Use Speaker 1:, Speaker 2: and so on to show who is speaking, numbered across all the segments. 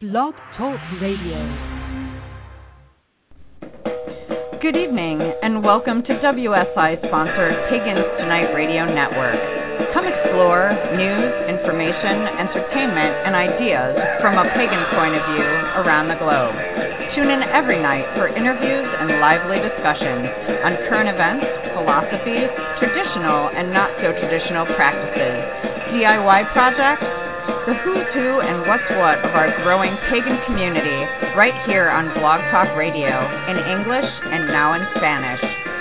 Speaker 1: Blog Talk Radio.
Speaker 2: Good evening, and welcome to WSI-sponsored Pagans Tonight Radio Network. Come explore news, information, entertainment, and ideas from a pagan point of view around the globe. Tune in every night for interviews and lively discussions on current events, philosophy, traditional and not-so-traditional practices, DIY projects, the who's who and what's what of our growing pagan community right here on Blog Talk Radio in English and now in Spanish.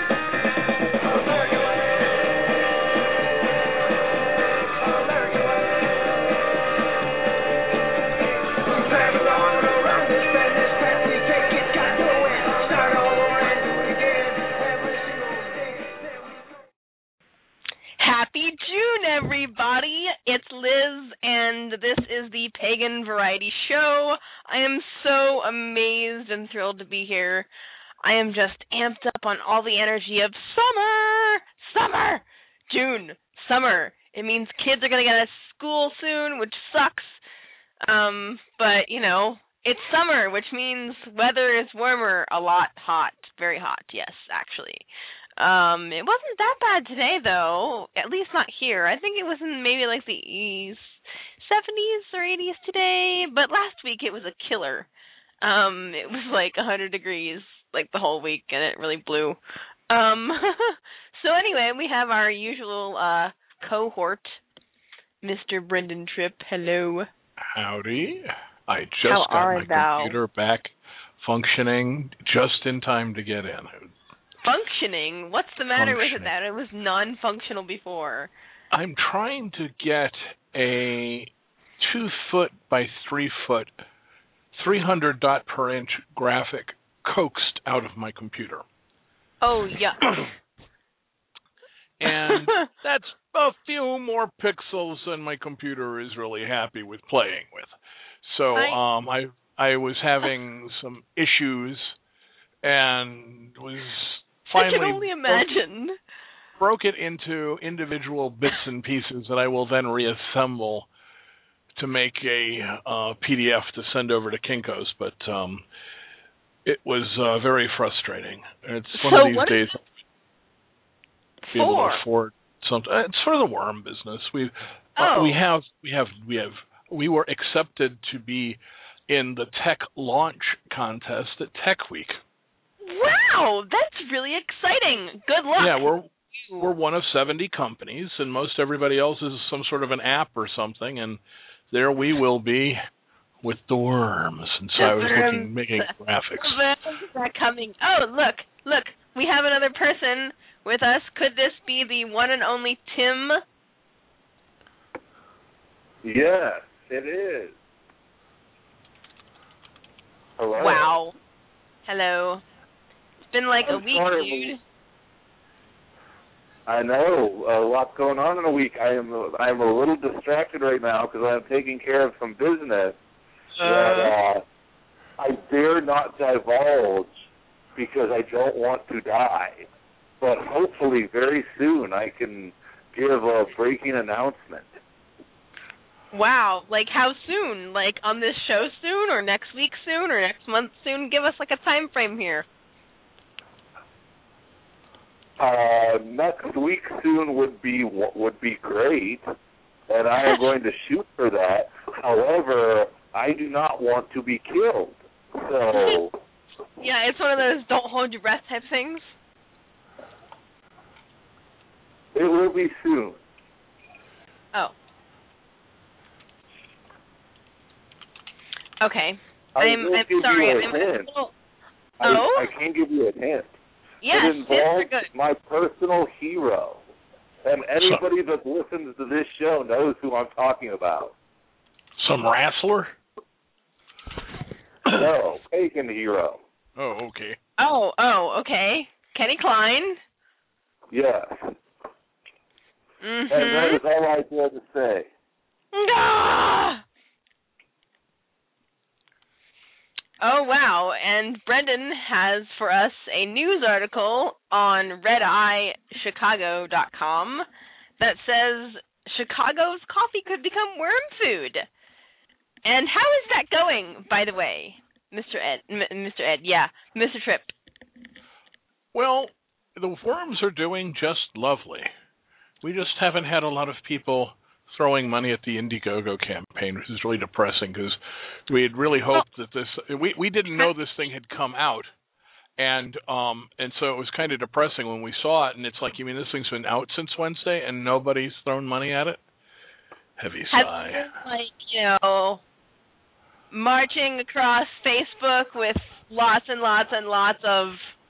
Speaker 3: Happy June, everybody! It's Liz, and this is the Pagan Variety Show. I am so amazed and thrilled to be here. I am just amped up on all the energy of summer! June, summer. It means kids are going to get out of school soon, which sucks. But, you know, it's summer, which means weather is warmer, a lot hot, very hot, yes, actually. It wasn't that bad today, though, at least not here. I think it was in maybe like the 70s or 80s today, but last week it was a killer. It was like 100 degrees like the whole week, and it really blew. So anyway, we have our usual cohort, Mr. Brendan Tripp. Hello.
Speaker 4: Howdy. I just got my computer back functioning just in time to get in.
Speaker 3: Functioning? What's the matter with it that it was non-functional before?
Speaker 4: I'm trying to get a 2-foot by 3-foot, 300 dot per inch graphic coaxed out of my computer.
Speaker 3: Oh, yeah.
Speaker 4: And that's a few more pixels than my computer is really happy with playing with. So I was having some issues and was finally
Speaker 3: I can only imagine.
Speaker 4: Broke it into individual bits and pieces that I will then reassemble to make a PDF to send over to Kinko's, but it was very frustrating. It's one of these days be able to afford something. It's for the worm business. We were accepted to be in the tech launch contest at Tech Week.
Speaker 3: Wow, that's really exciting. Good luck.
Speaker 4: Yeah, we're one of 70 companies, and most everybody else is some sort of an app or something, and there we will be with the worms. And so I was making graphics.
Speaker 3: That coming. Oh, look, we have another person with us. Could this be the one and only Tim?
Speaker 5: Yes, it is. Hello.
Speaker 3: Wow. Hello. It's been like a week, dude.
Speaker 5: I know. A lot's going on in a week. I'm a little distracted right now because I'm taking care of some business that I dare not divulge because I don't want to die. But hopefully very soon I can give a breaking announcement.
Speaker 3: Wow, like how soon? Like on this show soon, or next week soon, or next month soon? Give us like a time frame here.
Speaker 5: Next week soon would be great, and I am going to shoot for that. However, I do not want to be killed. So
Speaker 3: yeah, it's one of those don't hold your breath type things.
Speaker 5: It will be soon.
Speaker 3: Oh. Okay. I'm sorry.
Speaker 5: I can give you a hint.
Speaker 3: Yes,
Speaker 5: it involves
Speaker 3: good.
Speaker 5: My personal hero. And anybody that listens to this show knows who I'm talking about.
Speaker 4: Some wrestler?
Speaker 5: No, pagan hero.
Speaker 4: Oh, okay.
Speaker 3: Oh, okay. Kenny Klein?
Speaker 5: Yes.
Speaker 3: Mm-hmm.
Speaker 5: And that is all I dare to say.
Speaker 3: Ah! Oh, wow. And Brendan has for us a news article on RedEyeChicago.com that says Chicago's coffee could become worm food. And how is that going, by the way, Mr. Tripp?
Speaker 4: Well, the forums are doing just lovely. We just haven't had a lot of people throwing money at the Indiegogo campaign, which is really depressing because we had really hoped that this. We didn't know this thing had come out, and so it was kind of depressing when we saw it. And it's like, you mean this thing's been out since Wednesday and nobody's thrown money at it? Heavy sigh.
Speaker 3: Marching across Facebook with lots and lots and lots of,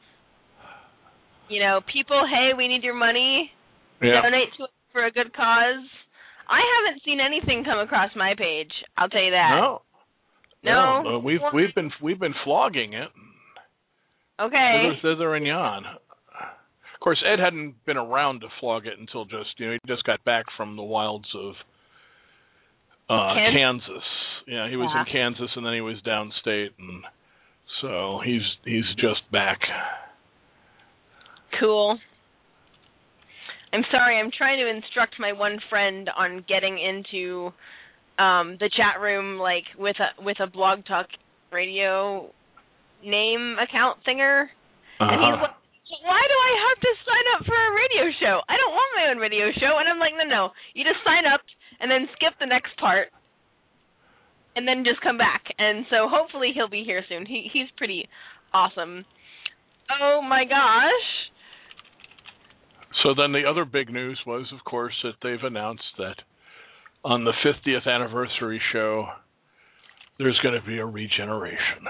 Speaker 3: people, hey, we need your money.
Speaker 4: Yeah.
Speaker 3: Donate to it for a good cause. I haven't seen anything come across my page. I'll tell you that. No.
Speaker 4: We've been flogging it.
Speaker 3: Okay.
Speaker 4: Thither and yon. Of course, Ed hadn't been around to flog it until he just got back from the wilds of Kansas. Yeah, he was in Kansas and then he was downstate, and so he's just back.
Speaker 3: Cool. I'm sorry, I'm trying to instruct my one friend on getting into the chat room, like with a Blog Talk Radio name account thinger, and he's like, why do I have to sign up for a radio show? I don't want my own radio show. And I'm like, no, you just sign up and then skip the next part and then just come back. And so hopefully he'll be here soon. He's pretty awesome. Oh my gosh.
Speaker 4: So then the other big news was, of course, that they've announced that on the 50th anniversary show, there's going to be a regeneration.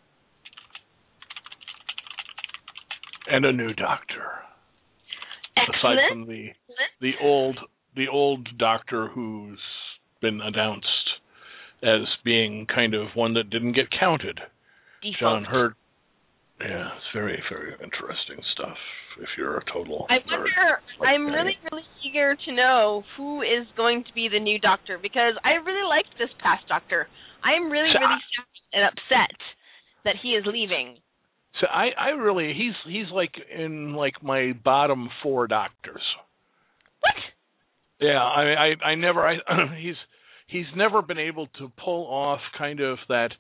Speaker 4: And a new doctor.
Speaker 3: Excellent.
Speaker 4: Aside from the old doctor who's been announced as being kind of one that didn't get counted.
Speaker 3: Default.
Speaker 4: John Hurt. Yeah, it's very, very interesting stuff if you're a total nerd.
Speaker 3: I'm really, really eager to know who is going to be the new doctor, because I really liked this past doctor. I am really, really sad and upset that he is leaving.
Speaker 4: So I really, he's like in like my bottom 4 doctors.
Speaker 3: What?
Speaker 4: Yeah, he's never been able to pull off kind of that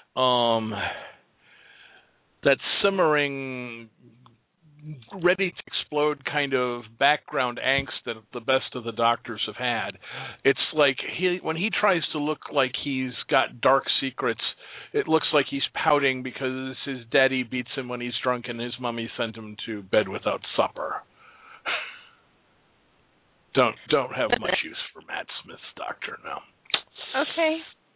Speaker 4: simmering, ready to explode kind of background angst that the best of the doctors have had. It's like when he tries to look like he's got dark secrets, it looks like he's pouting because his daddy beats him when he's drunk and his mommy sent him to bed without supper. Don't have much use for Matt Smith's doctor now.
Speaker 3: Okay.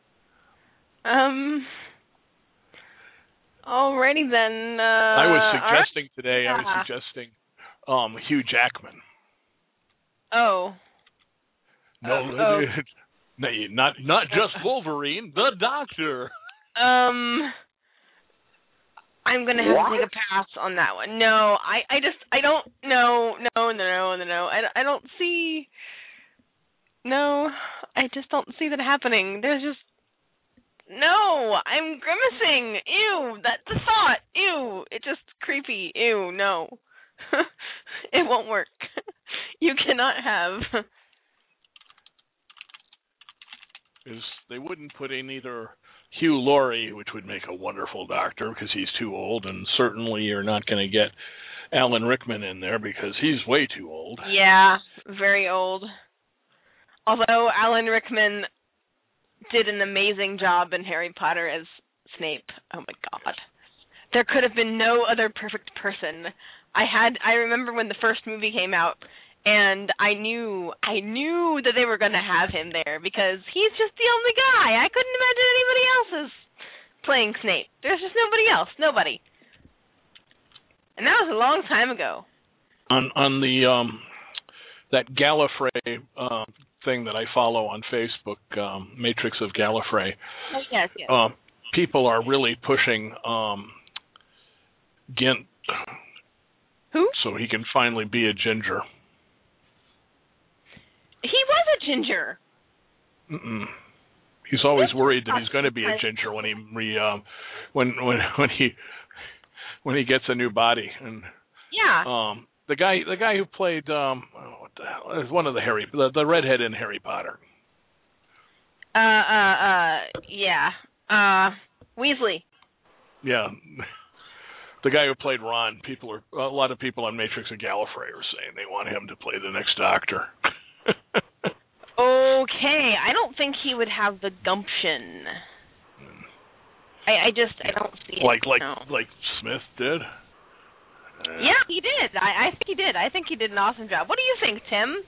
Speaker 3: Alrighty then.
Speaker 4: I was suggesting Hugh Jackman.
Speaker 3: Oh.
Speaker 4: No, not just Wolverine, the Doctor.
Speaker 3: I'm gonna have to take a pass on that one. No, I don't. No. I don't see. No, I just don't see that happening. There's just. No, I'm grimacing. Ew, that's the thought. Ew, it's just creepy. Ew, no. It won't work. You cannot have.
Speaker 4: They wouldn't put in either Hugh Laurie, which would make a wonderful doctor because he's too old, and certainly you're not going to get Alan Rickman in there because he's way too old.
Speaker 3: Yeah, very old. Although Alan Rickman did an amazing job in Harry Potter as Snape. Oh my God. There could have been no other perfect person. I remember when the first movie came out, and I knew that they were going to have him there because he's just the only guy. I couldn't imagine anybody else as playing Snape. There's just nobody else. Nobody. And that was a long time ago.
Speaker 4: On the that Gallifrey thing that I follow on Facebook, Matrix of Gallifrey.
Speaker 3: Oh, yes.
Speaker 4: People are really pushing Gint.
Speaker 3: Who?
Speaker 4: So he can finally be a ginger.
Speaker 3: He was a ginger.
Speaker 4: He's always worried that he's going to be a ginger when he gets a new body. And
Speaker 3: yeah.
Speaker 4: The guy who played what the hell is one of the redhead in Harry Potter.
Speaker 3: Yeah. Weasley.
Speaker 4: Yeah. The guy who played Ron, a lot of people on Matrix and Gallifrey are saying they want him to play the next Doctor.
Speaker 3: Okay, I don't think he would have the gumption. I don't see it.
Speaker 4: Like Smith did?
Speaker 3: Yeah, he did. I think he did. I think he did an awesome job. What do you think, Tim?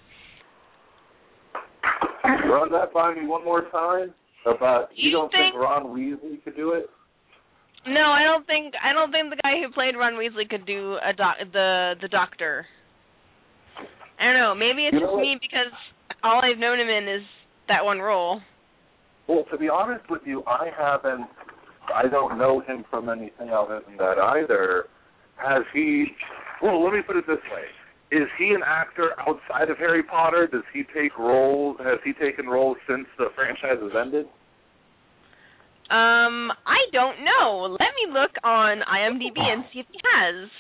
Speaker 5: Run that by me one more time. About you don't think Ron Weasley could do it?
Speaker 3: No, I don't think the guy who played Ron Weasley could do the Doctor. I don't know. Maybe it's just me because all I've known him in is that one role.
Speaker 5: Well, to be honest with you, I don't know him from anything other than that either. Has he? Well, let me put it this way: is he an actor outside of Harry Potter? Does he take roles? Has he taken roles since the franchise has ended?
Speaker 3: I don't know. Let me look on IMDb and see if he has.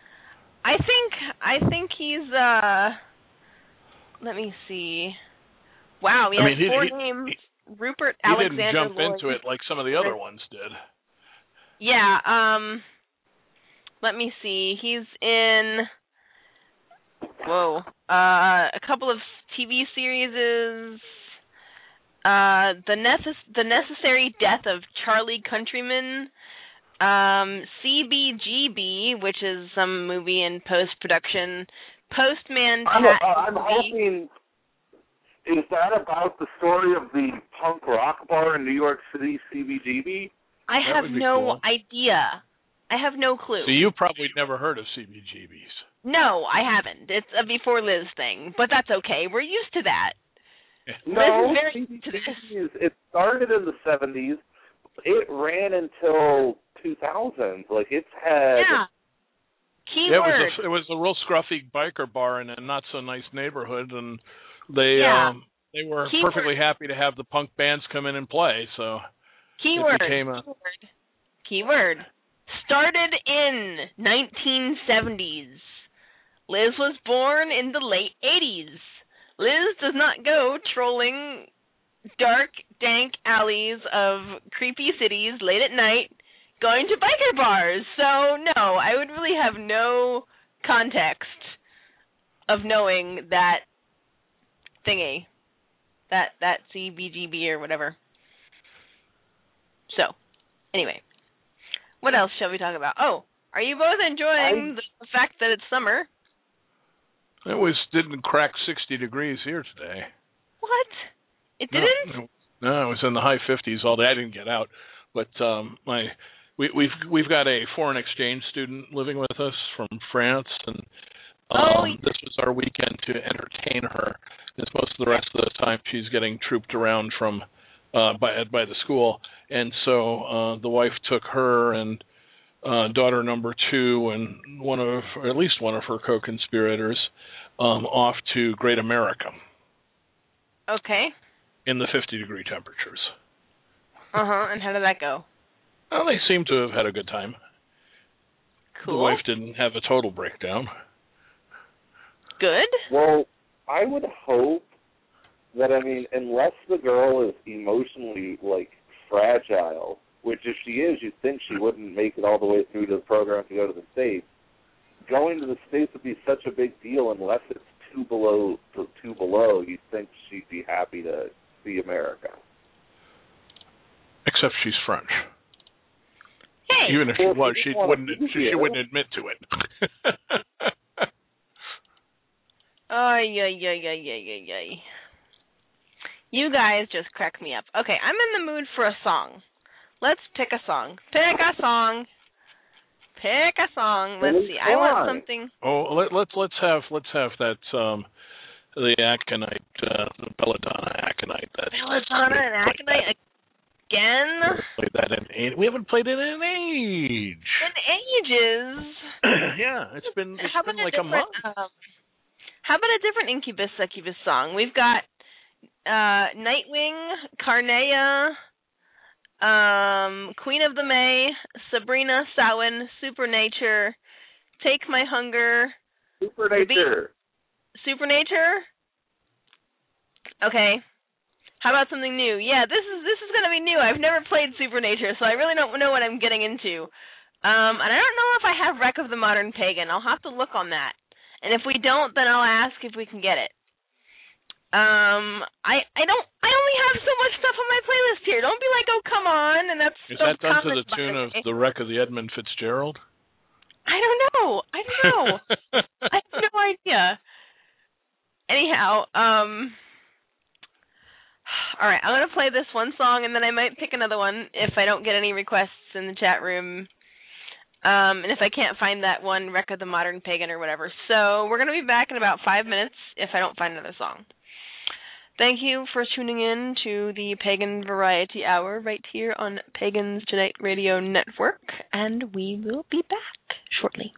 Speaker 3: I think he's let me see. Wow, he has 4 names. Rupert Alexander.
Speaker 4: He didn't jump
Speaker 3: Lloyd.
Speaker 4: into it like some of the other ones did.
Speaker 3: Yeah, let me see. He's in a couple of TV series. The Necessary Death of Charlie Countryman, CBGB, which is some movie in post-production, Postman Pat.
Speaker 5: I'm hoping, is that about the story of the punk rock bar in New York City, CBGB?
Speaker 3: I have no idea. I have no clue.
Speaker 4: So you probably never heard of CBGBs.
Speaker 3: No, I haven't. It's a Before Liz thing, but that's okay. We're used to that.
Speaker 5: No,
Speaker 3: CBGBs,
Speaker 5: it started in the 70s. It ran until 2000. Like, it's had...
Speaker 3: Yeah. Keyword.
Speaker 4: It was a real scruffy biker bar in a not-so-nice neighborhood, and they were perfectly happy to have the punk bands come in and play, so...
Speaker 3: Keyword. Keyword. Started in 1970s. Liz was born in the late 80s. Liz does not go trolling dark, dank alleys of creepy cities late at night, going to biker bars. So, no, I would really have no context of knowing that thingy, that CBGB or whatever. So, anyway, what else shall we talk about? Oh, are you both enjoying the fact that it's summer?
Speaker 4: It didn't crack 60 degrees here today.
Speaker 3: What? It didn't?
Speaker 4: No, it was in the high 50s all day. I didn't get out, but we've got a foreign exchange student living with us from France, and this was our weekend to entertain her. Because most of the rest of the time she's getting trooped around from by the school, and so the wife took her and daughter number 2 and at least one of her co-conspirators off to Great America.
Speaker 3: Okay.
Speaker 4: In the 50-degree temperatures.
Speaker 3: And how did that go?
Speaker 4: Well, they seem to have had a good time.
Speaker 3: Cool.
Speaker 4: The wife didn't have a total breakdown.
Speaker 3: Good.
Speaker 5: Well, I would hope that, unless the girl is emotionally, fragile, which if she is, you'd think she wouldn't make it all the way through to the program to go to the States. Going to the States would be such a big deal unless it's two below. You'd think she'd be happy to see America. Except
Speaker 4: she's French.
Speaker 3: Hey.
Speaker 4: Even if she was, she wouldn't admit to it.
Speaker 3: Ay. You guys just crack me up. Okay, I'm in the mood for a song. Let's pick a song. Pick a song. Let's see. I want something.
Speaker 4: Oh, let's have that the Aconite, the Belladonna Aconite.
Speaker 3: Belladonna and Aconite again.
Speaker 4: We haven't played it in age.
Speaker 3: In ages.
Speaker 4: Yeah, it's been like a month.
Speaker 3: How about a different Incubus Succubus song? We've got Nightwing, Carnea, Queen of the May, Sabrina, Samhain, Supernature, Take My Hunger.
Speaker 5: Supernature.
Speaker 3: Supernature? Okay. How about something new? Yeah, this is going to be new. I've never played Supernature, so I really don't know what I'm getting into. And I don't know if I have Wreck of the Modern Pagan. I'll have to look on that. And if we don't, then I'll ask if we can get it. I only have so much stuff on my playlist here. Don't be like, oh, come on. And that's
Speaker 4: Is that done to the tune of The Wreck of the Edmund Fitzgerald?
Speaker 3: I don't know. I have no idea. Anyhow, all right, I'm going to play this one song, and then I might pick another one if I don't get any requests in the chat room. And if I can't find that one, Wreck of the Modern Pagan or whatever. So we're going to be back in about 5 minutes if I don't find another song. Thank you for tuning in to the Pagan Variety Hour right here on Pagans Tonight Radio Network, and we will be back shortly.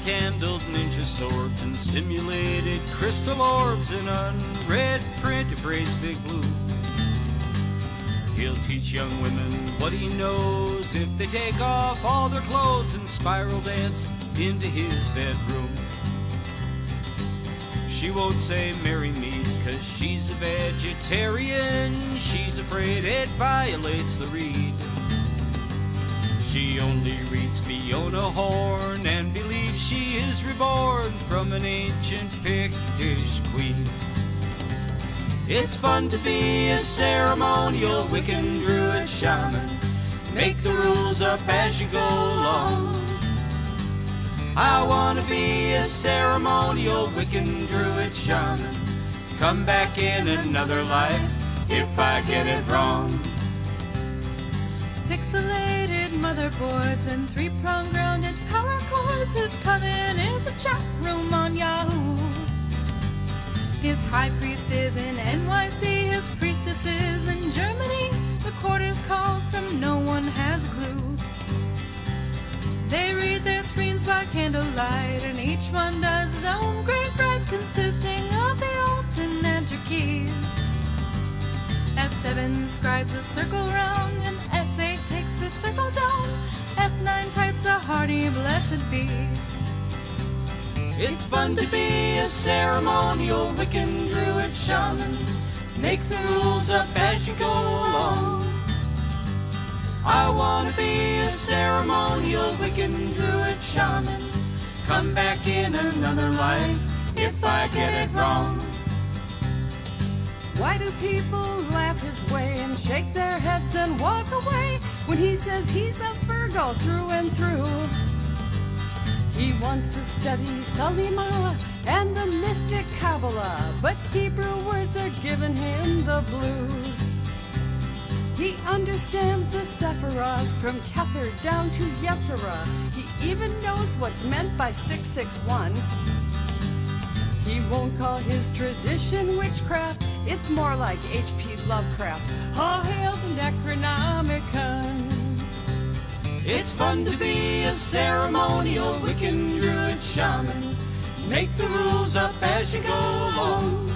Speaker 1: candles, ninja swords, and simulated crystal orbs in unread print of Bray's Big Blue. He'll teach young women what he knows if they take off all their clothes and spiral dance into his bedroom. She won't say marry me 'cause she's a vegetarian. She's afraid it violates the reed. She only reads Fiona Horn and believes she is reborn from an ancient Pictish queen. It's fun to be a ceremonial Wiccan druid shaman. Make the rules up as you go along. I want to be a ceremonial Wiccan druid shaman. Come back in another life if I get it wrong.
Speaker 6: Pixelated motherboards and three-prong grounded power cords. His coven is a chat room on Yahoo. His high priest is in NYC, his priestess is in Germany. The quarters calls from no one has a clue. They read their screens by candlelight, and each one does his own great rite, consisting of the Alton enter keys. F7 scribes a circle round, and S8 takes the circle down. F9 types a hearty blessed be.
Speaker 1: It's fun to be a ceremonial Wiccan druid shaman. Make the rules up as you go along. I want to be a ceremonial Wiccan druid shaman. Come back in another life if I get it wrong.
Speaker 6: Why do people laugh his way and shake their heads and walk away when he says he's a Virgo through and through? He wants to study Salima and the mystic Kabbalah, but Hebrew words are giving him the blues. He understands the Sephiroth from Kether down to Yetzirah. He even knows what's meant by 661. He won't call his tradition witchcraft. It's more like H.P. Lovecraft. All hail the Necronomicon.
Speaker 1: It's fun to be a ceremonial Wiccan druid shaman. Make the rules up as you go along.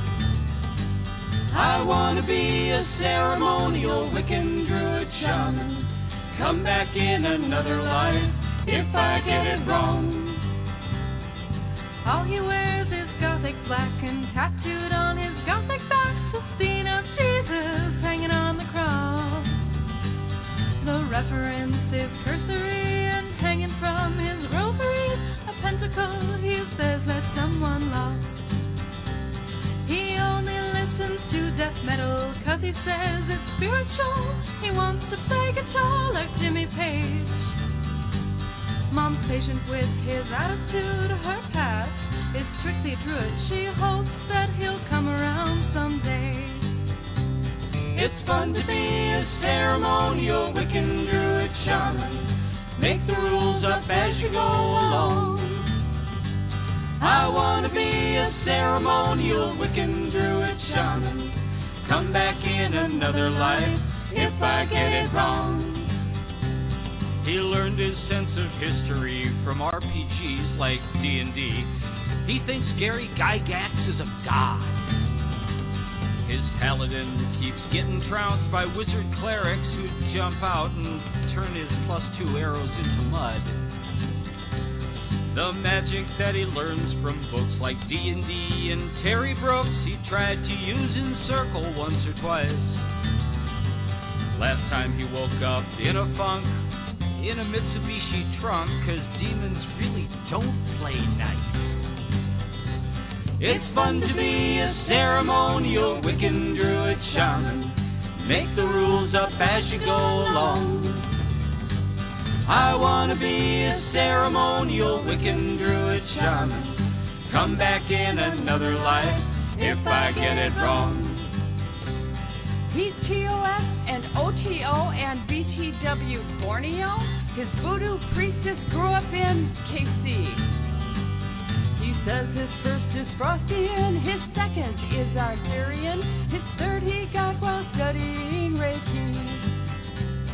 Speaker 1: I want to be a ceremonial Wiccan druid shaman. Come back in another life if I get it wrong.
Speaker 6: All he wears is gothic black, and tattooed on his gothic back's a scene of Jesus hanging on the cross. The reference is cursory, and hanging from his rosary, a pentacle he says that someone lost. He only listens to death metal 'cause he says it's spiritual. He wants to play guitar like Jimmy Page. Mom's patient with his attitude. Her past is strictly druid. She hopes that he'll come around someday.
Speaker 1: It's fun to be a ceremonial Wiccan druid shaman. Make the rules up as you go along. I want to be a ceremonial Wiccan druid shaman. Come back in another life if I get it wrong. He learned his sense of history from RPGs like D&D. He thinks Gary Gygax is a god. His paladin keeps getting trounced by wizard clerics who jump out and turn his +2 arrows into mud. The magic that he learns from books like D&D and Terry Brooks, he tried to use in Circle once or twice. Last time he woke up in a funk, in a Mitsubishi trunk, 'cause demons really don't play nice. It's fun to be a ceremonial Wiccan druid shaman. Make the rules up as you go along. I want to be a ceremonial Wiccan druid shaman. Come back in another life if I get it wrong.
Speaker 6: He's TOS and OTO and BTW Borneo. His voodoo priestess grew up in KC. He says his first is Frostian, his second is Arthurian, his third he got while studying Reiki.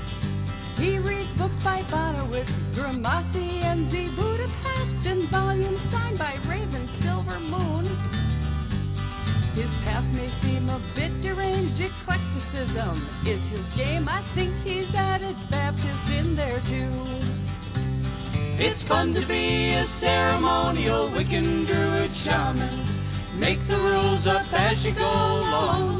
Speaker 6: He reads books by Bonowitz, Gramasi, and the Budapest in volume His past may seem a bit deranged. Eclecticism is his game. I think he's added Baptist in there too.
Speaker 1: It's fun to be a ceremonial Wiccan Druid shaman. Make the rules up as you go along.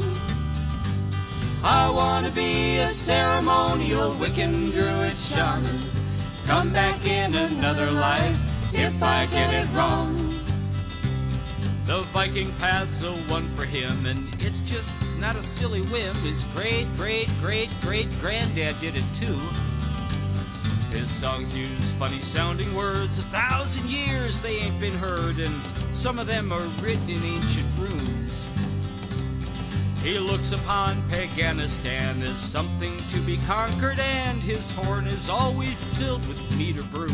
Speaker 1: I want to be a ceremonial Wiccan Druid shaman. Come back in another life if I get it wrong.
Speaker 7: The Viking path's a one for him, and it's just not a silly whim. His great-great-great-great-granddad did it too. His songs use funny-sounding words. 1,000 years they ain't been heard, and some of them are written in ancient runes. He looks upon Paganistan as something to be conquered, and his horn is always filled with mead or brew.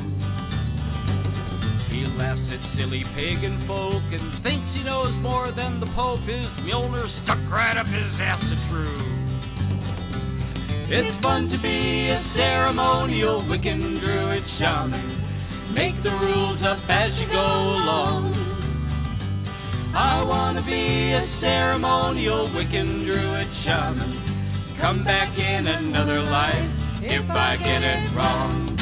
Speaker 7: He laughs at silly pagan folk and thinks he knows more than the Pope. His Mjolnir stuck right up his ass to true.
Speaker 1: It's fun to be a ceremonial Wiccan Druid shaman. Make the rules up as you go along. I want to be a ceremonial Wiccan Druid shaman. Come back in another life if I get it wrong.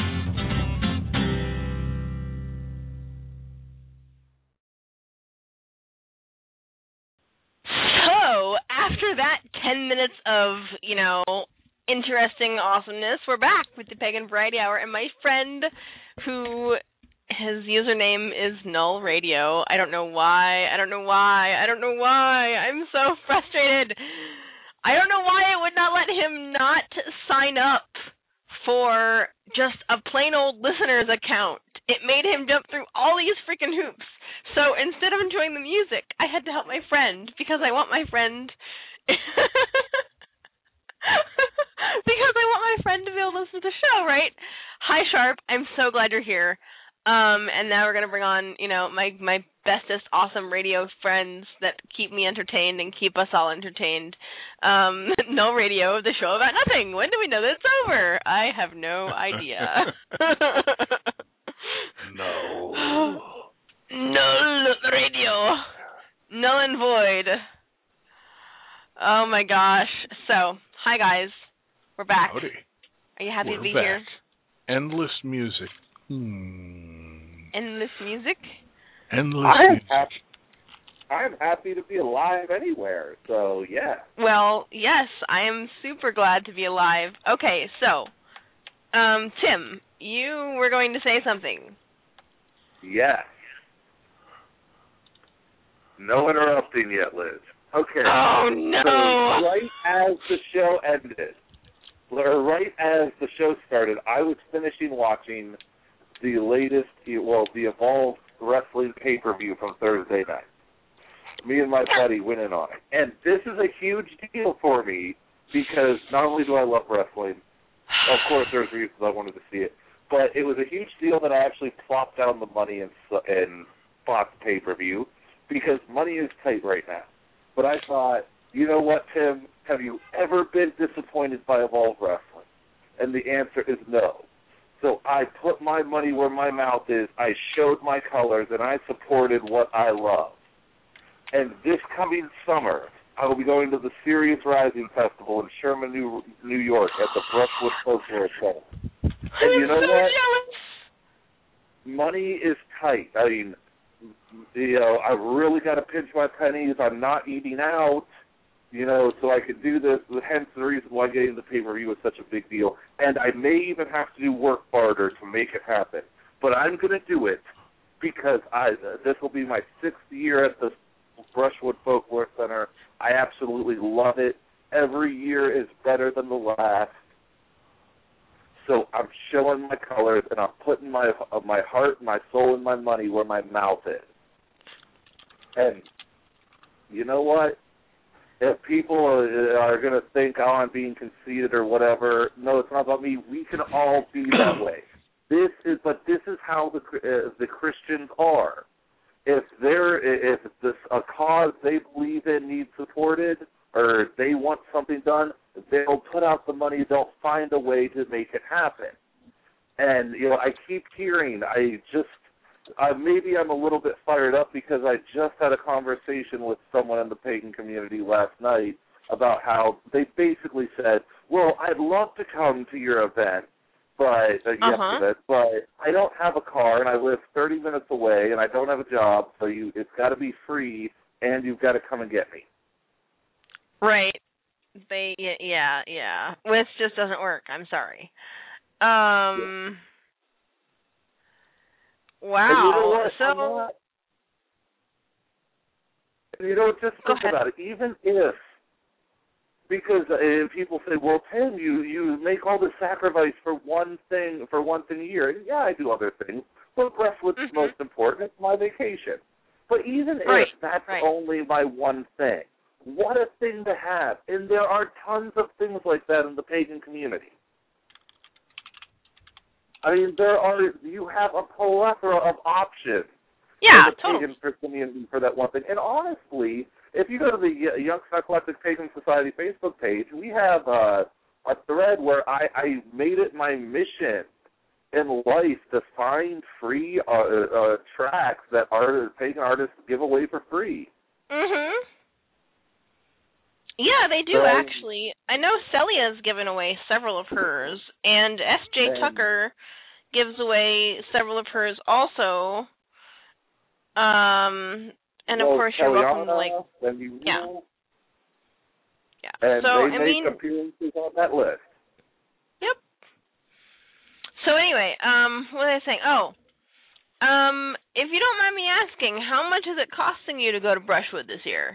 Speaker 3: So, after that 10 minutes of, interesting awesomeness, we're back with the Pagan Variety Hour, and my friend, who his username is Null Radio. I don't know why. I'm so frustrated. I don't know why I would not let him not sign up for just a plain old listener's account. It made him jump through all these freaking hoops. So instead of enjoying the music, I had to help my friend because I want my friend to be able to listen to the show, right? Hi, Sharp. I'm so glad you're here. And now we're going to bring on, my bestest awesome radio friends that keep me entertained and keep us all entertained. Null Radio, the show about nothing. When do we know that it's over? I have no idea.
Speaker 4: No.
Speaker 3: Null Radio. Null and void. Oh my gosh. So, hi guys. We're back.
Speaker 4: Howdy.
Speaker 3: Are you happy
Speaker 4: We're
Speaker 3: to be
Speaker 4: back.
Speaker 3: here?
Speaker 4: Endless music.
Speaker 3: Endless music?
Speaker 4: Endless music.
Speaker 5: I'm happy to be alive anywhere, so yeah.
Speaker 3: Well, yes, I am super glad to be alive. Okay, so, Tim, you were going to say something.
Speaker 5: Yes. No interrupting yet, Liz. Okay.
Speaker 3: Oh, no.
Speaker 5: So right as the show ended, or right as the show started, I was finishing watching the latest, the Evolve Wrestling pay-per-view from Thursday night. Me and my buddy went in on it. And this is a huge deal for me because not only do I love wrestling, of course there's reasons I wanted to see it, but it was a huge deal that I actually plopped down the money in Fox pay-per-view because money is tight right now. But I thought, you know what, Tim? Have you ever been disappointed by Evolve Wrestling? And the answer is no. So I put my money where my mouth is, I showed my colors, and I supported what I love. And this coming summer, I will be going to the Sirius Rising Festival in Sherman, New York at the Brushwood Folklore Center. And you know what? Money is tight. I mean, I really got to pinch my pennies. I'm not eating out, so I could do this. Hence the reason why getting the pay-per-view is such a big deal. And I may even have to do work barter to make it happen. But I'm going to do it because this will be my 6th year at the Brushwood Folklore Center. I absolutely love it. Every year is better than the last. So I'm showing my colors, and I'm putting my heart, my soul, and my money where my mouth is. And you know what? If people are going to think, I'm being conceited or whatever, no, it's not about me. We can all be that way. This is how the Christians are. If a cause they believe in needs supported, or they want something done, they'll put out the money. They'll find a way to make it happen. And I keep hearing. I just maybe I'm a little bit fired up because I just had a conversation with someone in the pagan community last night about how they basically said, well, I'd love to come to your event, but yesterday, but I don't have a car and I live 30 minutes away and I don't have a job, so it's got to be free and you've got to come and get me.
Speaker 3: Right. Yeah. Which just doesn't work. I'm sorry. Wow.
Speaker 5: Just think about it. Even if, because people say, well, Tim, you make all this sacrifice for one thing a year. And yeah, I do other things, but Brushwood's most important. It's my vacation. But even if that's only my one thing, what a thing to have. And there are tons of things like that in the pagan community. I mean, you have a plethora of options in the pagan community for that one thing. And honestly, if you go to the Youngstown Eclectic Pagan Society Facebook page, we have a thread where I made it my mission in life to find free tracks that pagan artists give away for free.
Speaker 3: Yeah, they do actually. I know Celia's given away several of hers, and S.J. Tucker gives away several of hers also. And of course, you're welcome to Yeah.
Speaker 5: And
Speaker 3: so
Speaker 5: they make appearances on that list.
Speaker 3: Yep. So anyway, what was I saying? If you don't mind me asking, how much is it costing you to go to Brushwood this year?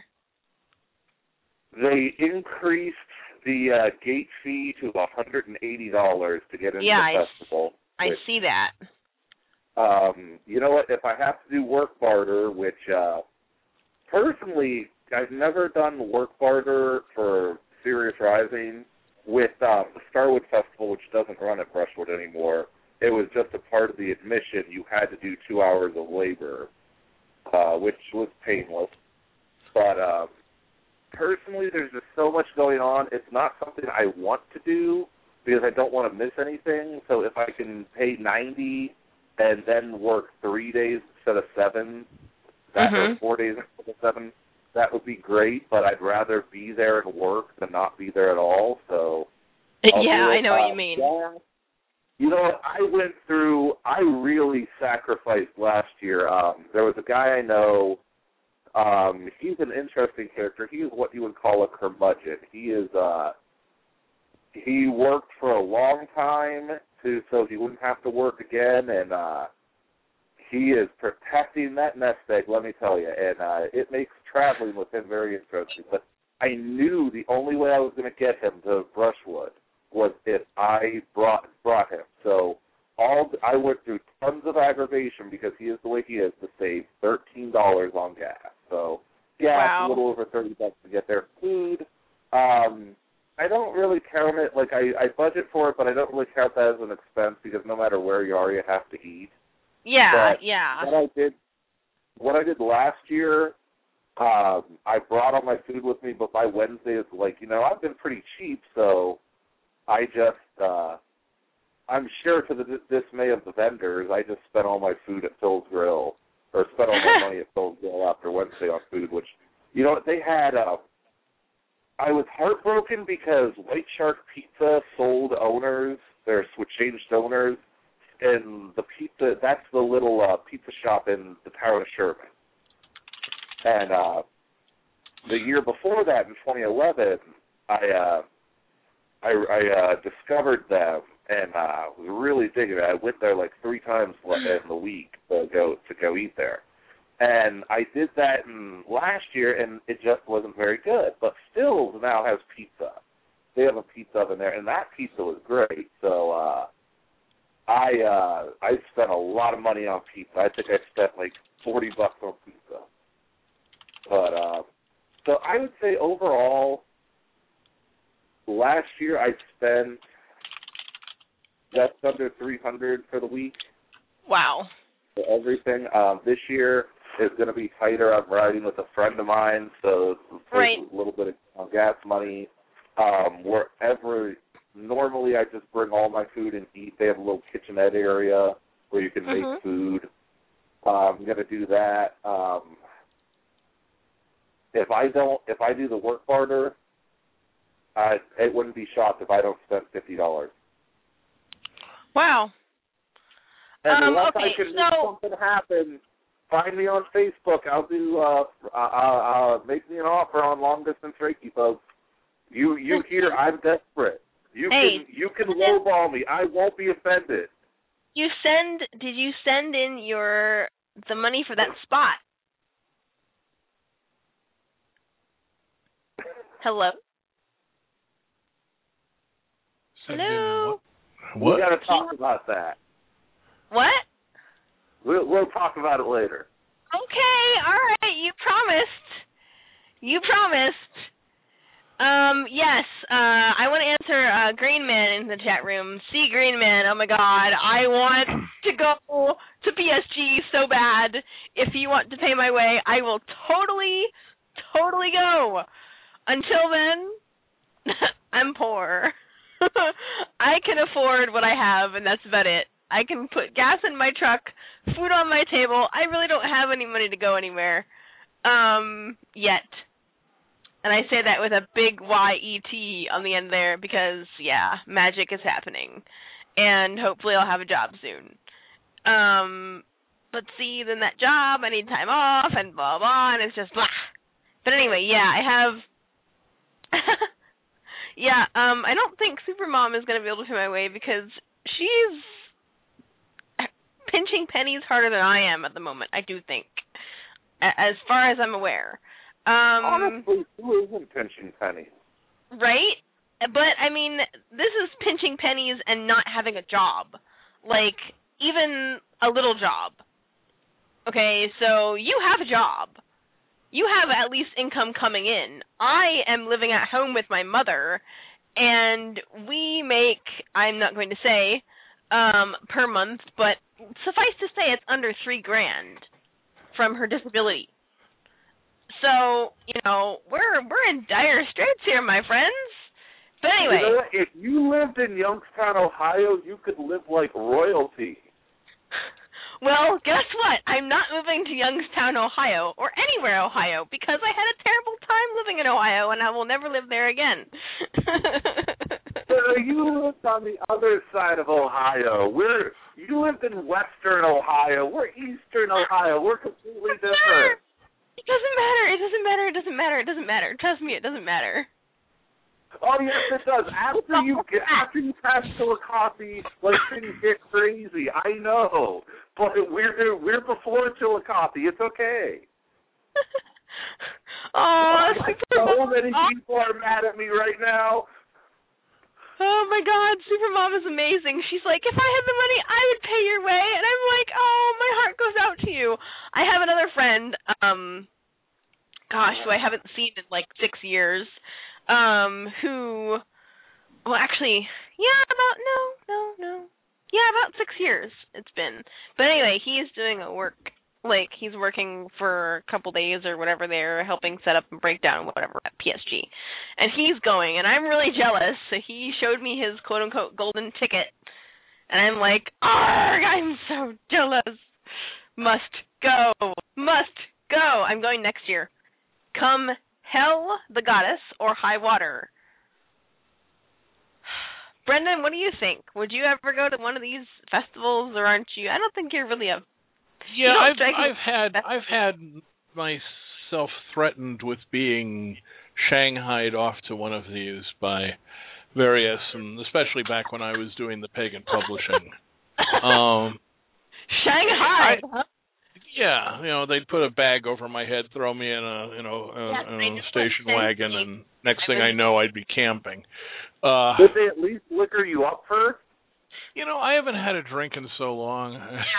Speaker 5: They increased the gate fee to $180 to get into the festival.
Speaker 3: I see that.
Speaker 5: You know what? If I have to do work barter, which personally I've never done work barter for Serious Rising with the Starwood Festival, which doesn't run at Brushwood anymore. It was just a part of the admission. You had to do 2 hours of labor, which was painless. But personally, there's just so much going on. It's not something I want to do because I don't want to miss anything. So if I can pay $90 and then work 3 days instead of 7, or 4 days instead of 7, that would be great. But I'd rather be there and work than not be there at all. So
Speaker 3: I know what you mean.
Speaker 5: Yeah. You know what? I really sacrificed last year. There was a guy I know. He's an interesting character. He is what you would call a curmudgeon. He worked for a long time so he wouldn't have to work again, and he is protecting that nest egg, let me tell you, and it makes traveling with him very interesting. But I knew the only way I was going to get him to Brushwood was if I brought him. So I went through tons of aggravation because he is the way he is to save $13 on gas. So gas, a little over $30 to get their food. I don't really count it, like I budget for it, but I don't really count that as an expense because no matter where you are, you have to eat.
Speaker 3: Yeah,
Speaker 5: but what I did last year, I brought all my food with me, but by Wednesday it's like, I've been pretty cheap, so I just, I'm sure to the dismay of the vendors, I just spent all my food at Phil's Grill, or spent all my money at Phil's Grill after Wednesday on food, which, they had, I was heartbroken because White Shark Pizza sold owners, they changed owners, and the pizza, that's the little pizza shop in the town of Sherman. And the year before that, in 2011, I discovered them and was really digging it. I went there like 3 times in the week to go eat there. And I did that last year, and it just wasn't very good. But Stills now has pizza. They have a pizza oven there, and that pizza was great. So I spent a lot of money on pizza. I think I spent like $40 on pizza. But so I would say overall, last year I spent just under $300 for the week.
Speaker 3: Wow.
Speaker 5: For everything. This year is going to be tighter. I'm riding with a friend of mine, so it's a little bit of gas money. Normally I just bring all my food and eat. They have a little kitchenette area where you can make food. I'm going to do that. If I do the work barter, it wouldn't be shocked if I don't spend $50.
Speaker 3: Wow.
Speaker 5: And unless
Speaker 3: okay,
Speaker 5: I can make something happen, find me on Facebook. I'll do make me an offer on long distance Reiki, folks. You hear I'm desperate. You can lowball me. I won't be offended.
Speaker 3: Did you send in the money for that spot? Hello? Hello?
Speaker 4: What?
Speaker 5: We got to talk about that.
Speaker 3: What?
Speaker 5: We'll talk about it later.
Speaker 3: Okay, all right. You promised. Yes. I want to answer Green Man in the chat room. See, Green Man. Oh my God, I want to go to PSG so bad. If you want to pay my way, I will totally go. Until then, I'm poor. I can afford what I have, and that's about it. I can put gas in my truck, food on my table. I really don't have any money to go anywhere yet. And I say that with a big Y-E-T on the end there because, yeah, magic is happening. And hopefully I'll have a job soon. But see, then that job, I need time off and blah, blah, and it's just blah. But anyway, yeah, I have... I don't think Supermom is going to be able to pay my way because she's pinching pennies harder than I am at the moment, I do think, as far as I'm aware.
Speaker 5: Honestly, who isn't pinching pennies?
Speaker 3: Right? But, I mean, this is pinching pennies and not having a job. Like, even a little job. Okay, so you have a job. You have at least income coming in. I am living at home with my mother, and we make, I'm not going to say, per month, but suffice to say it's under $3,000 from her disability. So, we're in dire straits here, my friends. But anyway.
Speaker 5: You know what? If you lived in Youngstown, Ohio, you could live like royalty.
Speaker 3: Well, guess what? I'm not moving to Youngstown, Ohio, or anywhere Ohio, because I had a terrible time living in Ohio, and I will never live there again.
Speaker 5: So you lived on the other side of Ohio. You lived in Western Ohio. We're Eastern Ohio. We're completely different.
Speaker 3: It doesn't matter. Trust me, it doesn't matter.
Speaker 5: Oh yes, it does. After you pass Chillicothe, things get crazy. I know, but we're before Chillicothe. It's okay.
Speaker 3: Oh,
Speaker 5: so many people are mad at me right now.
Speaker 3: Oh my God, Supermom is amazing. She's like, if I had the money, I would pay your way, and I'm like, oh, my heart goes out to you. I have another friend, who I haven't seen in 6 years. About 6 years it's been. But anyway, he's doing he's working for a couple days or whatever, they're helping set up and break down whatever at PSG. And he's going, and I'm really jealous. So he showed me his quote-unquote golden ticket, and I'm like, argh, I'm so jealous. Must go. I'm going next year. Come hell, the goddess, or high water. Brendan, what do you think? Would you ever go to one of these festivals, or aren't you? I don't think you're really a...
Speaker 4: Yeah, I've had myself threatened with being shanghaied off to one of these by various, and especially back when I was doing the pagan publishing.
Speaker 3: Shanghai, huh?
Speaker 4: Yeah, they'd put a bag over my head, throw me in a station wagon, and next thing I know, I'd be camping.
Speaker 5: Did they at least liquor you up first?
Speaker 4: I haven't had a drink in so long.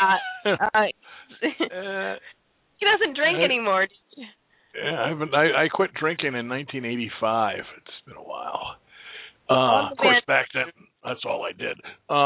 Speaker 3: He doesn't drink anymore.
Speaker 4: Yeah, I quit drinking in 1985. It's been a while. Of course, back then, that's all I did.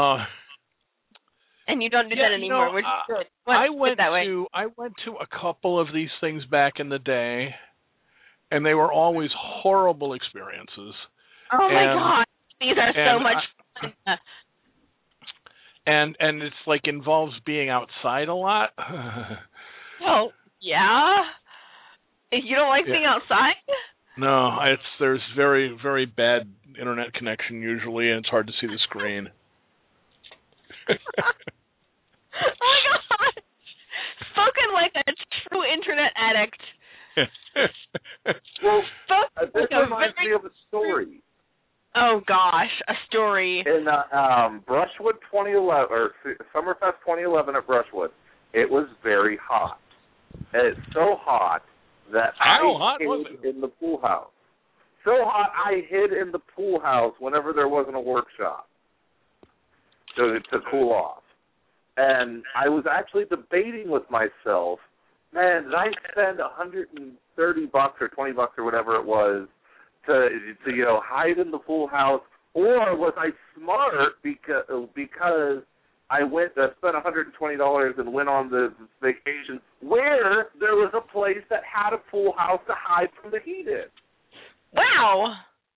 Speaker 3: And you don't do that anymore, which is good.
Speaker 4: I went to a couple of these things back in the day, and they were always horrible experiences.
Speaker 3: Oh my God, these are so much fun.
Speaker 4: And it's involves being outside a lot.
Speaker 3: Oh, yeah? You don't like being outside?
Speaker 4: No, there's very, very bad internet connection usually, and it's hard to see the screen.
Speaker 3: Oh my God! Spoken like a true internet addict.
Speaker 5: Well,
Speaker 3: Spoken
Speaker 5: this
Speaker 3: like
Speaker 5: reminds me of a story.
Speaker 3: Oh gosh, a story.
Speaker 5: In Brushwood 2011, or Summerfest 2011 at Brushwood, it was very hot. And it's so hot that I hid in the pool house. So hot, I hid in the pool house whenever there wasn't a workshop to cool off. And I was actually debating with myself, man, did I spend $130 or $20 or whatever it was to hide in the pool house, or was I smart because I spent $120 and went on the vacation where there was a place that had a pool house to hide from the heat in?
Speaker 3: Wow!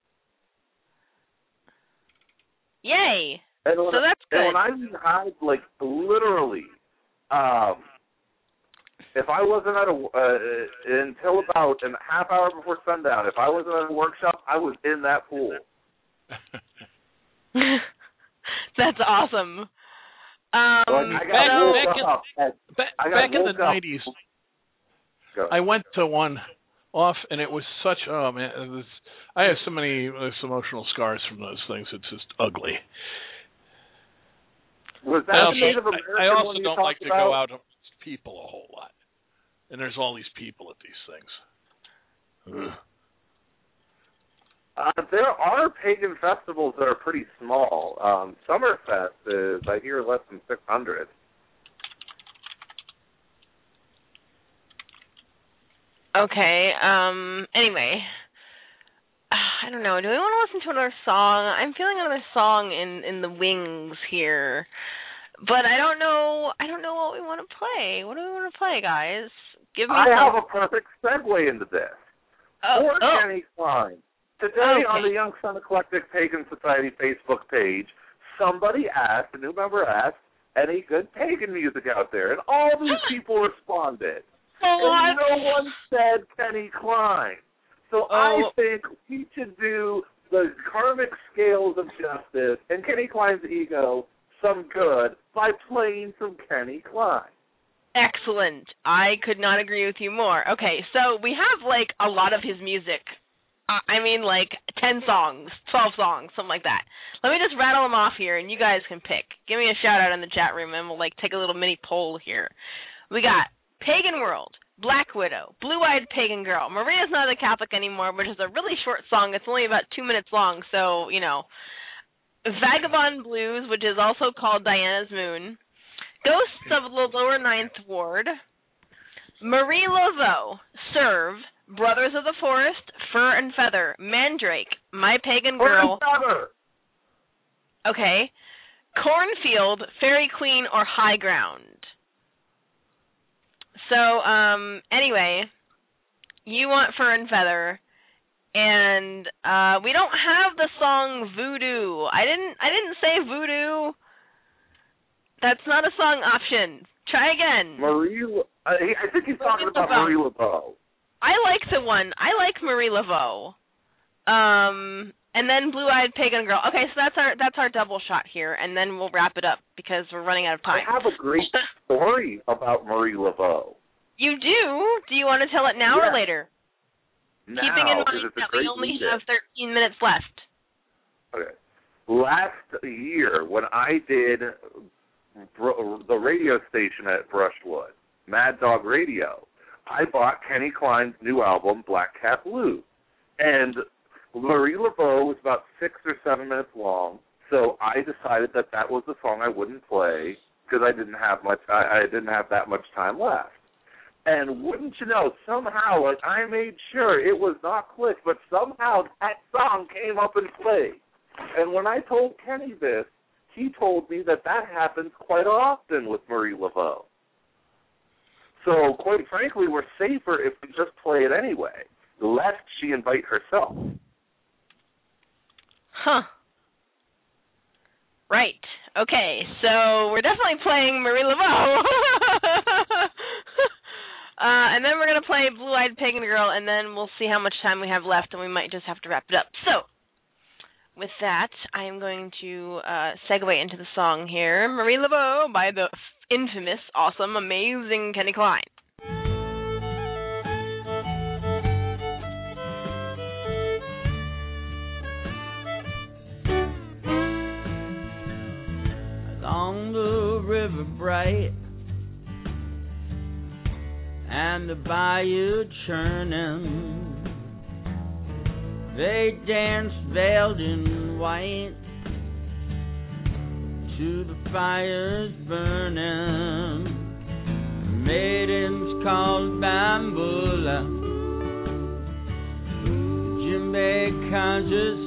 Speaker 3: Yay!
Speaker 5: And when,
Speaker 3: so that's good.
Speaker 5: And when I mean hide, like literally, if I wasn't at until about a half hour before sundown, if I wasn't at a workshop, I was in that pool.
Speaker 3: That's awesome.
Speaker 4: Back in the 90s, I went to one off, and it was such, oh man, I have so many emotional scars from those things. It's just ugly.
Speaker 5: Was that the Native American
Speaker 4: I also
Speaker 5: one you
Speaker 4: don't
Speaker 5: talked
Speaker 4: like to
Speaker 5: about?
Speaker 4: go out with people a whole lot. And there's all these people at these things.
Speaker 5: There are pagan festivals that are pretty small. Summerfest is, I hear, less than 600.
Speaker 3: Okay. Anyway, I don't know. Do we want to listen to another song? I'm feeling another song in the wings here, but I don't know what we want to play. What do we want to play, guys? Give me.
Speaker 5: I have a perfect segue into this. For Kenny Klein. Today on the Young Sun Eclectic Pagan Society Facebook page, a new member asked, any good pagan music out there? And all these people responded. And no one said Kenny Klein. So I think we should do the karmic scales of justice and Kenny Klein's ego some good by playing some Kenny Klein.
Speaker 3: Excellent. I could not agree with you more. Okay, so we have, like, a lot of his music. I mean, like, 10 songs, 12 songs, something like that. Let me just rattle them off here, and you guys can pick. Give me a shout-out in the chat room, and we'll, like, take a little mini poll here. We got Pagan World, Black Widow, Blue-Eyed Pagan Girl, Maria's Not a Catholic Anymore, which is a really short song. It's only about 2 minutes long, so, you know. Vagabond Blues, which is also called Diana's Moon, Ghosts of the Lower Ninth Ward, Marie Laveau, Serve, Brothers of the Forest, Fur and Feather, Mandrake, My Pagan Girl. Okay. Cornfield, Fairy Queen, or High Ground. So, anyway, you want Fur and Feather, and we don't have the song Voodoo. I didn't say Voodoo. That's not a song option. Try again.
Speaker 5: I think he's talking about Marie Laveau.
Speaker 3: I like the one. I like Marie Laveau. And then Blue-Eyed Pagan Girl. Okay, so that's our double shot here, and then we'll wrap it up because we're running out of time.
Speaker 5: I have a great story about Marie Laveau.
Speaker 3: You do? Do you want to tell it now or later?
Speaker 5: Now,
Speaker 3: keeping in mind that we only have 13 minutes left.
Speaker 5: Okay. Last year, when I did the radio station at Brushwood, Mad Dog Radio, I bought Kenny Klein's new album, Black Cat Blues. And Marie Laveau was about 6 or 7 minutes long, so I decided that was the song I wouldn't play because I didn't have that much time left. And wouldn't you know, somehow, like, I made sure it was not clicked, but somehow that song came up and played. And when I told Kenny this, he told me that happens quite often with Marie Laveau. So, quite frankly, we're safer if we just play it anyway, lest she invite herself.
Speaker 3: Huh. Right. Okay, so we're definitely playing Marie Laveau. And then we're going to play Blue-Eyed Pagan Girl, and then we'll see how much time we have left, and we might just have to wrap it up. So, with that, I am going to segue into the song here, Marie Laveau by the infamous, awesome, amazing Kenny Klein.
Speaker 8: Along the river bright and the bayou churning, they danced veiled in white to the fires burning. Maidens called Bambula, djembe conjures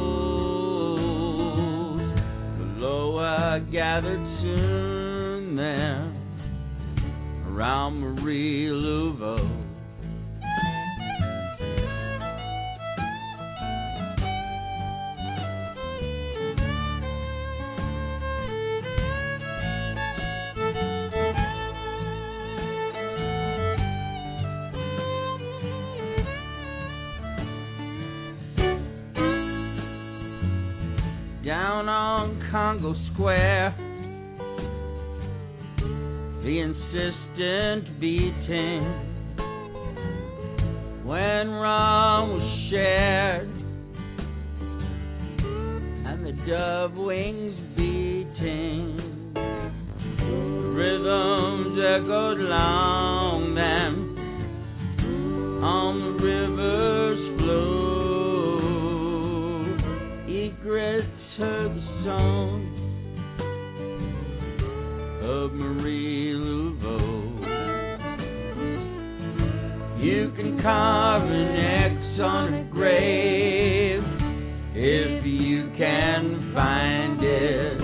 Speaker 8: souls. Below I gathered soon there around Marie Laveau. Down on Congo Square, the insistent beating, when wrong was shared, and the dove wings beating, the rhythms echoed long them on the river's flow. Egrets heard the song of Marie Laveau. You can carve an X on a grave if you can find it.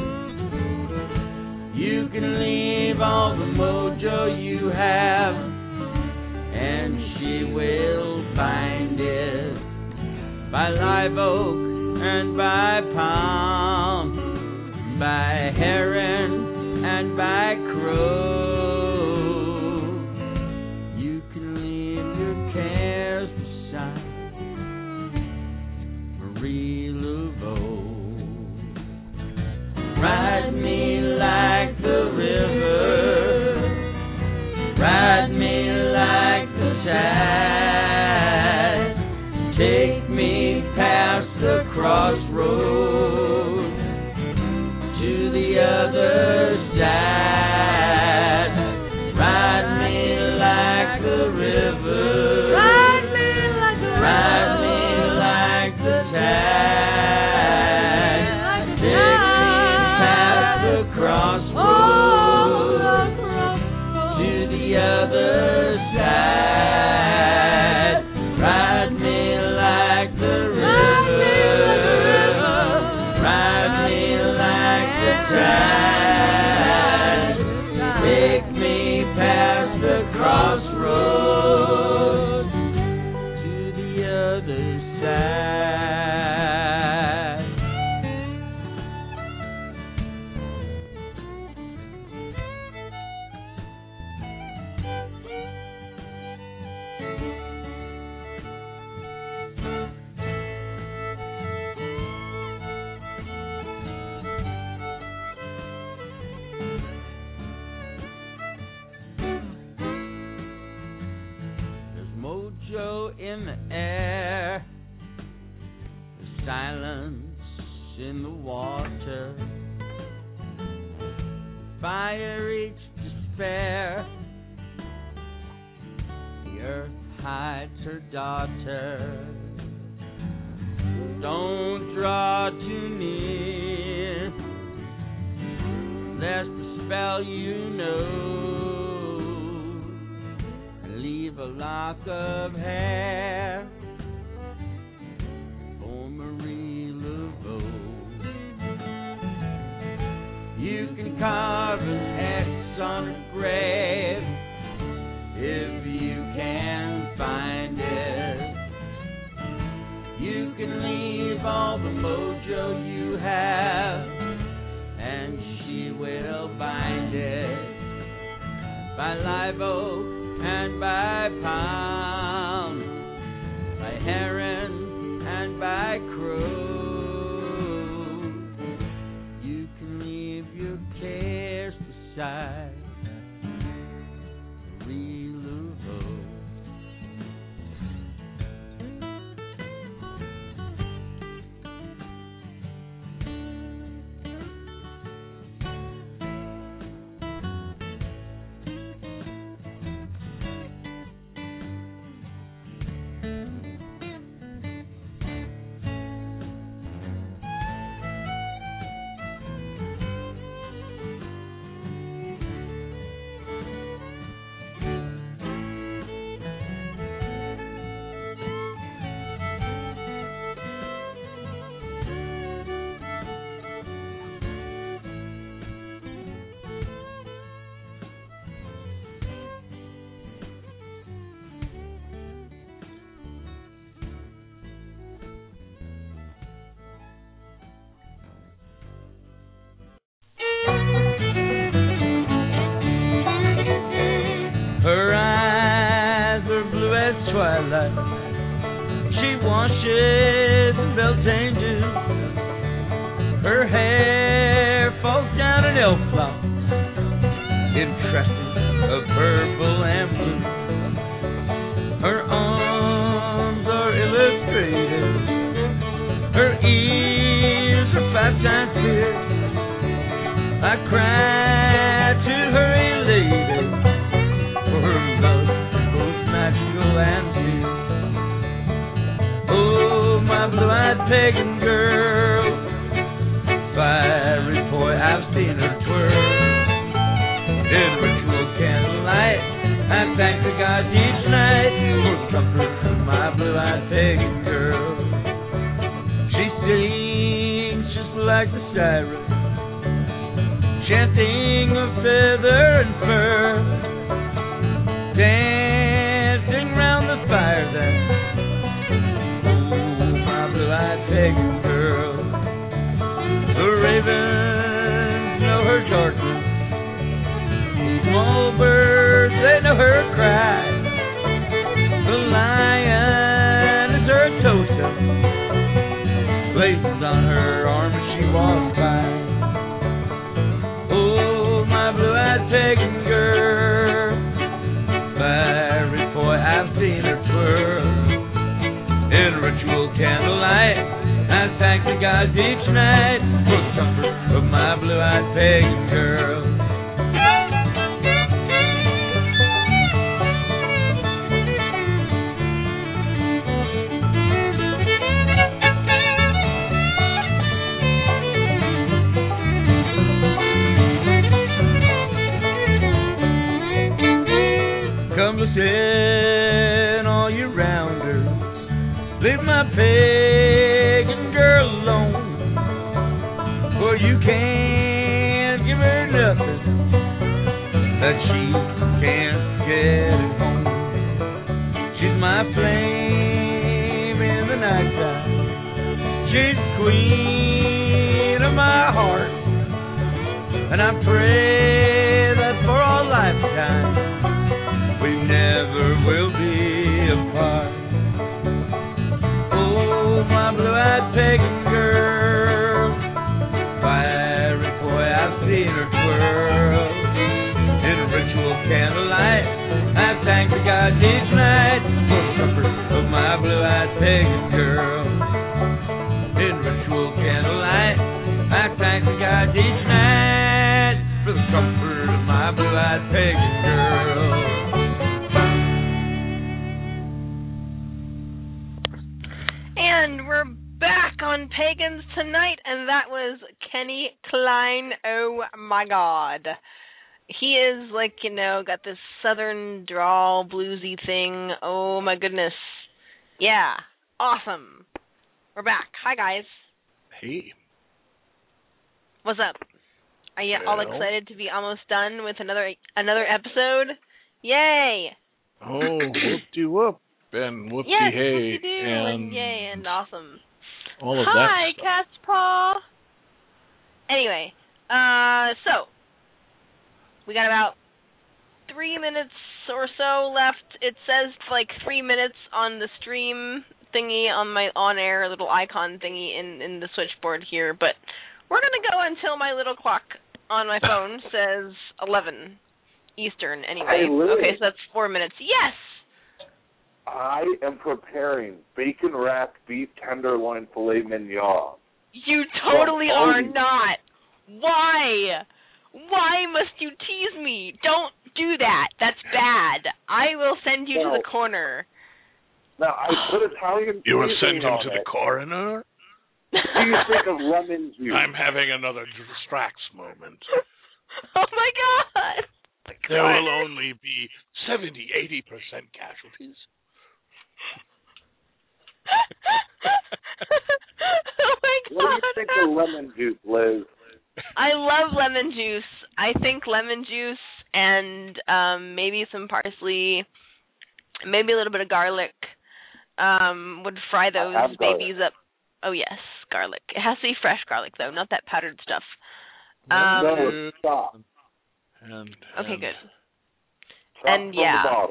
Speaker 8: You can leave all the mojo you have, and she will find it. By live oak and by palm, by heron and by crow, you can leave your cares beside Marie Laveau. Ride me like the river, ride me like the tide, take me past the crossroad to the other side. Ride me like the river, ride me like the river, ride me like the tide, take me past the crossroad to the other side. Ride me like the tide, take me past the crossroads to the other side. In the air, the silence in the water, fire eats despair, the earth hides her daughter. Don't draw too near, lest the spell you know leave a lock of hair for Marie Laveau. You can carve an X on a grave if you can find it. You can leave all the mojo you have, and she will bind it. By live oak and by pound, by heron and by crow. You can leave your cares beside the wheel of woe. Her eyes are blue as twilight. She washes and belt changes. Her hair falls down in elf locks in tresses of purple and blue. Her arms are illustrated. Her ears are 5 times pierced. I cry to her elated, for her love both magical and dear. Oh, my blue-eyed pagan girl, fiery boy, I've seen her twirl. In ritual candlelight, I thank the gods each night for the comfort of my blue-eyed pagan girl. She sings just like the siren, chanting of feather and fur, dancing round the fire then. Oh, my blue-eyed pagan girl. The ravens know her darkness, small birds, they know her cry. The lion is her totem, blazons on her arm as she walks by. Oh, my blue-eyed pagan girl, fiery boy, I've seen her twirl. In ritual candlelight, I thank the gods each night for the comfort of my blue-eyed pagan girl. Come listen, all you rounders, leave my pagan girl alone, for you can't give her nothing that she can't get at home. She's my flame in the nighttime, she's the queen of my heart, and I pray that for all lifetime we never will be apart. Oh, my blue-eyed pagan girl, fiery boy, I've seen her twirl. In ritual candlelight, I thank the gods each night for the comfort of my blue-eyed pagan girl. In ritual candlelight, I thank the gods each night for the comfort of my blue-eyed pagan girl.
Speaker 3: And we're back on Pagans Tonight, and that was Kenny Klein. Oh my God. He is like, got this southern drawl, bluesy thing. Oh my goodness. Yeah. Awesome. We're back. Hi, guys.
Speaker 4: Hey.
Speaker 3: What's up? Are you all excited to be almost done with another episode? Yay!
Speaker 4: Oh, whoop-de-whoop. And whoop-de-hey.
Speaker 3: And yay, and awesome.
Speaker 4: All of
Speaker 3: Hi,
Speaker 4: that
Speaker 3: Cat's Paw. Anyway, so we got about 3 minutes or so left. It says like 3 minutes on the stream thingy on my on-air little icon thingy in the switchboard here, but we're going to go until my little clock on my phone says 11 Eastern anyway. Okay, so that's 4 minutes. Yes!
Speaker 5: I am preparing bacon-wrapped beef tenderloin filet mignon.
Speaker 3: You totally are not. Why? Why must you tease me? Don't do that. That's bad. I will send you to the corner.
Speaker 5: Now, I put Italian
Speaker 4: You will send him
Speaker 5: on
Speaker 4: to
Speaker 5: it.
Speaker 4: the coroner?
Speaker 5: What do you think of lemon juice?
Speaker 4: I'm having another Strax moment.
Speaker 3: Oh, my God.
Speaker 4: There will only be 70-80% casualties.
Speaker 3: Oh, my God.
Speaker 5: What do you think of lemon juice, Liz?
Speaker 3: I love lemon juice. I think lemon juice and maybe some parsley, maybe a little bit of garlic would fry those babies up. Oh, yes, garlic. It has to be fresh garlic, though, not that powdered stuff.
Speaker 5: No, stop.
Speaker 3: Okay, good.
Speaker 5: And yeah.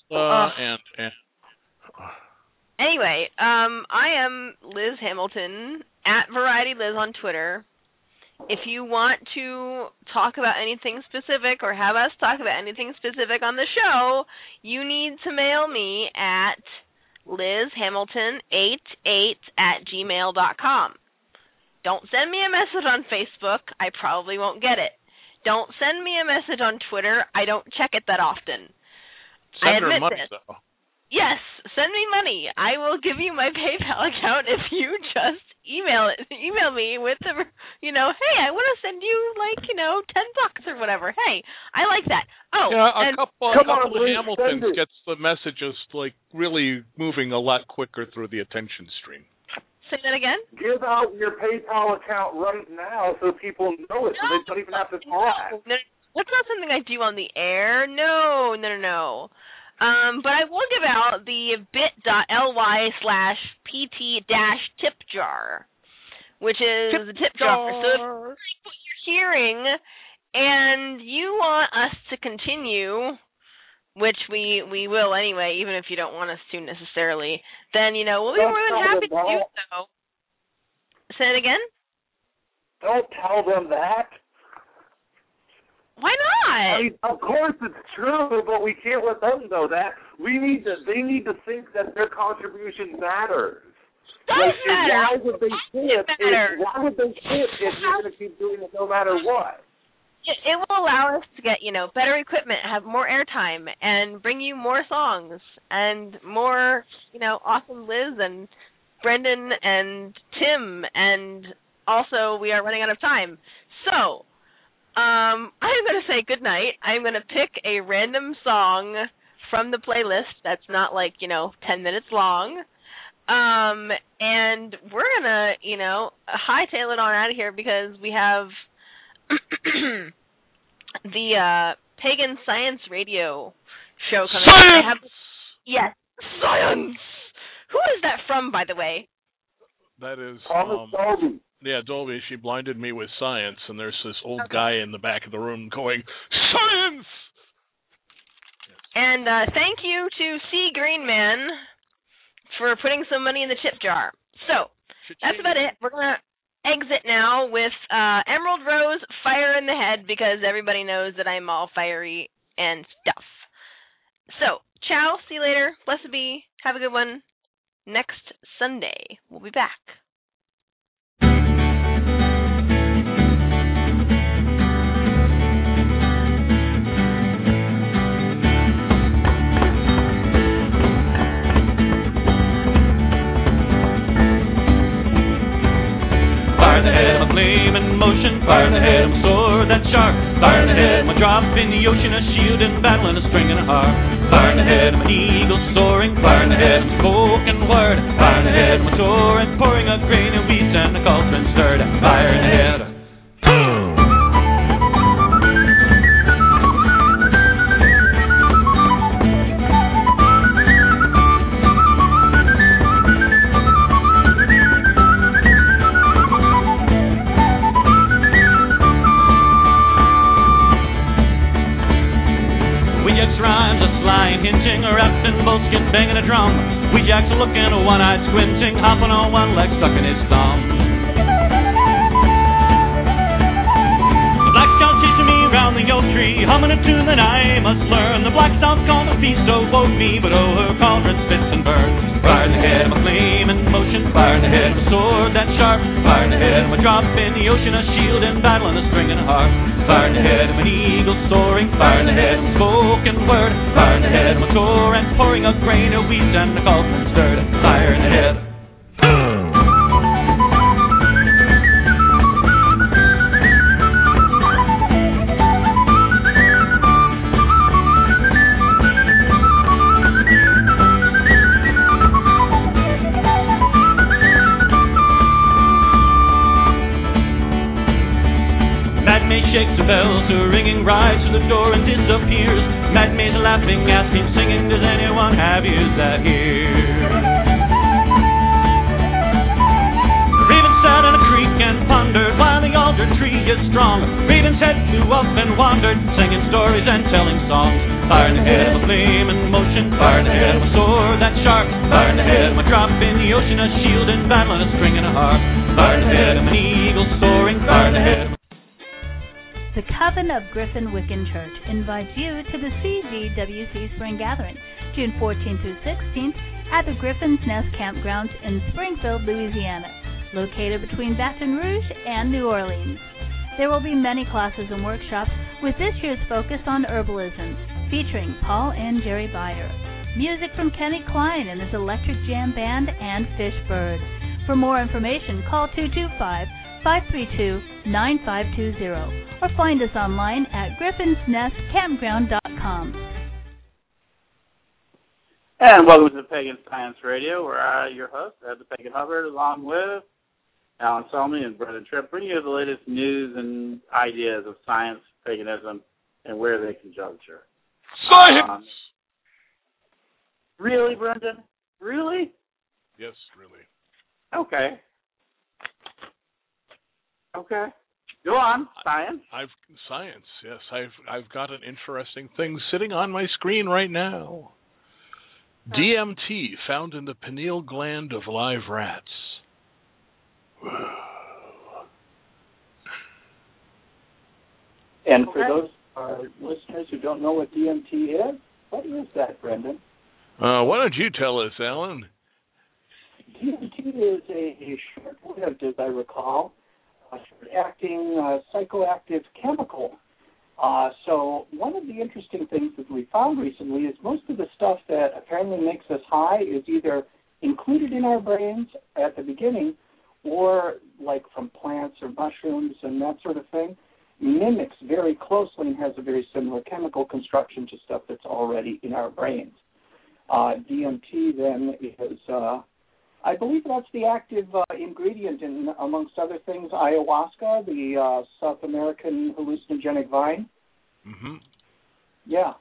Speaker 3: Anyway, I am Liz Hamilton, at Variety Liz on Twitter. If you want to talk about anything specific or have us talk about anything specific on the show, you need to mail me at lizhamilton88@gmail.com. Don't send me a message on Facebook. I probably won't get it. Don't send me a message on Twitter. I don't check it that often.
Speaker 4: Send
Speaker 3: I admit
Speaker 4: her money,
Speaker 3: this.
Speaker 4: though.
Speaker 3: Yes, send me money. I will give you my PayPal account if you just email me with the, hey, I want to send you $10 or whatever. Hey, I like that. Oh,
Speaker 4: yeah, a couple of
Speaker 5: Liz,
Speaker 4: Hamiltons gets the messages really moving a lot quicker through the attention stream.
Speaker 3: Say that again?
Speaker 5: Give out your PayPal account right now so people know it, so they don't even have to talk.
Speaker 3: No, that's not something I do on the air. No. But I will give out the bit.ly/pt-tip jar, which is the tip jar. So if you like what you're hearing and you want us to continue, which we will anyway, even if you don't want us to necessarily, then, we'll be more than happy to do so. Say it again?
Speaker 5: Don't tell them that.
Speaker 3: Why not?
Speaker 5: I mean, of course it's true, but we can't let them know that. They need to think that their contribution matters.
Speaker 3: Does matter.
Speaker 5: Why would they quit if you're going to keep doing it no matter what?
Speaker 3: It will allow us to get, better equipment, have more airtime, and bring you more songs and more, awesome Liz and Brendan and Tim, and also we are running out of time. So, I'm going to say goodnight. I'm going to pick a random song from the playlist that's not 10 minutes long. And we're going to, hightail it on out of here because we have the Pagan Science Radio show coming up.
Speaker 4: Science!
Speaker 3: Yes, Science! Who is that from, by the way?
Speaker 4: That is
Speaker 5: Thomas Dolby.
Speaker 4: Yeah, Dolby. She blinded me with science, and there's this old guy in the back of the room going, "Science!"
Speaker 3: And thank you to C. Greenman for putting some money in the tip jar. So, that's about it. We're going to exit now with Emerald Rose, Fire in the Head, because everybody knows that I'm all fiery and stuff. So, ciao, see you later, blessed be, have a good one. Next Sunday, we'll be back.
Speaker 7: Fire in the head, I'm a flame in motion. Fire in the head, I'm a sword that's sharp. Fire in the head, I'm a drop in the ocean, a shield in battle, and a string and a harp. Fire in the head, I'm an eagle soaring. Fire in the head, I'm a spoken word. Fire in the head, I'm a torrent pouring a grain of wheat and a cauldron stirred. Fire in the head. Rhymes a like sucking his thumb. The black scout's chasing me round the oak tree, humming a tune that I must learn. The black scout's gonna be so woke me, but oh, her cauldron spits and burns. Fire in the head of a flame in motion, fire in the head of a sword that's sharp, fire in the head of a drop in the ocean, a shield in battle and a string and a harp. Fire in the head of an eagle soaring, fire in the head of a spoken word, fire in the head of a torrent and pouring a grain of wheat and a cauldron stirred. Fire in the head. Shakes the bells, a ringing rides to the door and disappears. Mad May's laughing, asking, singing, does anyone have ears that hear? The raven sat in a creek and pondered while the alder tree is strong. Raven's head flew up and wandered, singing stories and telling songs. Fire in the head of a flame in motion, fire in the head of a sword that's sharp, fire in the head of a drop in the ocean, a shield in battle and a string and a harp. Fire in the head of an eagle soaring, fire in the head of
Speaker 9: the Coven of Griffin Wiccan Church invites you to the CGWC Spring Gathering, June 14th through 16th, at the Griffin's Nest Campgrounds in Springfield, Louisiana, located between Baton Rouge and New Orleans. There will be many classes and workshops, with this year's focus on herbalism, featuring Paul and Jerry Byer. Music from Kenny Klein and his Electric Jam Band and Fishbird. For more information, call 225-532-9520 or find us online at griffinsnestcampground.com.
Speaker 10: And welcome to Pagan Science Radio, where I, your host, Ed the Pagan Hubbard, along with Alan Solmy and Brendan Tripp, bring you the latest news and ideas of science, paganism, and where they can juncture.
Speaker 4: Science!
Speaker 10: Really, Brendan? Really?
Speaker 4: Yes, really.
Speaker 10: Okay. Go on, science.
Speaker 4: Science, yes. I've got an interesting thing sitting on my screen right now. DMT found in the pineal gland of live rats.
Speaker 11: And for those listeners who don't know what DMT is, what is that, Brendan?
Speaker 4: Why don't you tell us, Alan?
Speaker 11: DMT is a short-lived, as I recall, acting psychoactive chemical. So one of the interesting things that we found recently is most of the stuff that apparently makes us high is either included in our brains at the beginning or, like from plants or mushrooms and that sort of thing, mimics very closely and has a very similar chemical construction to stuff that's already in our brains. DMT then is... I believe that's the active ingredient in, amongst other things, ayahuasca, the South American hallucinogenic vine.
Speaker 4: Mm-hmm.
Speaker 11: Yeah.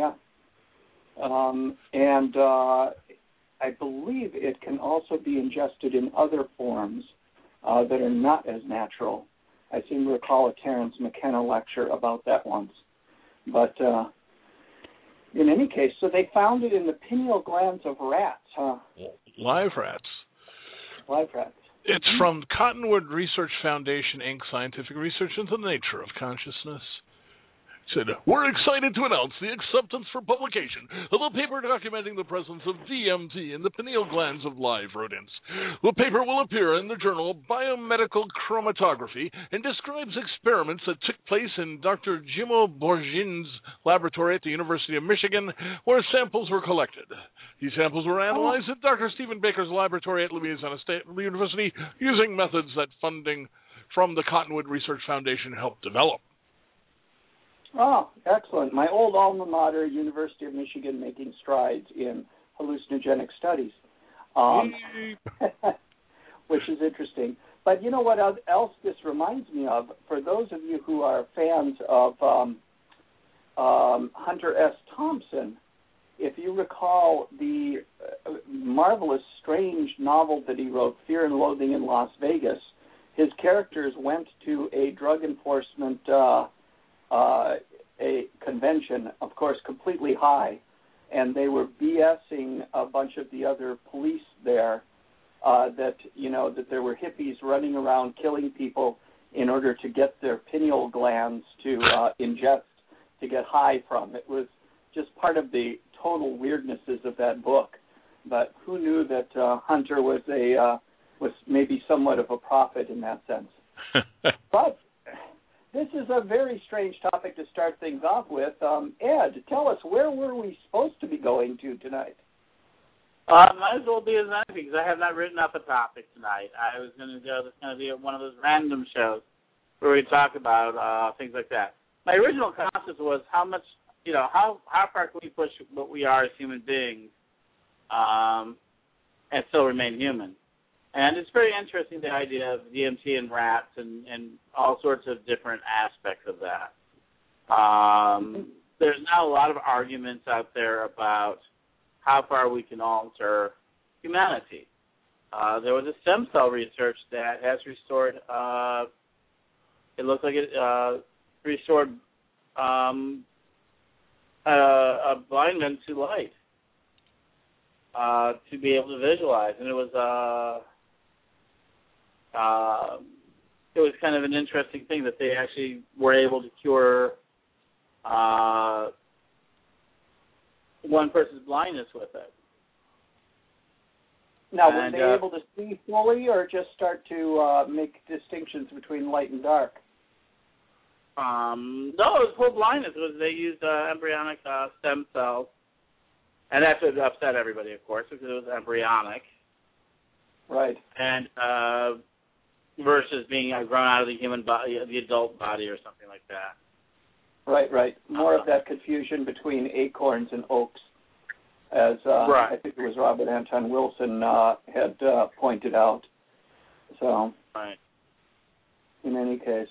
Speaker 11: And I believe it can also be ingested in other forms that are not as natural. I seem to recall a Terence McKenna lecture about that once. But in any case, so they found it in the pineal glands of rats, huh?
Speaker 4: Live rats.
Speaker 11: Live rats.
Speaker 4: It's from Cottonwood Research Foundation, Inc., Scientific Research into the Nature of Consciousness. It said, we're excited to announce the acceptance for publication of a paper documenting the presence of DMT in the pineal glands of live rodents. The paper will appear in the journal Biomedical Chromatography and describes experiments that took place in Dr. Jimo Borgin's laboratory at the University of Michigan, where samples were collected. These samples were analyzed at Dr. Stephen Baker's laboratory at Louisiana State University using methods that funding from the Cottonwood Research Foundation helped develop.
Speaker 11: Oh, excellent. My old alma mater, University of Michigan, making strides in hallucinogenic studies, which is interesting. But you know what else this reminds me of? For those of you who are fans of Hunter S. Thompson, if you recall the marvelous, strange novel that he wrote, Fear and Loathing in Las Vegas, his characters went to a drug enforcement a convention, of course, completely high, and they were BSing a bunch of the other police there that there were hippies running around killing people in order to get their pineal glands to ingest to get high from. It was just part of the total weirdnesses of that book. But who knew that Hunter was maybe somewhat of a prophet in that sense. But this is a very strange topic to start things off with. Ed, tell us, where were we supposed to be going to tonight?
Speaker 10: Might as well be as nice because I have not written up a topic tonight. I was going to go. This is going to be one of those random shows where we talk about things like that. My original concept was how much, how far can we push what we are as human beings, and still remain human. And it's very interesting, the idea of DMT and rats and all sorts of different aspects of that. There's now a lot of arguments out there about how far we can alter humanity. There was a stem cell research that has restored, it looks like it restored a blind man to light, to be able to visualize. And it was kind of an interesting thing that they actually were able to cure one person's blindness with it.
Speaker 11: Now, were they able to see fully, or just start to make distinctions between light and dark?
Speaker 10: No, it was full blindness. They used embryonic stem cells, and that would upset everybody, of course, because it was embryonic.
Speaker 11: Right.
Speaker 10: And versus being grown out of the human body, the adult body, or something like that.
Speaker 11: Right. More of that confusion between acorns and oaks, as I think it was Robert Anton Wilson had pointed out. So,
Speaker 10: right.
Speaker 11: In any case,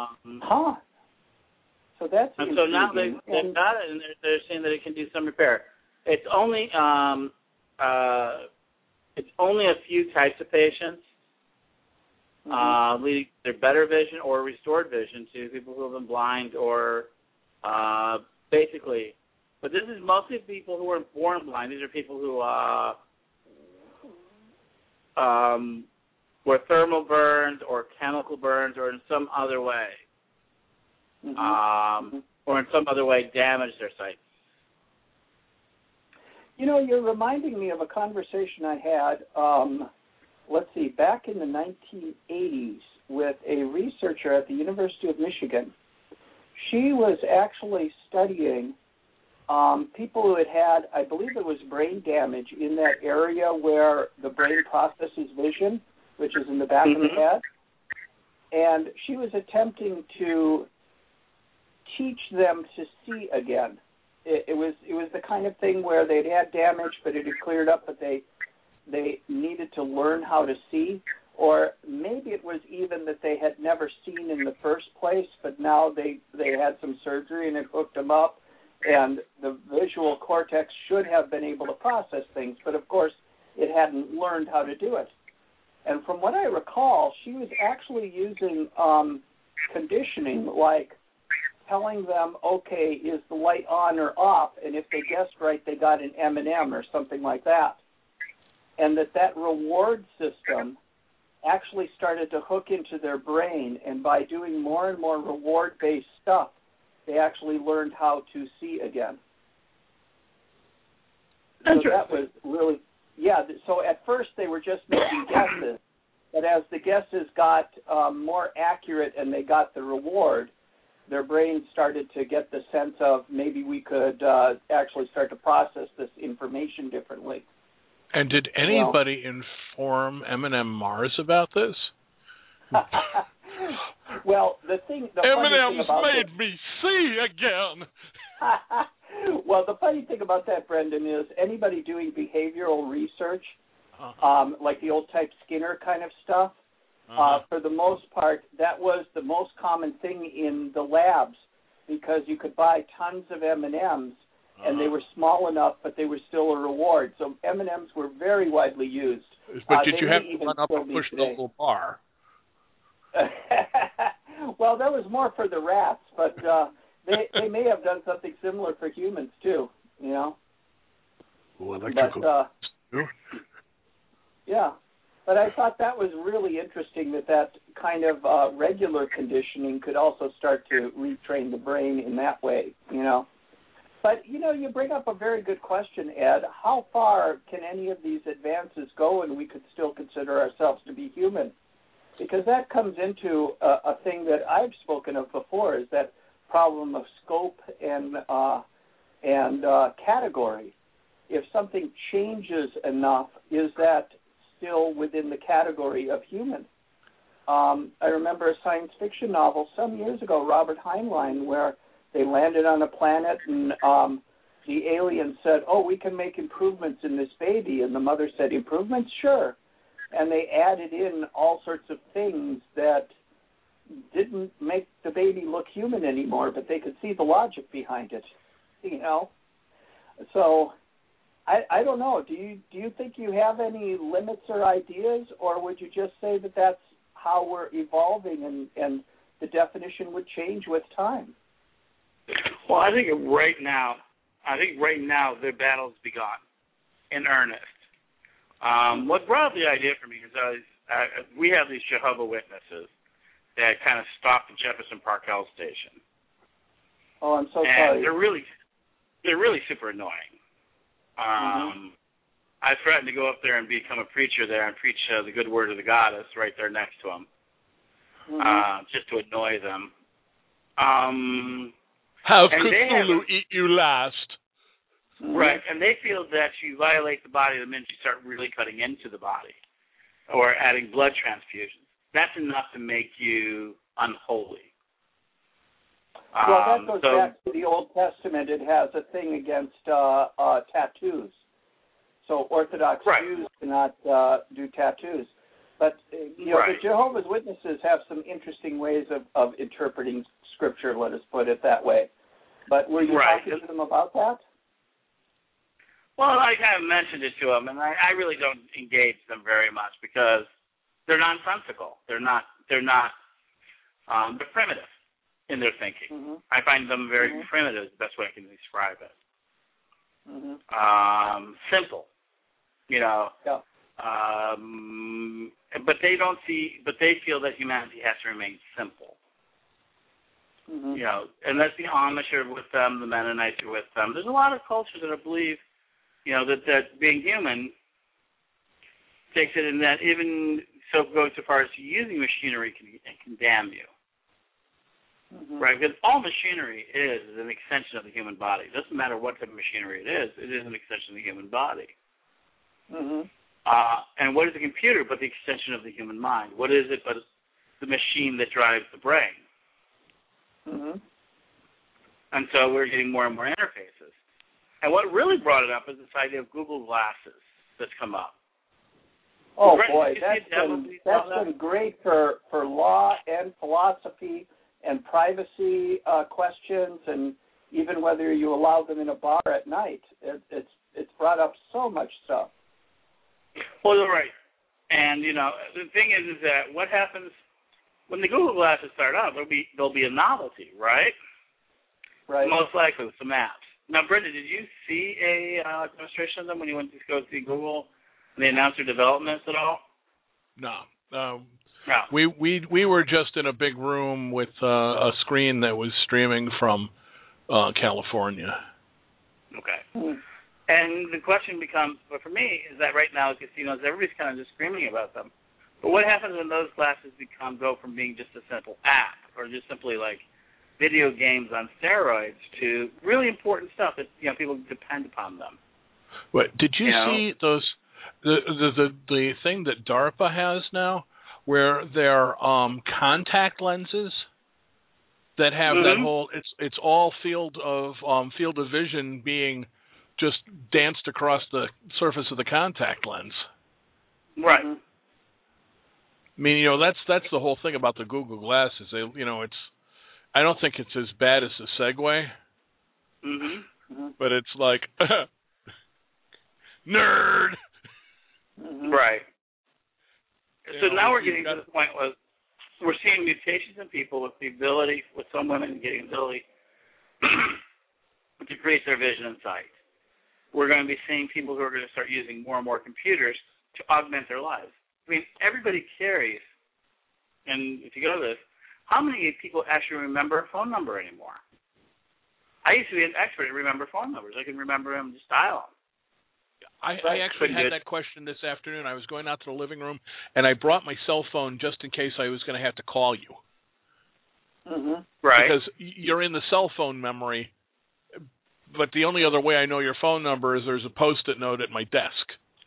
Speaker 11: So that's
Speaker 10: and so now they've got it, and they're saying that it can do some repair. It's only a few types of patients. Leading to their better vision or restored vision to people who have been blind or basically. But this is mostly people who were born blind. These are people who were thermal burns or chemical burns or in some other way. Or in some other way damaged their sight.
Speaker 11: You're reminding me of a conversation I had back in the 1980s with a researcher at the University of Michigan. She was actually studying people who had, I believe it was brain damage in that area where the brain processes vision, which is in the back of the head. And she was attempting to teach them to see again. It was the kind of thing where they'd had damage, but it had cleared up, but they needed to learn how to see, or maybe it was even that they had never seen in the first place, but now they had some surgery and it hooked them up, and the visual cortex should have been able to process things, but of course it hadn't learned how to do it. And from what I recall, she was actually using conditioning, like telling them, okay, is the light on or off, and if they guessed right, they got an M&M or something like that. And that reward system actually started to hook into their brain, and by doing more and more reward-based stuff, they actually learned how to see again. So that was really, so at first they were just making guesses, but as the guesses got more accurate and they got the reward, their brains started to get the sense of maybe we could actually start to process this information differently.
Speaker 4: And did anybody inform M&M Mars about this?
Speaker 11: Well, the
Speaker 4: M&M's made me see again.
Speaker 11: Well, the funny thing about that, Brendan, is anybody doing behavioral research, like the old type Skinner kind of stuff, for the most part, that was the most common thing in the labs because you could buy tons of M&Ms, and they were small enough, but they were still a reward. So M&Ms were very widely used.
Speaker 4: But did you have to run up and push the little bar?
Speaker 11: Well, that was more for the rats, but they may have done something similar for humans too,
Speaker 4: Electrical.
Speaker 11: Yeah. But I thought that was really interesting that kind of regular conditioning could also start to retrain the brain in that way, you know. But, you know, you bring up a very good question, Ed. How far can any of these advances go and we could still consider ourselves to be human? Because that comes into a thing that I've spoken of before, is that problem of scope and category. If something changes enough, is that still within the category of human? I remember a science fiction novel some years ago, Robert Heinlein, where they landed on a planet and the alien said, "Oh, we can make improvements in this baby." And the mother said, "Improvements? Sure." And they added in all sorts of things that didn't make the baby look human anymore, but they could see the logic behind it, you know. So I don't know. Do you think you have any limits or ideas, or would you just say that that's how we're evolving and the definition would change with time?
Speaker 10: Well, I think right now the battle's begun in earnest. What brought up the idea for me is we have these Jehovah's Witnesses that kind of stopped the Jefferson Park Health Station.
Speaker 11: Oh, I'm so
Speaker 10: and
Speaker 11: sorry.
Speaker 10: They're really super annoying. I threatened to go up there and become a preacher there and preach the good word of the goddess right there next to them, just to annoy them.
Speaker 4: Have Cthulhu eat you last.
Speaker 10: Right, and they feel that you violate the body the minute you start really cutting into the body or adding blood transfusions. That's enough to make you unholy.
Speaker 11: Well, that goes back to the Old Testament. It has a thing against tattoos. So Orthodox Jews cannot do tattoos. But you know, the Jehovah's Witnesses have some interesting ways of interpreting Scripture, let us put it that way. But were you talking to them about that?
Speaker 10: Well, I kind of mentioned it to them, and I really don't engage them very much because they're nonsensical. They're primitive in their thinking. I find them very primitive, is the best way I can describe it. Simple, you know.
Speaker 11: Yeah.
Speaker 10: But they feel that humanity has to remain simple. You know, unless the Amish are with them, the Mennonites are with them. There's a lot of cultures that believe, you know, that being human takes it, and that even so goes so far as using machinery can damn you. Right? Because all machinery is an extension of the human body. It doesn't matter what type of machinery it is an extension of the human body. And what is a computer but the extension of the human mind? What is it but the machine that drives the brain? And so we're getting more and more interfaces. And what really brought it up is this idea of Google Glasses that's come up.
Speaker 11: Oh, boy, that's been great for law and philosophy and privacy questions, and even whether you allow them in a bar at night. It's brought up so much stuff.
Speaker 10: Well, you're right. And, you know, the thing is that what happens when the Google Glasses start out, there'll be a novelty, right?
Speaker 11: Right.
Speaker 10: Most likely with some apps. Now, Brenda, did you see a demonstration of them when you went to go see Google and they announced their developments at all?
Speaker 4: No.
Speaker 10: No.
Speaker 4: We were just in a big room with a screen that was streaming from California.
Speaker 10: Okay. And the question becomes, but for me, is that right now, casinos, everybody's kind of just screaming about them. But what happens when those glasses go from being just a simple app or just simply like video games on steroids to really important stuff that, you know, people depend upon them?
Speaker 4: What did you see those the thing that DARPA has now, where they're contact lenses that have that whole it's all field of vision being just danced across the surface of the contact lens.
Speaker 10: Right.
Speaker 4: I mean, you know, that's the whole thing about the Google Glasses. I don't think it's as bad as the Segway. But it's like nerd.
Speaker 10: Right. So now we're getting to the point where we're seeing mutations in people with some women getting the ability to create their vision and sight. We're going to be seeing people who are going to start using more and more computers to augment their lives. everybody carries, and if you go to this, how many people actually remember a phone number anymore? I used to be an expert at remember phone numbers. I can remember them, just dial them.
Speaker 4: I actually had that question this afternoon. I was going out to the living room, and I brought my cell phone just in case I was going to have to call you.
Speaker 10: Mm-hmm. Right.
Speaker 4: Because you're in the cell phone memory, but the only other way I know your phone number is there's a Post-it note at my desk.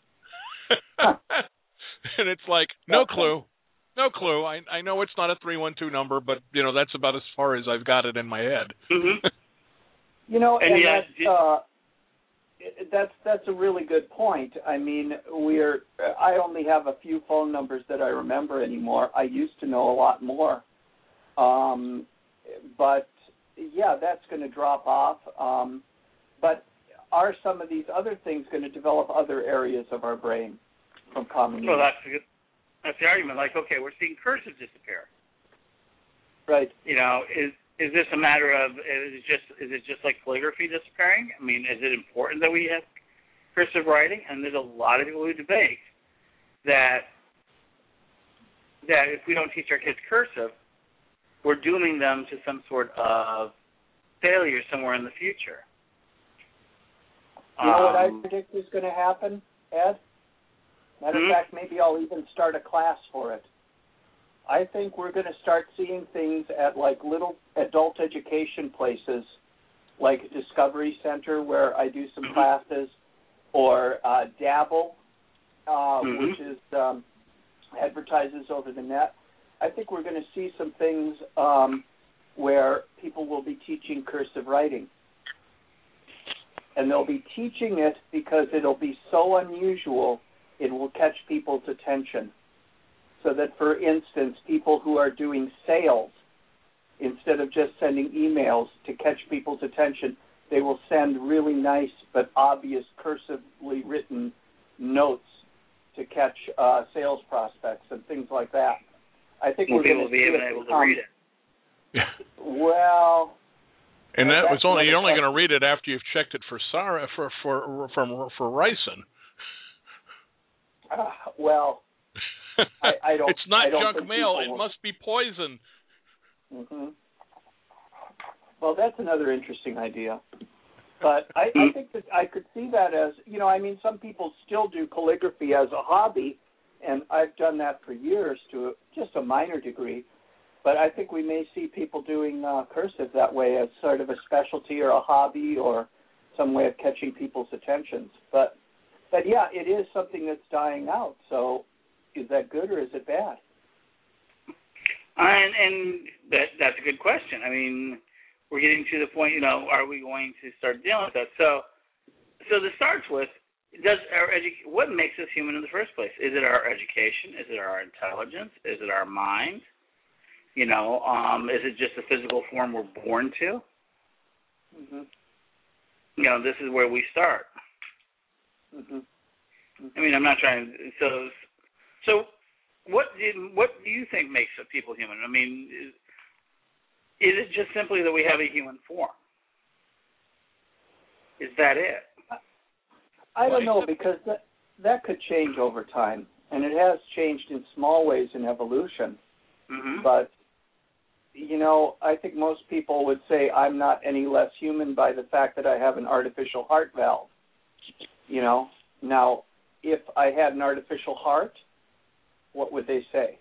Speaker 4: And it's like, no clue. No clue. I know it's not a 312 number, but, that's about as far as I've got it in my head.
Speaker 10: Mm-hmm.
Speaker 11: That's a really good point. I mean, I only have a few phone numbers that I remember anymore. I used to know a lot more. But yeah, that's going to drop off. But are some of these other things going to develop other areas of our brain from common use?
Speaker 10: Well, that's the argument. Like, okay, we're seeing cursive disappear.
Speaker 11: Right.
Speaker 10: Is this a matter of is it just like calligraphy disappearing? I mean, is it important that we have cursive writing? And there's a lot of people who debate that if we don't teach our kids cursive, we're dooming them to some sort of failure somewhere in the future.
Speaker 11: You know what I predict is going to happen, Ed? Matter of fact, maybe I'll even start a class for it. I think we're going to start seeing things at like little adult education places, like Discovery Center, where I do some classes, or Dabble, which is advertises over the net. I think we're going to see some things where people will be teaching cursive writing. And they'll be teaching it because it'll be so unusual, it will catch people's attention. So that, for instance, people who are doing sales, instead of just sending emails to catch people's attention, they will send really nice but obvious cursively written notes to catch sales prospects and things like that. I think we're going to be able to read it. Well,
Speaker 4: and that was you're only going to read it after you've checked it for ricin.
Speaker 11: Well, I don't.
Speaker 4: It's not
Speaker 11: don't
Speaker 4: junk mail. It must be poison.
Speaker 11: Mm-hmm. Well, that's another interesting idea. But I think that I could see that as, some people still do calligraphy as a hobby, and I've done that for years to just a minor degree. But I think we may see people doing cursive that way as sort of a specialty or a hobby or some way of catching people's attentions. But yeah, it is something that's dying out. So is that good or is it bad?
Speaker 10: And that's a good question. I mean, we're getting to the point, are we going to start dealing with that? So to start with, what makes us human in the first place? Is it our education? Is it our intelligence? Is it our mind? Is it just the physical form we're born to?
Speaker 11: Mm-hmm.
Speaker 10: This is where we start.
Speaker 11: Mm-hmm.
Speaker 10: I mean, I'm not trying. So what do you think makes people human? I mean, is it just simply that we have a human form? Is that it?
Speaker 11: I don't know, because that could change over time, and it has changed in small ways in evolution.
Speaker 10: Mm-hmm.
Speaker 11: But I think most people would say I'm not any less human by the fact that I have an artificial heart valve. Now, if I had an artificial heart, what would they say?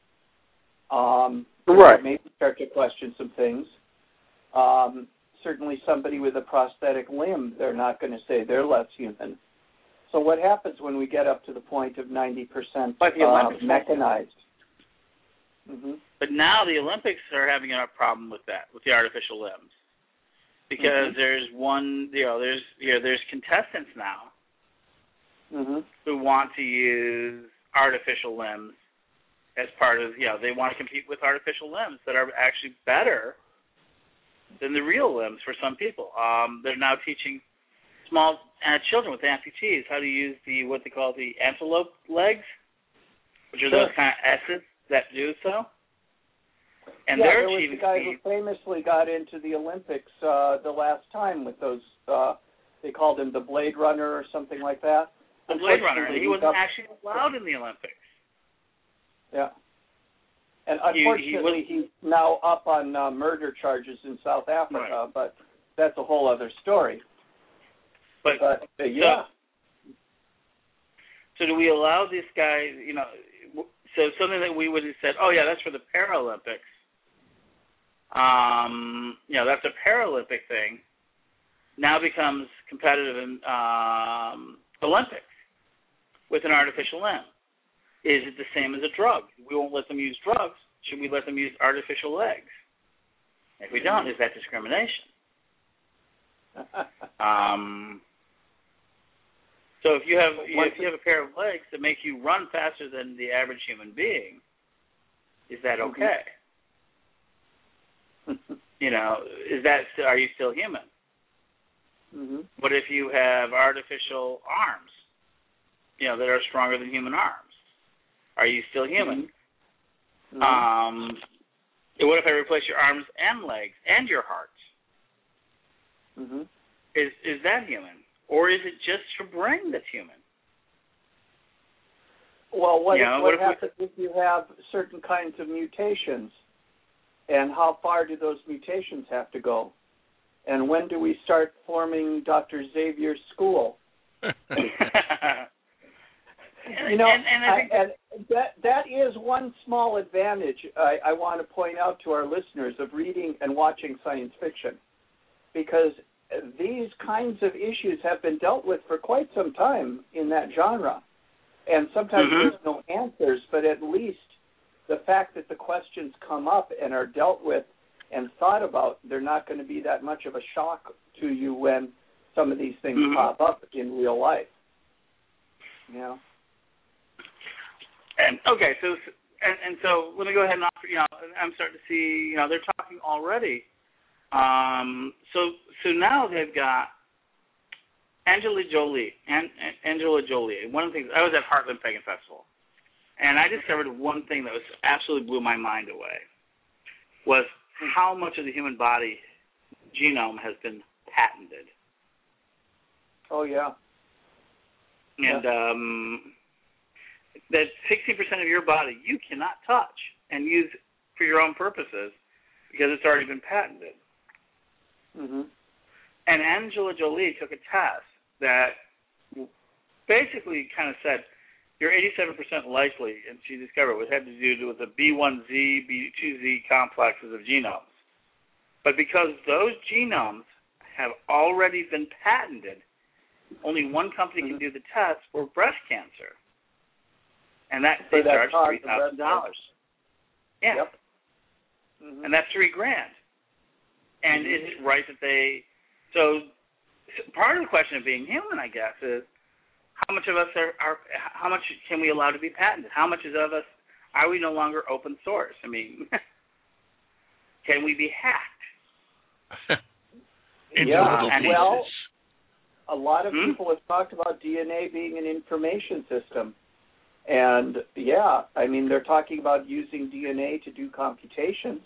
Speaker 10: Right.
Speaker 11: Maybe start to question some things. Certainly somebody with a prosthetic limb, they're not going to say they're less human. So what happens when we get up to the point of 90% mechanized? Mm-hmm.
Speaker 10: But now the Olympics are having a problem with that, with the artificial limbs, because there's contestants now who want to use artificial limbs as part of, they want to compete with artificial limbs that are actually better than the real limbs for some people. They're now teaching small children with amputees how to use what they call the antelope legs, which are those kind of S's that do so. And they're achieving
Speaker 11: the guy who famously got into the Olympics the last time with those, they called him the Blade Runner or something like that.
Speaker 10: The Blade Runner. He wasn't actually allowed in the Olympics.
Speaker 11: Yeah. And unfortunately, he's now up on murder charges in South Africa, but that's a whole other story.
Speaker 10: But
Speaker 11: yeah.
Speaker 10: So do we allow this guy, so something that we would have said, oh, yeah, that's for the Paralympics. That's a Paralympic thing, now becomes competitive in Olympics with an artificial limb. Is it the same as a drug? We won't let them use drugs. Should we let them use artificial legs? If we don't, is that discrimination? So if you have a pair of legs that make you run faster than the average human being, is that okay? Are you still human?
Speaker 11: Mm-hmm.
Speaker 10: What if you have artificial arms, that are stronger than human arms? Are you still human?
Speaker 11: Mm-hmm.
Speaker 10: What if I replace your arms and legs and your heart?
Speaker 11: Mm-hmm.
Speaker 10: Is that human? Or is it just your brain that's human?
Speaker 11: Well, what happens if you have certain kinds of mutations? And how far do those mutations have to go? And when do we start forming Dr. Xavier's school? That is one small advantage I want to point out to our listeners of reading and watching science fiction, because these kinds of issues have been dealt with for quite some time in that genre. And sometimes there's no answers, but at least the fact that the questions come up and are dealt with and thought about, they're not going to be that much of a shock to you when some of these things pop up in real life.
Speaker 10: And okay, so let me go ahead and offer. I'm starting to see. They're talking already. So now they've got Angela Jolie. Angela Jolie. One of the things, I was at Heartland Pagan Festival, and I discovered one thing that absolutely blew my mind away, was how much of the human body genome has been patented.
Speaker 11: Oh, yeah.
Speaker 10: And that 60% of your body you cannot touch and use for your own purposes because it's already been patented.
Speaker 11: Mm-hmm.
Speaker 10: And Angela Jolie took a test that basically kind of said you're 87% likely, and she discovered it had to do with the B1Z, B2Z complexes of genomes. But because those genomes have already been patented, only one company can do the test for breast cancer. And they charge $3,000. Yeah.
Speaker 11: Yep. Mm-hmm.
Speaker 10: And that's $3,000. And is it right that so part of the question of being human, I guess, is how much of us how much can we allow to be patented? How much of us are we no longer open source? I mean, can we be hacked?
Speaker 11: Well, a lot of people have talked about DNA being an information system. And, they're talking about using DNA to do computations.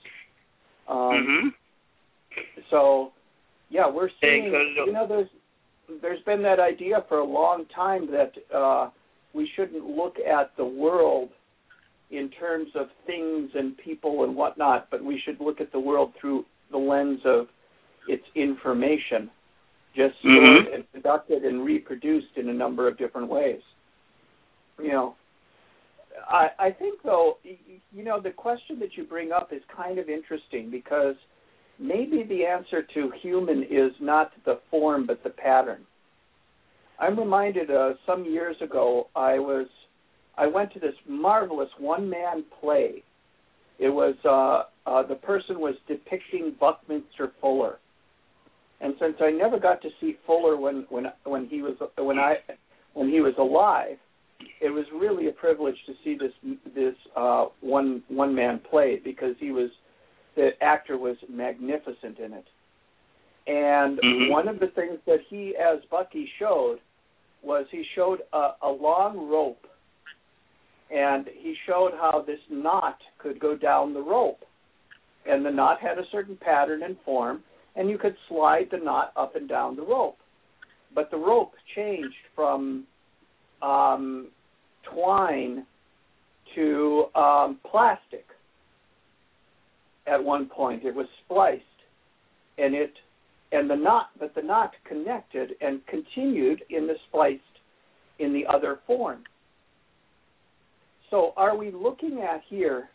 Speaker 11: So, we're seeing, there's been that idea for a long time that we shouldn't look at the world in terms of things and people and whatnot, but we should look at the world through the lens of its information, just stored and conducted and reproduced in a number of different ways. I think, though, the question that you bring up is kind of interesting because maybe the answer to human is not the form but the pattern. I'm reminded some years ago I went to this marvelous one-man play. It was the person was depicting Buckminster Fuller, and since I never got to see Fuller when he was alive, it was really a privilege to see this one-man play because the actor was magnificent in it. And one of the things that he, as Bucky, showed was he showed a long rope, and he showed how this knot could go down the rope. And the knot had a certain pattern and form, and you could slide the knot up and down the rope. But the rope changed from twine to plastic at one point. It was spliced, and the knot connected and continued in the spliced in the other form. So are we looking at here,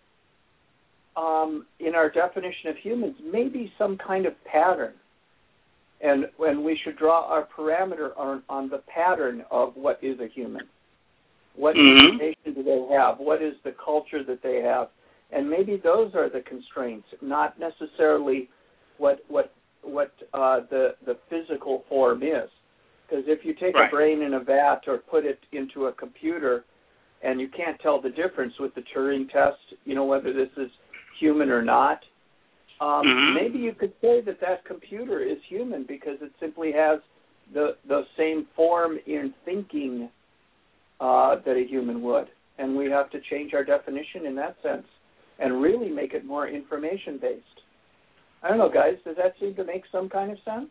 Speaker 11: in our definition of humans, maybe some kind of pattern? And we should draw our parameter on the pattern of what is a human. What information do they have? What is the culture that they have? And maybe those are the constraints, not necessarily what the physical form is. Because if you take a brain in a vat or put it into a computer, and you can't tell the difference with the Turing test, whether this is human or not, maybe you could say that computer is human because it simply has the same form in thinking that a human would. And we have to change our definition in that sense and really make it more information-based. I don't know, guys. Does that seem to make some kind of sense?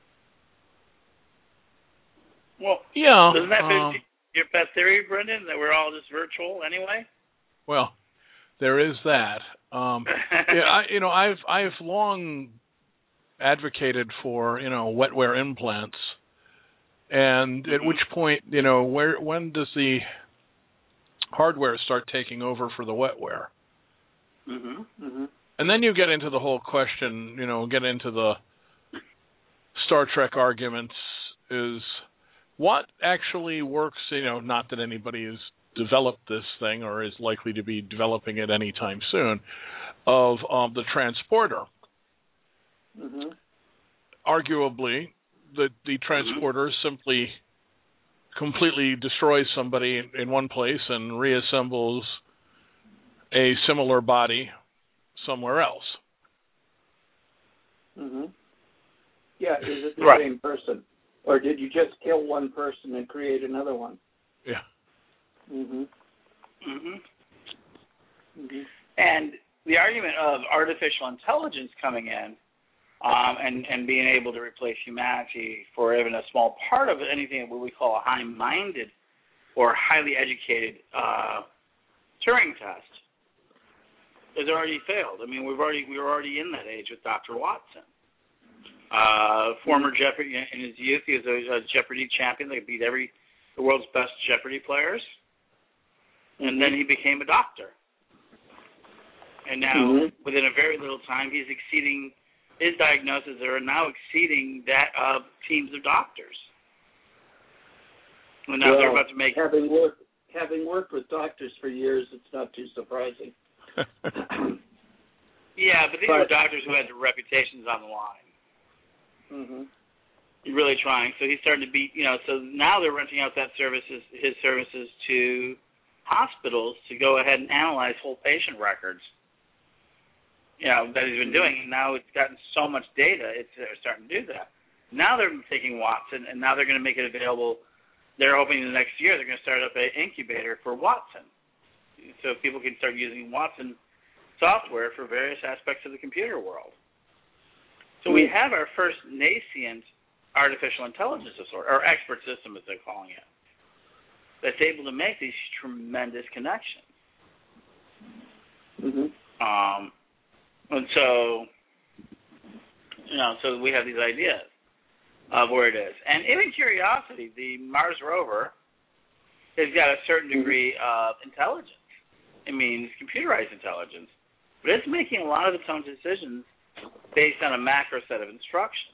Speaker 10: Well,
Speaker 4: yeah.
Speaker 10: Doesn't that fit your best theory, Brendan, that we're all just virtual anyway?
Speaker 4: Well, there is that. I've long advocated for wetware implants, and at which point when does the hardware start taking over for the wetware? And then you get into the whole question, get into the Star Trek arguments, is what actually works, not that anybody has developed this thing or is likely to be developing it anytime soon, of the transporter. Arguably, the transporter simply completely destroys somebody in one place and reassembles a similar body somewhere else.
Speaker 11: Yeah, is it the same person? Or did you just kill one person and create another one?
Speaker 4: Yeah.
Speaker 10: And the argument of artificial intelligence coming in and being able to replace humanity for even a small part of anything what we call a high-minded or highly educated Turing test has already failed. I mean, we were already in that age with Dr. Watson. Former Jeopardy, in his youth, he was a Jeopardy champion. They beat the world's best Jeopardy players. And then he became a doctor. And now, within a very little time, his diagnoses are now exceeding that of teams of doctors. And now they're about to make...
Speaker 11: Having worked with doctors for years, it's not too surprising.
Speaker 10: Yeah, but these were doctors who had their reputations on the line. Really trying. So he's starting to beat, so now they're renting out his services to hospitals to go ahead and analyze whole patient records, that he's been doing. And now it's gotten so much data, they're starting to do that. Now they're taking Watson, and now they're going to make it available. They're hoping in the next year they're going to start up an incubator for Watson, so people can start using Watson software for various aspects of the computer world. So we have our first nascent artificial intelligence disorder, or expert system as they're calling it, that's able to make these tremendous connections. And so, so we have these ideas of where it is. And even Curiosity, the Mars rover, has got a certain degree of intelligence. It means computerized intelligence. But it's making a lot of its own decisions based on a macro set of instructions.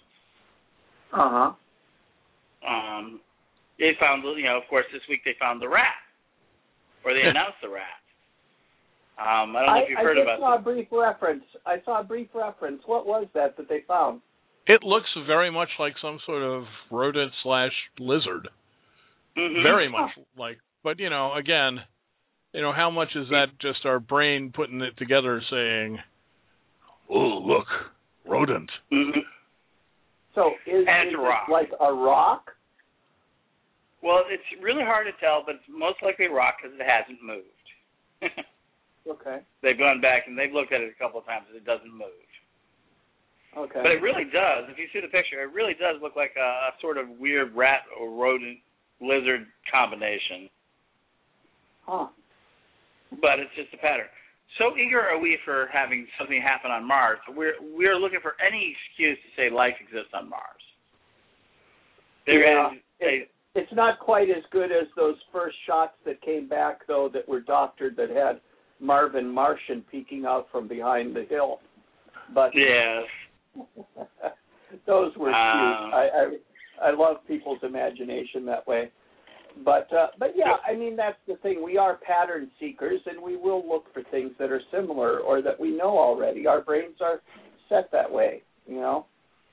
Speaker 10: They found, of course, this week they found the rat, or they announced the rat. I don't know if you've heard about that.
Speaker 11: I saw a brief reference. What was that they found?
Speaker 4: It looks very much like some sort of rodent/lizard. Very much like, but again, how much is that just our brain putting it together saying, "Oh, look, rodent."
Speaker 11: So is it like a rock?
Speaker 10: Well, it's really hard to tell, but it's most likely a rock because it hasn't moved.
Speaker 11: Okay.
Speaker 10: They've gone back and they've looked at it a couple of times and it doesn't move.
Speaker 11: Okay.
Speaker 10: But it really does. If you see the picture, it really does look like a sort of weird rat or rodent lizard combination. but it's just a pattern. So eager are we for having something happen on Mars. We're looking for any excuse to say life exists on Mars.
Speaker 11: It's not quite as good as those first shots that came back, though, that were doctored that had Marvin Martian peeking out from behind the hill. But
Speaker 10: yes,
Speaker 11: those were cute. I love people's imagination that way. But yeah, I mean, that's the thing. We are pattern seekers, and we will look for things that are similar or that we know already. Our brains are set that way, you know.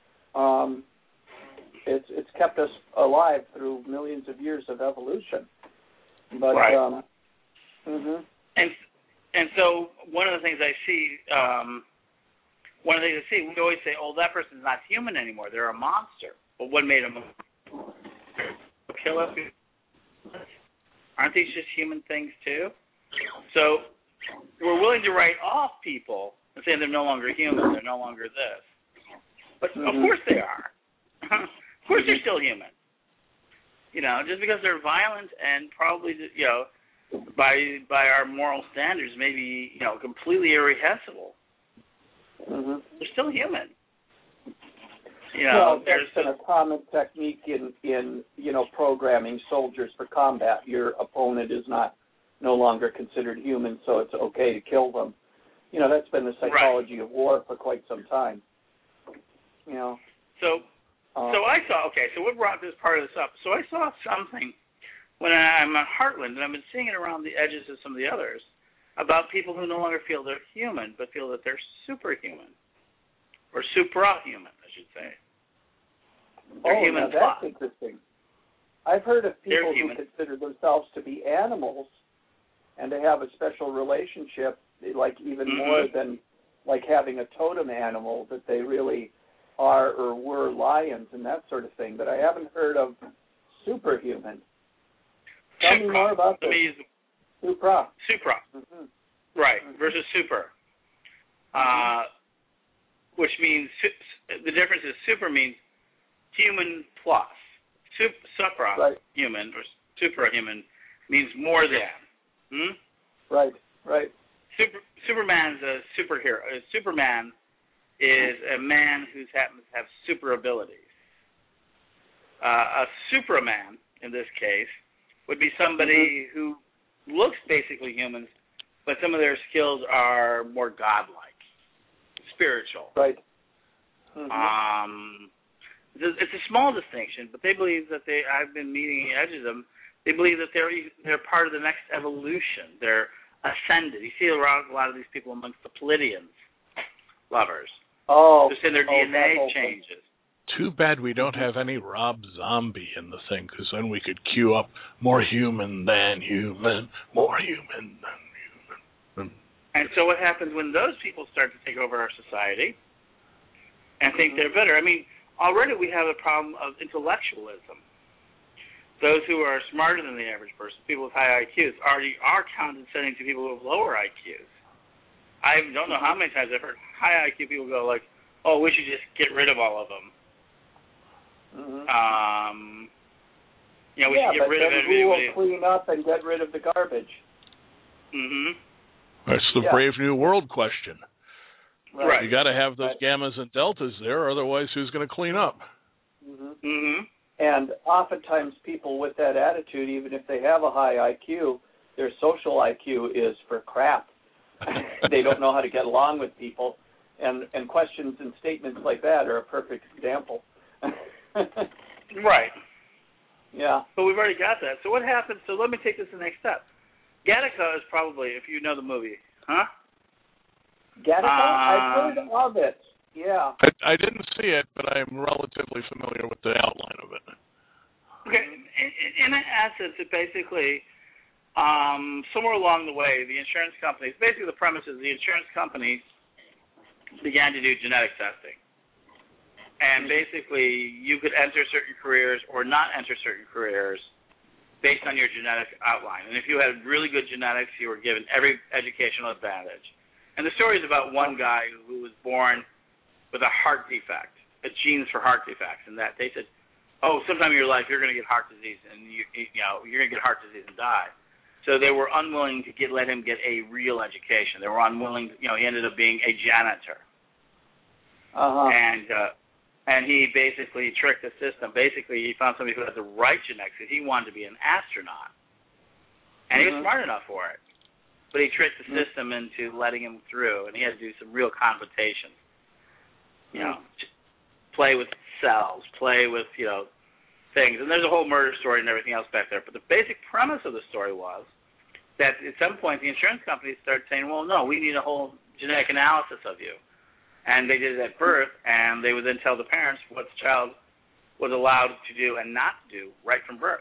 Speaker 11: It's kept us alive through millions of years of evolution. But
Speaker 10: right. And so one of the things I see, we always say, "Oh, that person's not human anymore; they're a monster." But what made them kill us? Aren't these just human things too? So we're willing to write off people and say they're no longer human, they're no longer this. But of course they are. Of course they're still human. You know, just because they're violent and probably, you know, by our moral standards, maybe, you know, completely irrepressible. They're still human. You know,
Speaker 11: well, that's been a common technique in you know, programming soldiers for combat. Your opponent is no longer considered human, so it's okay to kill them. You know, that's been the psychology of war for quite some time. You know. So I saw. Okay, so what brought this part of this up? So I saw something when I'm at Heartland, and I've been seeing it around the edges of some of the others about people who no longer feel they're human, but feel that they're superhuman or suprahuman, I should say. Now that's interesting. I've heard of people who consider themselves to be animals and to have a special relationship, like even more than like having a totem animal, that they really are or were lions and that sort of thing. But I haven't heard of superhuman. Tell me more about this. Supra.
Speaker 10: Right, versus super. Which means, the difference is super means human plus. Suprahuman or suprahuman means more than.
Speaker 11: Right.
Speaker 10: Superman's a superhero. Superman is a man who happens to have super abilities. A Supraman, in this case, would be somebody who looks basically human, but some of their skills are more godlike, spiritual.
Speaker 11: Right.
Speaker 10: It's a small distinction, but they believe that I've been meeting the edges of them. They believe that they're part of the next evolution. They're ascended. You see around a lot of these people amongst the Pleiadians lovers. Just in their DNA changes.
Speaker 4: Too bad we don't have any Rob Zombie in the thing, because then we could queue up more human than human, more human than human.
Speaker 10: And so what happens when those people start to take over our society and think they're better? I mean, already we have a problem of intellectualism. Those who are smarter than the average person, people with high IQs, already are condescending to people with lower IQs. I don't know how many times I've heard high IQ people go like, "Oh, we should just get rid of all of them." You know, we should get rid of everybody.
Speaker 11: We will clean up and get rid of the garbage.
Speaker 4: That's the Brave New World question.
Speaker 10: Right.
Speaker 4: You got to have those gammas and deltas there, otherwise, who's going to clean up?
Speaker 11: And oftentimes, people with that attitude, even if they have a high IQ, their social IQ is for crap. They don't know how to get along with people, and questions and statements like that are a perfect example.
Speaker 10: Right.
Speaker 11: Yeah.
Speaker 10: But we've already got that. So what happens? So let me take this to the next step. Gattaca is probably, if you know the movie,
Speaker 11: Gattaca? I've heard of it. Yeah.
Speaker 4: I didn't see it, but I'm relatively familiar with the outline of it.
Speaker 10: Okay. In essence, it basically, somewhere along the way, the insurance companies, basically the premise is the insurance companies began to do genetic testing. And basically, you could enter certain careers or not enter certain careers based on your genetic outline. And if you had really good genetics, you were given every educational advantage. And the story is about one guy who was born with a heart defect, a genes for heart defects, and that they said, "Oh, sometime in your life you're going to get heart disease, and you're going to get heart disease and die." So they were unwilling to let him get a real education. They were unwilling. He ended up being a janitor. And he basically tricked the system. Basically, he found somebody who had the right genetics because he wanted to be an astronaut. And he was smart enough for it. But he tricked the system into letting him through, and he had to do some real computations. Just play with cells, play with, things. And there's a whole murder story and everything else back there. But the basic premise of the story was that at some point the insurance companies started saying, well, no, we need a whole genetic analysis of you. And they did it at birth, and they would then tell the parents what the child was allowed to do and not to do right from birth.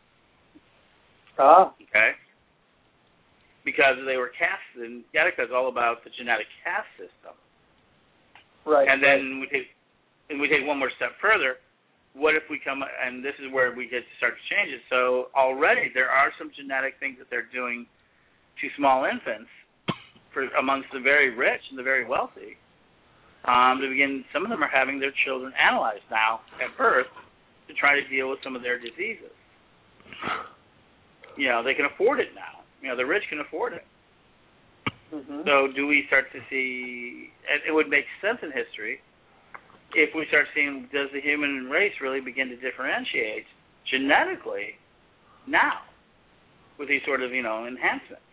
Speaker 10: Okay? Because they were casted, and Gattaca is all about the genetic caste system.
Speaker 11: Right.
Speaker 10: And then we take one more step further. What if we come, and this is where we get to start to change it. So already there are some genetic things that they're doing to small infants amongst the very rich and the very wealthy. Some of them are having their children analyzed now at birth to try to deal with some of their diseases. They can afford it now. The rich can afford it. So do we start to see, and it would make sense in history, if we start seeing, does the human race really begin to differentiate genetically now with these sort of, enhancements?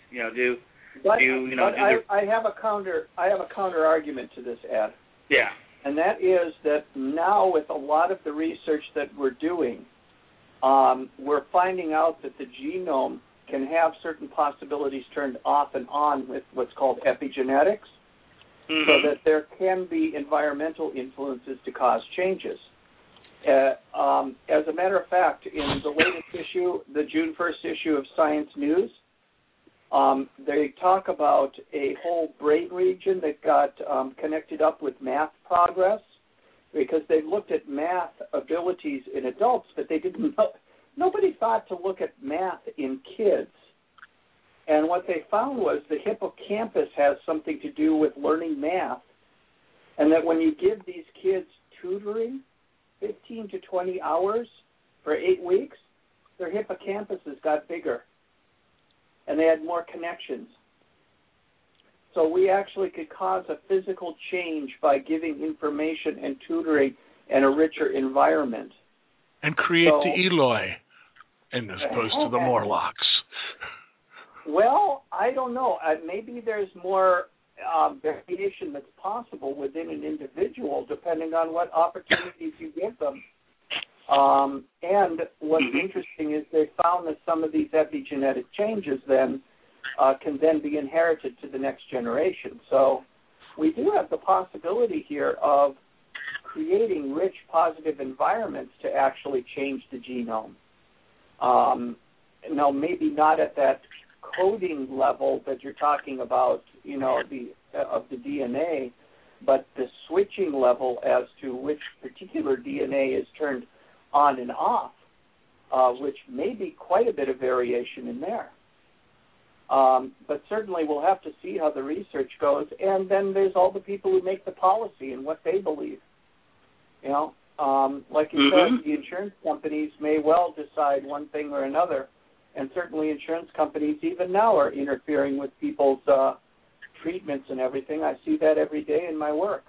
Speaker 11: I have a counter argument to this, Ed.
Speaker 10: Yeah.
Speaker 11: And that is that now with a lot of the research that we're doing, we're finding out that the genome can have certain possibilities turned off and on with what's called epigenetics, so that there can be environmental influences to cause changes. As a matter of fact, in the latest issue, the June 1st issue of Science News, they talk about a whole brain region that got connected up with math progress, because they looked at math abilities in adults, but they didn't know. Nobody thought to look at math in kids. And what they found was the hippocampus has something to do with learning math, and that when you give these kids tutoring, 15 to 20 hours for 8 weeks, their hippocampuses got bigger, and they had more connections. So we actually could cause a physical change by giving information and tutoring and a richer environment.
Speaker 4: And create the Eloi, as opposed to the Morlocks.
Speaker 11: Well, I don't know. Maybe there's more variation that's possible within an individual, depending on what opportunities you give them. And what's interesting is they found that some of these epigenetic changes then can then be inherited to the next generation. So we do have the possibility here of creating rich, positive environments to actually change the genome. Now, maybe not at that coding level that you're talking about, of the DNA, but the switching level as to which particular DNA is turned on and off, which may be quite a bit of variation in there. But certainly we'll have to see how the research goes, and then there's all the people who make the policy and what they believe. Like you said, the insurance companies may well decide one thing or another, and certainly insurance companies even now are interfering with people's treatments and everything. I see that every day in my work.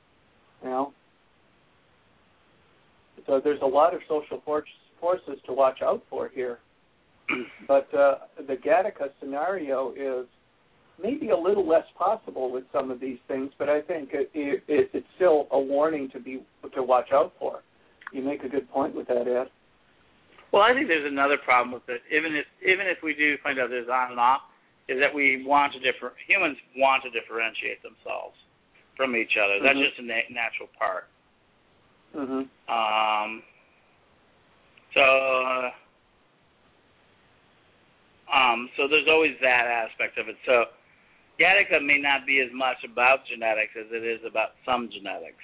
Speaker 11: So there's a lot of social forces to watch out for here. But the Gattaca scenario is maybe a little less possible with some of these things, but I think it's still a warning to watch out for. You make a good point with that, Ed.
Speaker 10: Well, I think there's another problem with it. Even if we do find out there's on and off, is that humans want to differentiate themselves from each other. That's just a natural part. So there's always that aspect of it. So Gattaca may not be as much about genetics as it is about some genetics.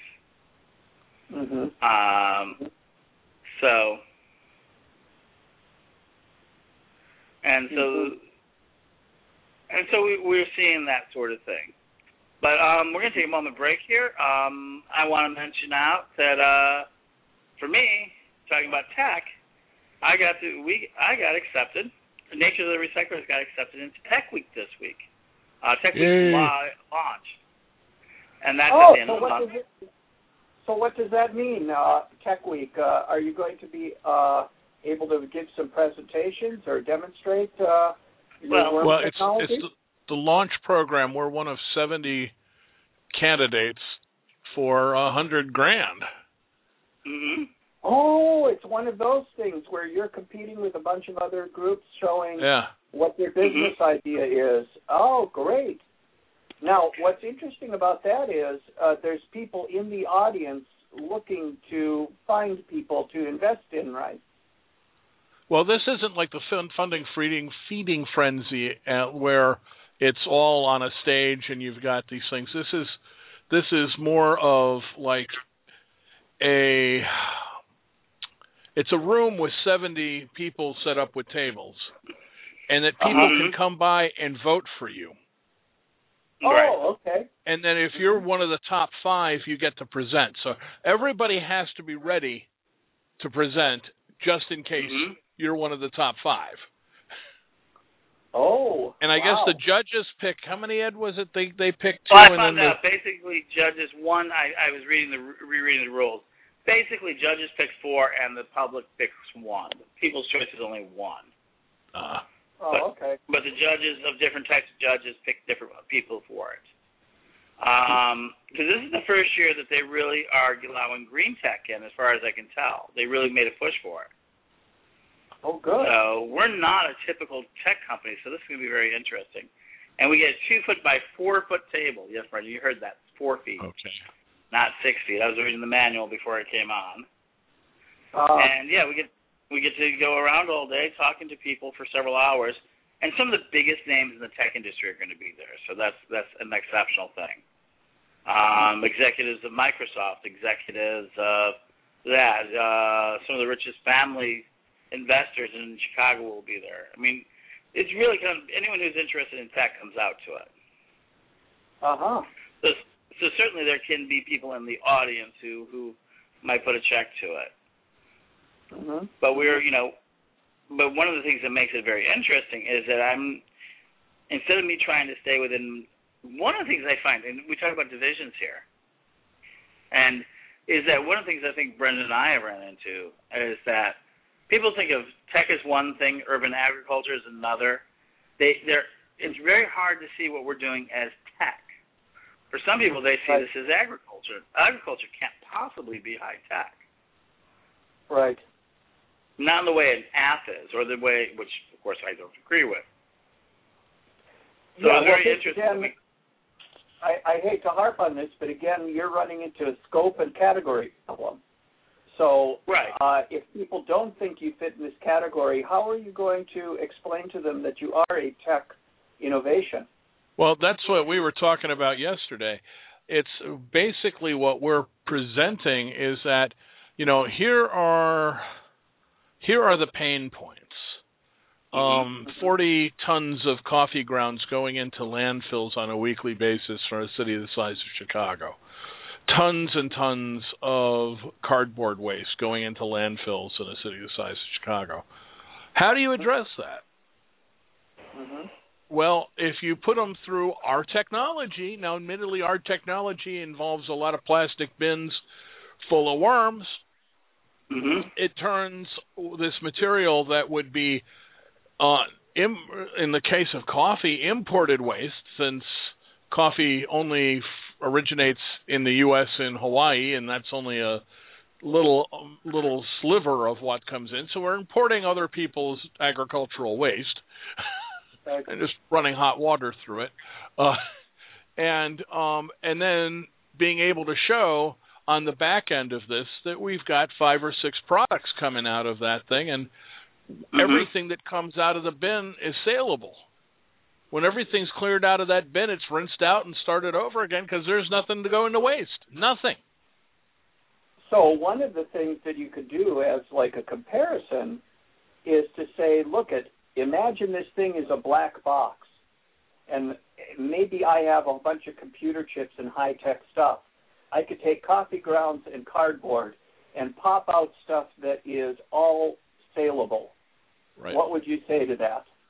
Speaker 10: So we're seeing that sort of thing. But we're going to take a moment break here. I want to mention out that for me, talking about tech, I got accepted Nature of the Recyclers got accepted into Tech Week this week. Tech Week launched. And that's at the end of the month.
Speaker 11: So what does that mean, Tech Week? Are you going to be able to give some presentations or demonstrate your worm technology?
Speaker 4: It's the launch program. We're one of 70 candidates for $100,000.
Speaker 10: Mm-hmm.
Speaker 11: Oh, it's one of those things where you're competing with a bunch of other groups showing what their business idea is. Oh, great. Now, what's interesting about that is there's people in the audience looking to find people to invest in, right?
Speaker 4: Well, this isn't like the funding feeding frenzy where it's all on a stage and you've got these things. This is more of like it's a room with 70 people set up with tables, and that people can come by and vote for you.
Speaker 11: Oh, okay.
Speaker 4: And then if you're one of the top 5, you get to present. So everybody has to be ready to present just in case you're one of the top 5.
Speaker 11: Oh,
Speaker 4: and I guess the judges pick, how many, Ed, was it? They picked 2.
Speaker 10: Well, I found out basically judges, one, I was rereading the rules. Basically, judges pick 4 and the public picks 1. People's choice is only 1.
Speaker 11: Okay.
Speaker 10: But the judges of different types of judges pick different people for it. Because this is the first year that they really are allowing green tech in, as far as I can tell. They really made a push for it.
Speaker 11: Oh, good.
Speaker 10: So we're not a typical tech company, so this is going to be very interesting. And we get a 2-foot by 4-foot table. Yes, Brendan, you heard that. It's 4 feet.
Speaker 4: Okay.
Speaker 10: Not 6 feet. I was reading the manual before it came on. And we get to go around all day talking to people for several hours, and some of the biggest names in the tech industry are going to be there. So that's an exceptional thing. Executives of Microsoft, executives of some of the richest family investors in Chicago will be there. I mean, it's really kind of anyone who's interested in tech comes out to it. So certainly there can be people in the audience who might put a check to it. But but one of the things that makes it very interesting is that instead of me trying to stay within, one of the things I find, and we talk about divisions here, and is that one of the things I think Brendan and I have run into is that people think of tech as one thing, urban agriculture as another. It's very hard to see what we're doing as tech. For some people, they see this as agriculture. Agriculture can't possibly be high tech.
Speaker 11: Right.
Speaker 10: Not in the way an app is, or the way, which, of course, I don't agree with. So it's very interesting.
Speaker 11: I hate to harp on this, but again, you're running into a scope and category problem. So if people don't think you fit in this category, how are you going to explain to them that you are a tech innovation?
Speaker 4: Well, that's what we were talking about yesterday. It's basically what we're presenting is that, here are the pain points. 40 tons of coffee grounds going into landfills on a weekly basis for a city the size of Chicago. Tons and tons of cardboard waste going into landfills in a city the size of Chicago. How do you address that? Well, if you put them through our technology, now admittedly our technology involves a lot of plastic bins full of worms. It turns this material that would be, in the case of coffee, imported waste, since coffee only originates in the U.S. and Hawaii, and that's only a little sliver of what comes in. So we're importing other people's agricultural waste and just running hot water through it, and then being able to show on the back end of this that we've got 5 or 6 products coming out of that thing, and everything that comes out of the bin is saleable. When everything's cleared out of that bin, it's rinsed out and started over again because there's nothing to go into waste. Nothing.
Speaker 11: So one of the things that you could do as like a comparison is to say, imagine this thing is a black box, and maybe I have a bunch of computer chips and high-tech stuff. I could take coffee grounds and cardboard and pop out stuff that is all saleable.
Speaker 4: Right.
Speaker 11: What would you say to that?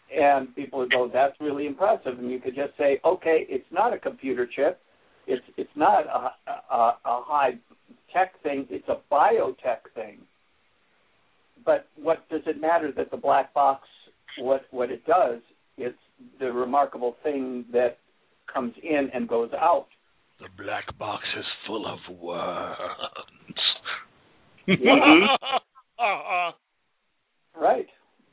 Speaker 11: And people would go, that's really impressive. And you could just say, okay, it's not a computer chip. It's not a high-tech thing. It's a biotech thing. But what does it matter that the black box, what it does, it's the remarkable thing that comes in and goes out.
Speaker 4: The black box is full of worms.
Speaker 11: Right.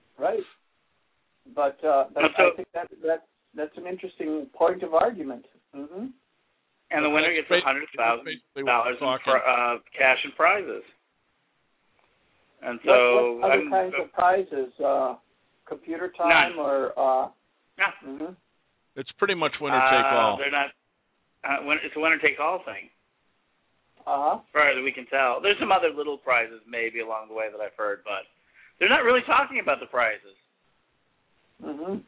Speaker 11: But I think that's an interesting point of argument. Mm-hmm.
Speaker 10: And the winner gets $100,000 in cash and prizes. And so,
Speaker 11: what other kinds of prizes? Computer time or?
Speaker 10: Yeah.
Speaker 11: Mm-hmm.
Speaker 4: It's pretty much winner take all.
Speaker 10: They're not. It's a winner take all thing.
Speaker 11: As
Speaker 10: far as we can tell, there's some other little prizes maybe along the way that I've heard, but they're not really talking about the prizes.
Speaker 11: Mm-hmm.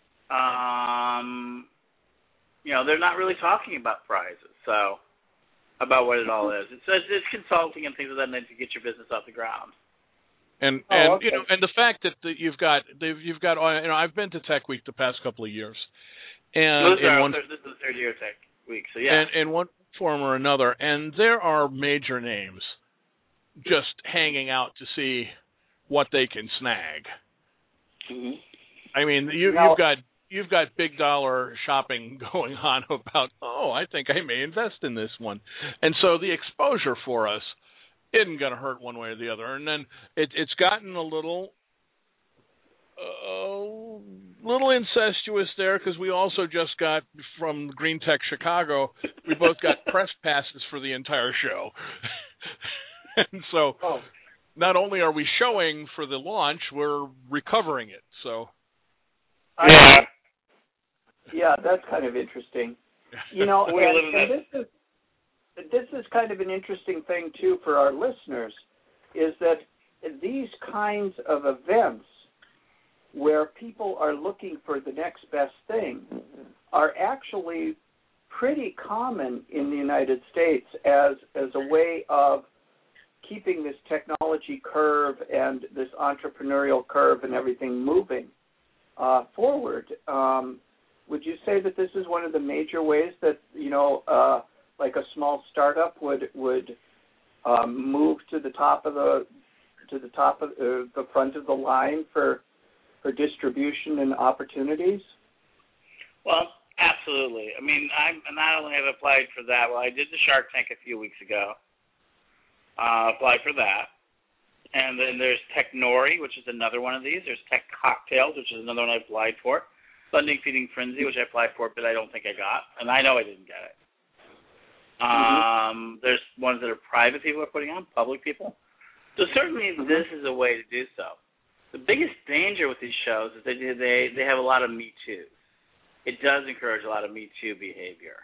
Speaker 10: They're not really talking about prizes. So, about what it all is. It's consulting and things of that nature to get your business off the ground.
Speaker 4: And the fact that you've got I've been to Tech Week the past couple of years, and
Speaker 10: this is the third year of Tech Week, so yeah.
Speaker 4: And in one form or another, and there are major names just hanging out to see what they can snag.
Speaker 10: Mm-hmm.
Speaker 4: I mean, you've got big dollar shopping going on about, I think I may invest in this one, and so the exposure for us isn't going to hurt one way or the other. And then it's gotten a little incestuous there because we also just got from Green Tech Chicago, we both got press passes for the entire show. And so not only are we showing for the launch, we're recovering it. So
Speaker 11: yeah, that's kind of interesting. And this is kind of an interesting thing, too, for our listeners, is that these kinds of events where people are looking for the next best thing are actually pretty common in the United States as a way of keeping this technology curve and this entrepreneurial curve and everything moving forward. Would you say that this is one of the major ways that, like a small startup would move to the top of the front of the line for distribution and opportunities?
Speaker 10: Well, absolutely. I mean, I not only have applied for that. Well, I did the Shark Tank a few weeks ago. Applied for that, and then there's Technori, which is another one of these. There's Tech Cocktails, which is another one I applied for. Funding Feeding Frenzy, which I applied for, but I don't think I got, and I know I didn't get it. There's ones that are private people are putting on, public people. So certainly this is a way to do so. The biggest danger with these shows is that they have a lot of Me Too. It does encourage a lot of Me Too behavior.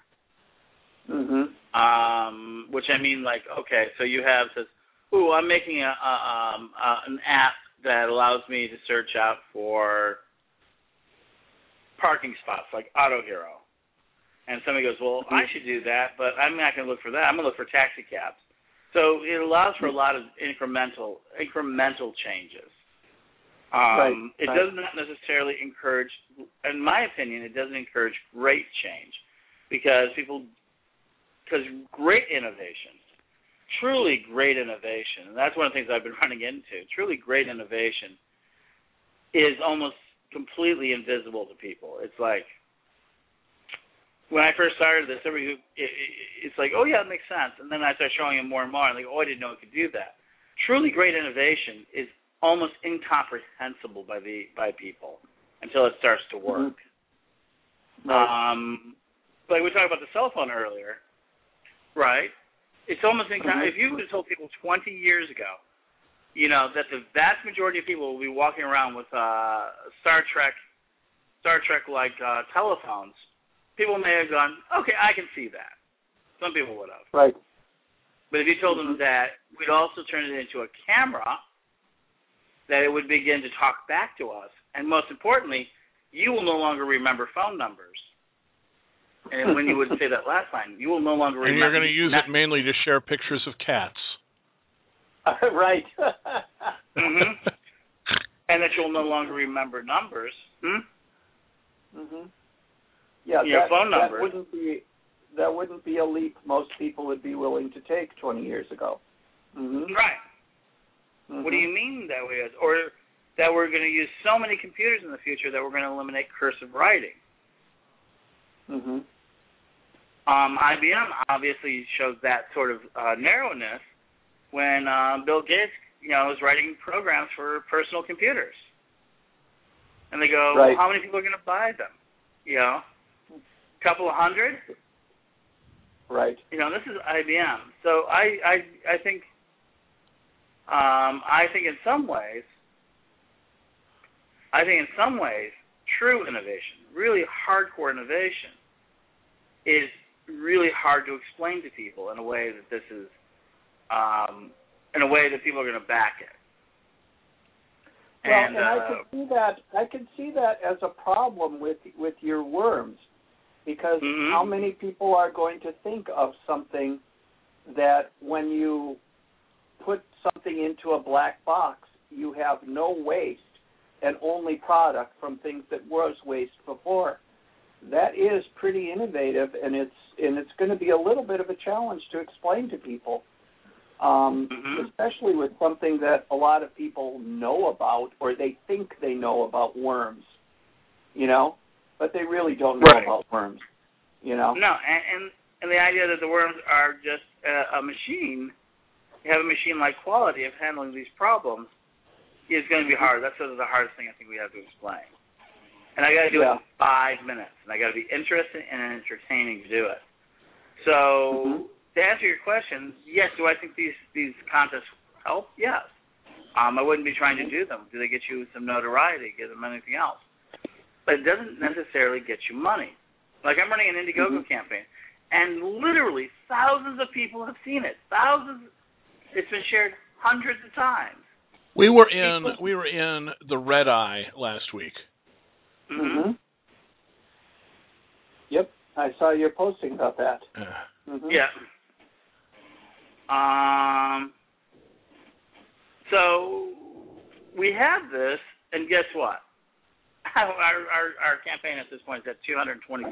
Speaker 10: Which I mean, like, okay, so you have says, I'm making an app that allows me to search out for parking spots, like Auto Hero. And somebody goes, well, I should do that, but I'm not going to look for that. I'm going to look for taxi cabs. So it allows for a lot of incremental changes. It does not necessarily encourage, in my opinion, it doesn't encourage great change because great innovation, truly great innovation, and that's one of the things I've been running into, truly great innovation is almost completely invisible to people. It's like, when I first started this, it's like, oh, yeah, it makes sense. And then I start showing them more and more, and like, I didn't know it could do that. Truly great innovation is almost incomprehensible by people until it starts to work. Like we talked about the cell phone earlier, right? It's almost if you would have told people 20 years ago, that the vast majority of people will be walking around with Star Trek like telephones, people may have gone, okay, I can see that. Some people would have.
Speaker 11: Right.
Speaker 10: But if you told them that we'd also turn it into a camera, that it would begin to talk back to us, and most importantly, you will no longer remember phone numbers. And when you would say that last time, you will no longer remember.
Speaker 4: And you're going to use it mainly to share pictures of cats.
Speaker 11: Right.
Speaker 10: And that you'll no longer remember numbers.
Speaker 11: Mhm. Yeah,
Speaker 10: your phone number.
Speaker 11: That wouldn't be a leap most people would be willing to take 20 years ago. Mm-hmm.
Speaker 10: Right.
Speaker 11: Mm-hmm.
Speaker 10: What do you mean that way? Or that we're going to use so many computers in the future that we're going to eliminate cursive writing?
Speaker 11: Mm-hmm.
Speaker 10: IBM obviously shows that sort of narrowness when Bill Gates, is writing programs for personal computers. And they go,
Speaker 11: right.
Speaker 10: Well, how many people are going to buy them? A couple of hundred?
Speaker 11: Right.
Speaker 10: This is IBM. So I think in some ways, true innovation, really hardcore innovation, is really hard to explain to people in a way that this is, in a way that people are going to back it.
Speaker 11: Well,
Speaker 10: and
Speaker 11: I could see that as a problem with your worms, because how many people are going to think of something that when you put something into a black box, you have no waste and only product from things that was waste before? That is pretty innovative, and it's going to be a little bit of a challenge to explain to people, especially with something that a lot of people know about, or they think they know about worms, but they really don't know about worms,
Speaker 10: No, and the idea that the worms are just a machine, you have a machine-like quality of handling these problems, is going to be hard. That's sort of the hardest thing I think we have to explain. And I got to do it in 5 minutes, and I got to be interesting and entertaining to do it. So to answer your question, yes, do I think these contests help? Yes. I wouldn't be trying to do them. Do they get you some notoriety, get them anything else? But it doesn't necessarily get you money. Like I'm running an Indiegogo campaign, and literally thousands of people have seen it. Thousands. It's been shared hundreds of times.
Speaker 4: We were in the Red Eye last week.
Speaker 11: Mm-hmm. Yep, I saw your posting about that.
Speaker 10: Yeah. So we have this, and guess what? Our campaign at this point is at $226.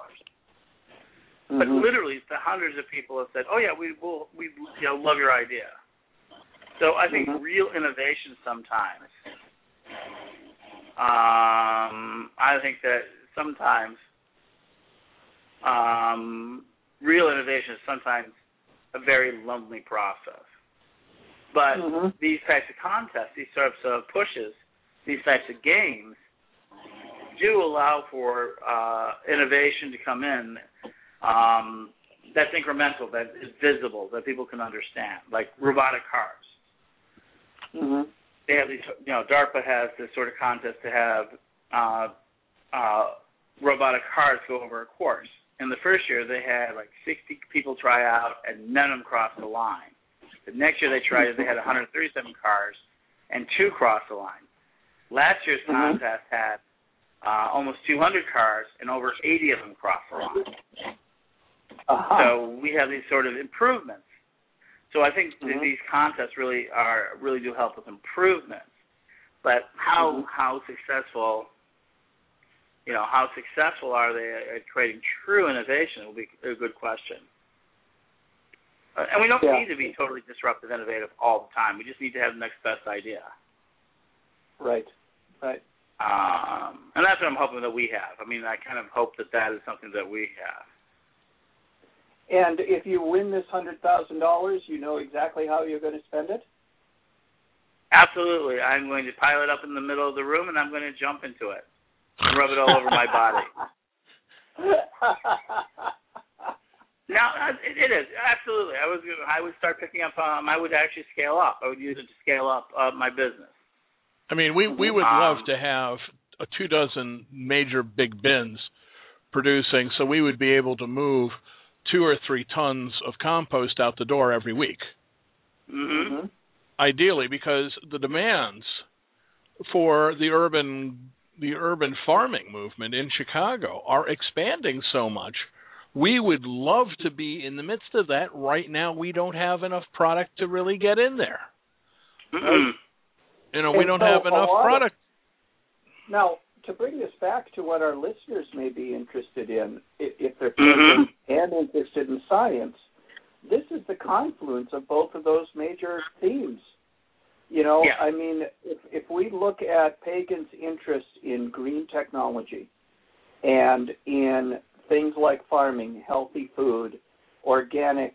Speaker 10: But literally, the hundreds of people have said, "Oh yeah, we love your idea." So I think real innovation sometimes. I think that sometimes real innovation is sometimes a very lonely process. But these types of contests, these types of pushes, these types of games do allow for innovation to come in that's incremental, that is visible, that people can understand, like robotic cars. They have these, DARPA has this sort of contest to have robotic cars go over a course. In the first year, they had like 60 people try out, and none of them crossed the line. The next year they tried it, they had 137 cars, and 2 crossed the line. Last year's contest had almost 200 cars, and over 80 of them crossed the line. So we have these sort of improvements. So I think these contests really do help with improvements. But how successful, how successful are they at creating true innovation will be a good question. And we don't need to be totally disruptive, innovative all the time. We just need to have the next best idea.
Speaker 11: Right.
Speaker 10: And that's what I'm hoping that we have. I mean, I kind of hope that is something that we have.
Speaker 11: And if you win this $100,000, you know exactly how you're going to spend it?
Speaker 10: Absolutely. I'm going to pile it up in the middle of the room, and I'm going to jump into it and rub it all over my body. No, it is. Absolutely. I would start picking up, I would actually scale up. I would use it to scale up my business.
Speaker 4: I mean, we would love to have 24 major big bins producing, so we would be able to move 2 or 3 tons of compost out the door every week. Ideally, because the demands for the urban farming movement in Chicago are expanding so much. We would love to be in the midst of that. Right now, we don't have enough product to really get in there. We don't have enough product.
Speaker 11: Now, to bring this back to what our listeners may be interested in, if they're pagan and interested in science, this is the confluence of both of those major themes. You know, I mean, if we look at pagans' interest in green technology and in things like farming, healthy food, organic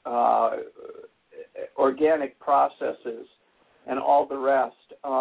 Speaker 11: processes, and all the rest,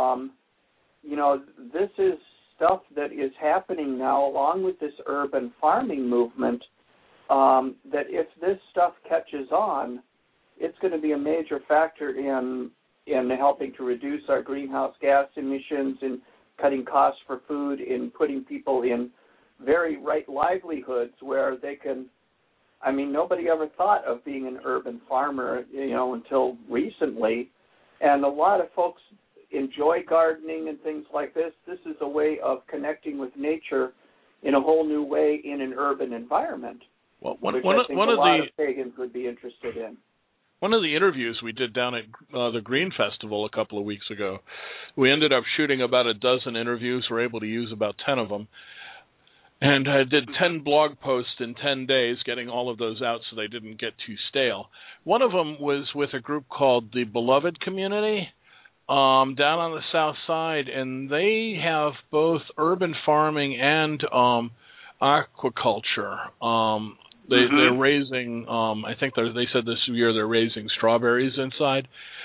Speaker 11: you know, this is stuff that is happening now along with this urban farming movement, that if this stuff catches on, it's going to be a major factor in helping to reduce our greenhouse gas emissions, in cutting costs for food, in putting people in very right livelihoods where they can, I mean, nobody ever thought of being an urban farmer, you know, until recently. And a lot of folks enjoy gardening and things like this. This is a way of connecting with nature in a whole new way in an urban environment, which I think a lot of pagans would be interested in.
Speaker 4: One of the interviews we did down at the Green Festival a couple of weeks ago, we ended up shooting about a dozen interviews. We were able to use about 10 of them. And I did 10 blog posts in 10 days, getting all of those out so they didn't get too stale. One of them was with a group called the Beloved Community down on the south side, and they have both urban farming and aquaculture. They're raising, I think they said this year they're raising strawberries inside.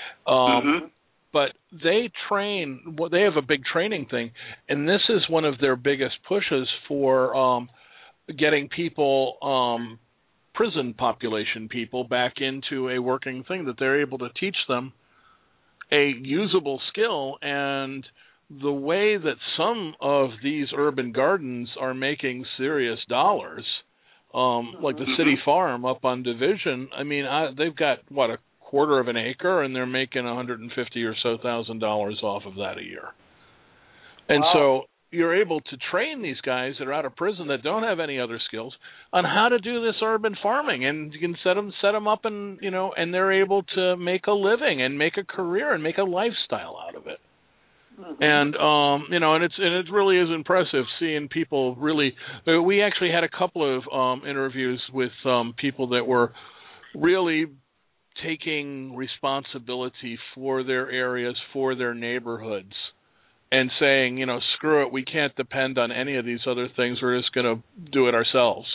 Speaker 4: But they train, they have a big training thing, and this is one of their biggest pushes for getting people, prison population people, back into a working thing, that they're able to teach them a usable skill. And the way that some of these urban gardens are making serious dollars, like the City Farm up on Division, I mean, they've got, what, a quarter of an acre, and they're making $150,000 or so off of that a year. And so you're able to train these guys that are out of prison that don't have any other skills on how to do this urban farming, and you can set them up, and you know, and they're able to make a living and make a career and make a lifestyle out of it. And you know, and it really is impressive seeing people really. We actually had a couple of interviews with people that were really taking responsibility for their areas, for their neighborhoods, and saying, you know, screw it, we can't depend on any of these other things. We're just going to do it ourselves.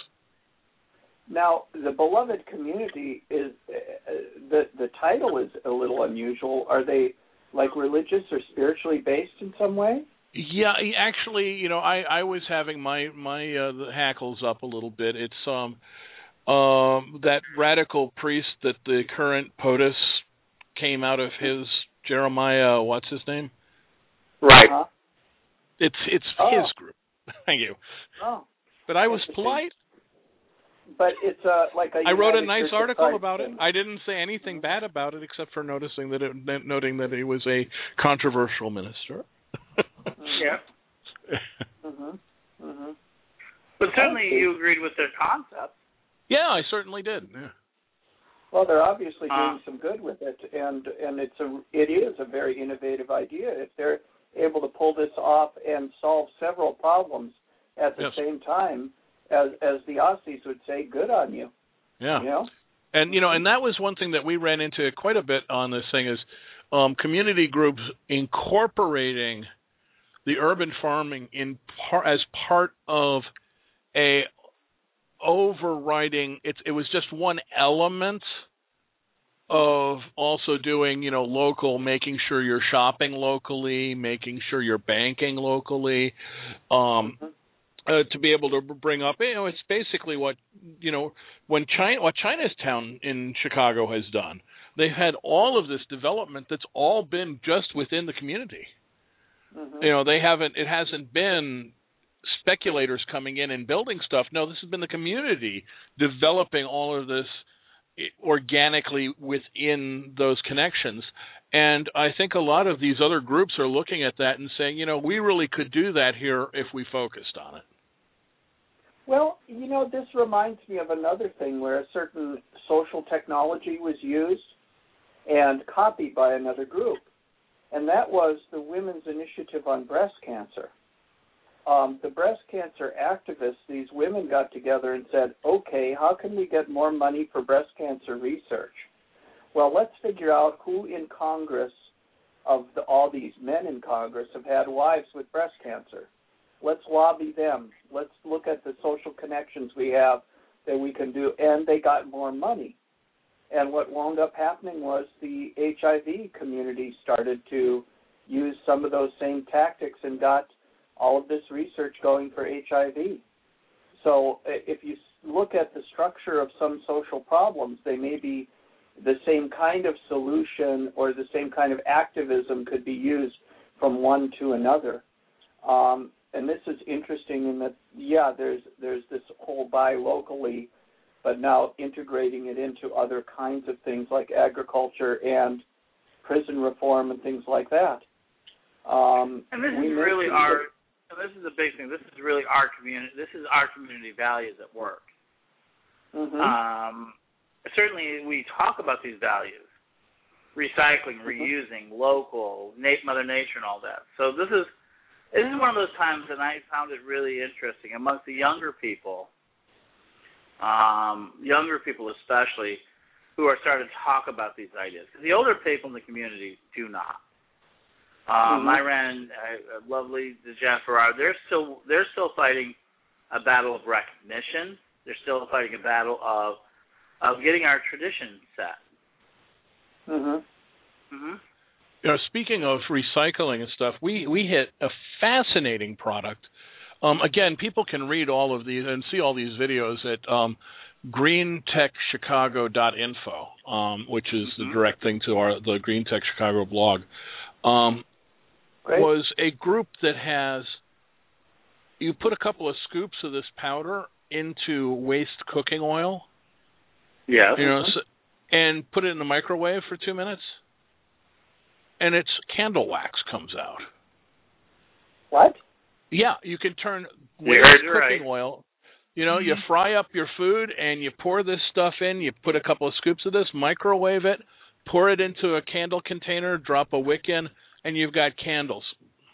Speaker 11: Now, the Beloved Community is the title is a little unusual. Are they like religious or spiritually based in some way?
Speaker 4: Yeah, actually, you know, I was having my the hackles up a little bit. It's that radical priest that the current POTUS came out of his, Jeremiah, what's his name?
Speaker 10: Right.
Speaker 4: It's his group. Thank you. But I was polite.
Speaker 11: But it's like a.
Speaker 4: I wrote a nice article about it. I didn't say anything bad about it, except for noting that he was a controversial minister.
Speaker 10: Yeah. But certainly you agreed with their concept.
Speaker 4: Yeah, I certainly did. Yeah.
Speaker 11: Well, they're obviously doing some good with it, and it is a very innovative idea. If they're able to pull this off and solve several problems at the same time, as the Aussies would say, good on you.
Speaker 4: Yeah.
Speaker 11: You know?
Speaker 4: And, you know, and that was one thing that we ran into quite a bit on this thing is community groups incorporating the urban farming as part of a overriding. It was just one element of also doing, you know, local, making sure you're shopping locally, making sure you're banking locally, to be able to bring up, you know, it's basically what, you know, what Chinatown in Chicago has done. They've had all of this development that's all been just within the community. You know, it hasn't been speculators coming in and building stuff. No, this has been the community developing all of this organically within those connections. And I think a lot of these other groups are looking at that and saying, you know, we really could do that here if we focused on it.
Speaker 11: Well, you know, this reminds me of another thing where a certain social technology was used and copied by another group, and that was the Women's Initiative on Breast Cancer. the breast cancer activists, these women got together and said, okay, how can we get more money for breast cancer research? Well, let's figure out who in Congress, all these men in Congress, have had wives with breast cancer. Let's lobby them. Let's look at the social connections we have that we can do. And they got more money. And what wound up happening was the HIV community started to use some of those same tactics and got all of this research going for HIV. So if you look at the structure of some social problems, they may be the same kind of solution or the same kind of activism could be used from one to another. And this is interesting in that, yeah, there's this whole buy locally, but now integrating it into other kinds of things like agriculture and prison reform and things like that.
Speaker 10: And this is really this is the big thing. This is really our community. This is our community values at work.
Speaker 11: Mm-hmm.
Speaker 10: Certainly, we talk about these values: recycling, reusing, local, Mother Nature, and all that. So this is one of those times, and I found it really interesting amongst the younger people especially, who are starting to talk about these ideas. Because the older people in the community do not. Lovely Jennifer, they're still fighting a battle of recognition. They're still fighting a battle of getting our tradition set.
Speaker 4: You know, speaking of recycling and stuff, we hit a fascinating product. Again, people can read all of these and see all these videos at greentechchicago.info, which is the direct thing to the Green Tech Chicago blog. Was a group that has, you put a couple of scoops of this powder into waste cooking oil.
Speaker 10: Yeah.
Speaker 4: You know, and put it in the microwave for 2 minutes, and its candle wax comes out.
Speaker 11: What?
Speaker 4: Yeah, you can turn waste cooking oil. You know, you fry up your food and you pour this stuff in. You put a couple of scoops of this, microwave it, pour it into a candle container, drop a wick in, and you've got candles.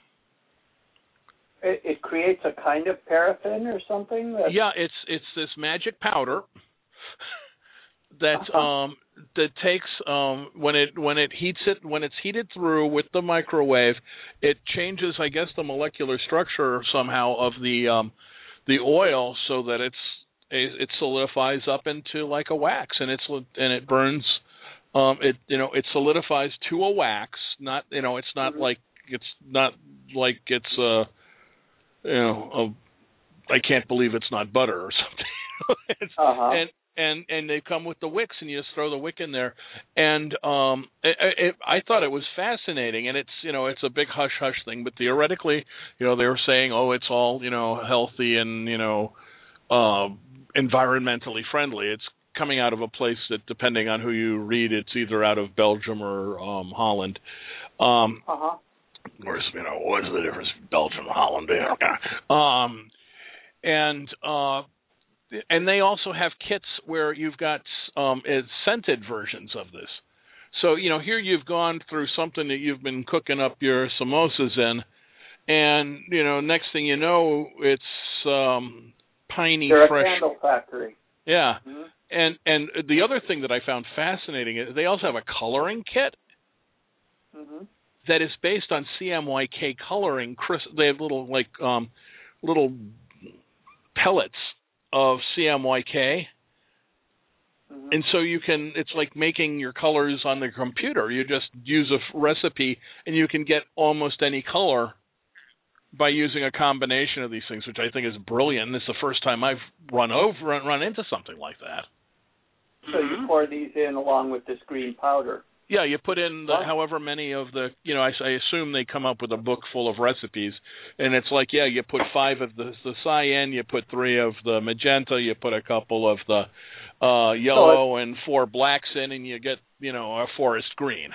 Speaker 11: It creates a kind of paraffin or something?
Speaker 4: Yeah, it's this magic powder that that takes when it's heated through with the microwave, it changes, I guess, the molecular structure somehow of the oil so that it solidifies up into like a wax, and it burns. It solidifies to a wax. Not it's not like it's I can't believe it's not butter or something. And they come with the wicks, and you just throw the wick in there. And I thought it was fascinating, and it's a big hush hush thing. But theoretically, they were saying, it's all healthy and environmentally friendly. It's coming out of a place that, depending on who you read, it's either out of Belgium or Holland. Whereas, what's the difference between Belgium and Holland? And they also have kits where you've got scented versions of this. So, here you've gone through something that you've been cooking up your samosas in, and, next thing you know, it's piney,
Speaker 11: They're
Speaker 4: fresh.
Speaker 11: A candle factory.
Speaker 4: Yeah. And the other thing that I found fascinating is they also have a coloring kit that is based on CMYK coloring. They have little pellets of CMYK, and so it's like making your colors on the computer. You just use a recipe, and you can get almost any color by using a combination of these things, which I think is brilliant. And it's the first time I've run into something like that.
Speaker 11: So you pour these in along with this green powder.
Speaker 4: Yeah, you put in however many of the, I assume they come up with a book full of recipes, and it's like, you put 5 of the cyan, you put 3 of the magenta, you put a couple of the yellow and 4 blacks in, and you get, a forest green.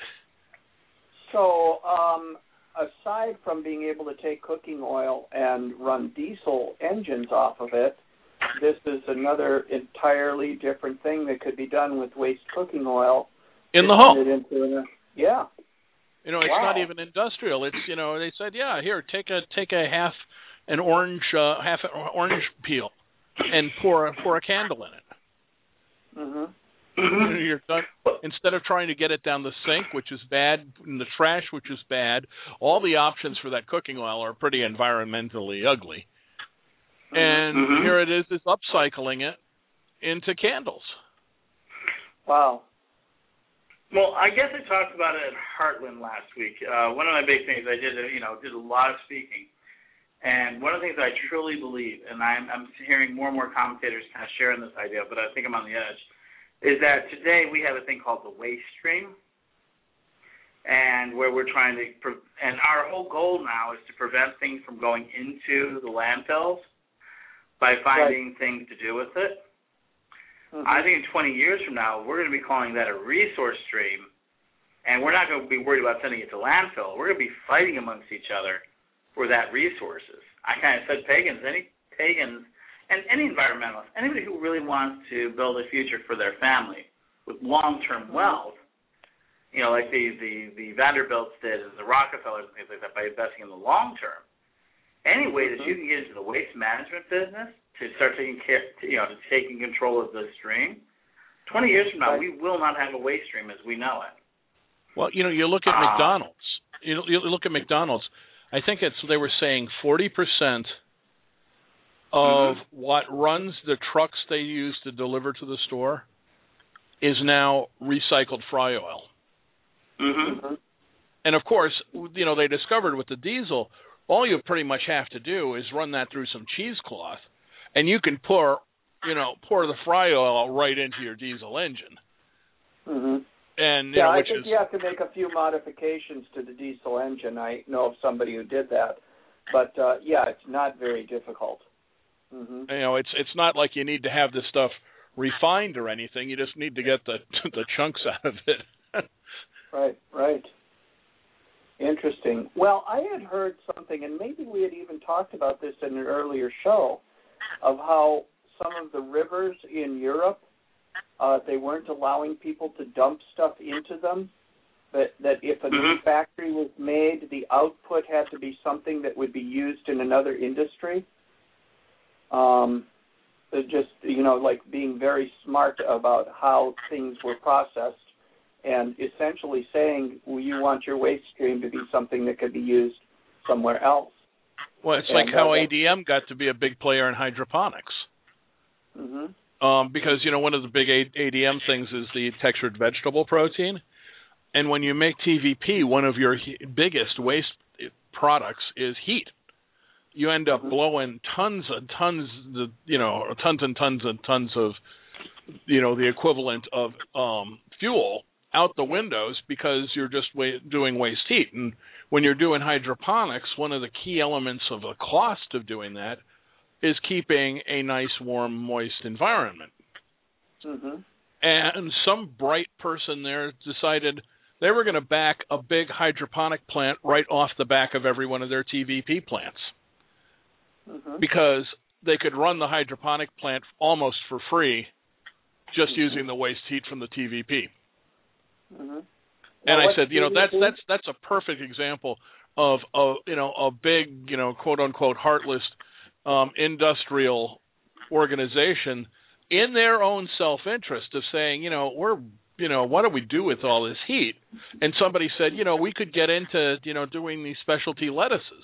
Speaker 11: So, aside from being able to take cooking oil and run diesel engines off of it, this is another entirely different thing that could be done with waste cooking oil.
Speaker 4: In the home.
Speaker 11: Yeah.
Speaker 4: It's not even industrial. It's, they said, here, take a half an orange half an orange peel and pour a candle in it.
Speaker 11: Mm-hmm.
Speaker 4: You're done. Instead of trying to get it down the sink, which is bad, in the trash, which is bad, all the options for that cooking oil are pretty environmentally ugly. And here it is upcycling it into candles.
Speaker 11: Wow.
Speaker 10: Well, I guess I talked about it at Heartland last week. One of my big things I did a lot of speaking, and one of the things I truly believe, and I'm hearing more and more commentators kind of sharing this idea, but I think I'm on the edge, is that today we have a thing called the waste stream, and where we're trying to, and our whole goal now is to prevent things from going into the landfills by finding things to do with it. I think in 20 years from now, we're going to be calling that a resource stream, and we're not going to be worried about sending it to landfill. We're going to be fighting amongst each other for that resources. I kind of said pagans, and any environmentalist, anybody who really wants to build a future for their family with long-term wealth, like the Vanderbilts did and the Rockefellers and things like that, by investing in the long term. Any way that you can get into the waste management business to start taking control of the stream, 20 years from now, we will not have a waste stream as we know it.
Speaker 4: Well, you look at McDonald's. You look at McDonald's. I think they were saying 40% of what runs the trucks they use to deliver to the store is now recycled fry oil. And of course, they discovered with the diesel, all you pretty much have to do is run that through some cheesecloth, and you can pour the fry oil right into your diesel engine. And
Speaker 11: I think you have to make a few modifications to the diesel engine. I know of somebody who did that, but it's not very difficult.
Speaker 4: It's not like you need to have this stuff refined or anything. You just need to get the chunks out of it.
Speaker 11: Right. Interesting. Well, I had heard something, and maybe we had even talked about this in an earlier show, of how some of the rivers in Europe, they weren't allowing people to dump stuff into them, that if a new factory was made, the output had to be something that would be used in another industry. Just, like being very smart about how things were processed, and essentially saying, you want your waste stream to be something that could be used somewhere else.
Speaker 4: Well, it's like how ADM got to be a big player in hydroponics. Because, one of the big ADM things is the textured vegetable protein. And when you make TVP, one of your biggest waste products is heat. You end up blowing tons and tons of, the equivalent of fuel out the windows because you're just doing waste heat. And when you're doing hydroponics, one of the key elements of the cost of doing that is keeping a nice, warm, moist environment. And some bright person there decided they were going to back a big hydroponic plant right off the back of every one of their TVP plants because they could run the hydroponic plant almost for free just using the waste heat from the TVP. And I said, that's a perfect example of a big, quote unquote heartless industrial organization in their own self-interest of saying, what do we do with all this heat? And somebody said, we could get into, doing these specialty lettuces.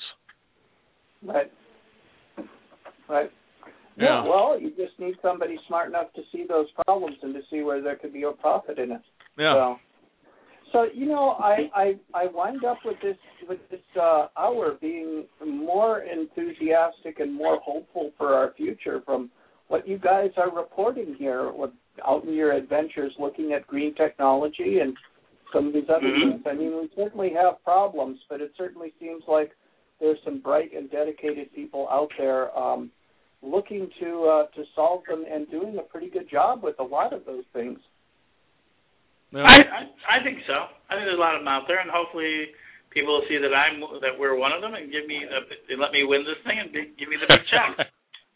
Speaker 11: Right. Yeah, well, you just need somebody smart enough to see those problems and to see where there could be a profit in it.
Speaker 4: Yeah.
Speaker 11: So I wind up with this hour being more enthusiastic and more hopeful for our future from what you guys are reporting here out in your adventures looking at green technology and some of these other things. I mean, we certainly have problems, but it certainly seems like there's some bright and dedicated people out there looking to solve them and doing a pretty good job with a lot of those things.
Speaker 10: Yeah. I think so. I think there's a lot of them out there, and hopefully people will see that we're one of them and let me win this thing and give me the big check.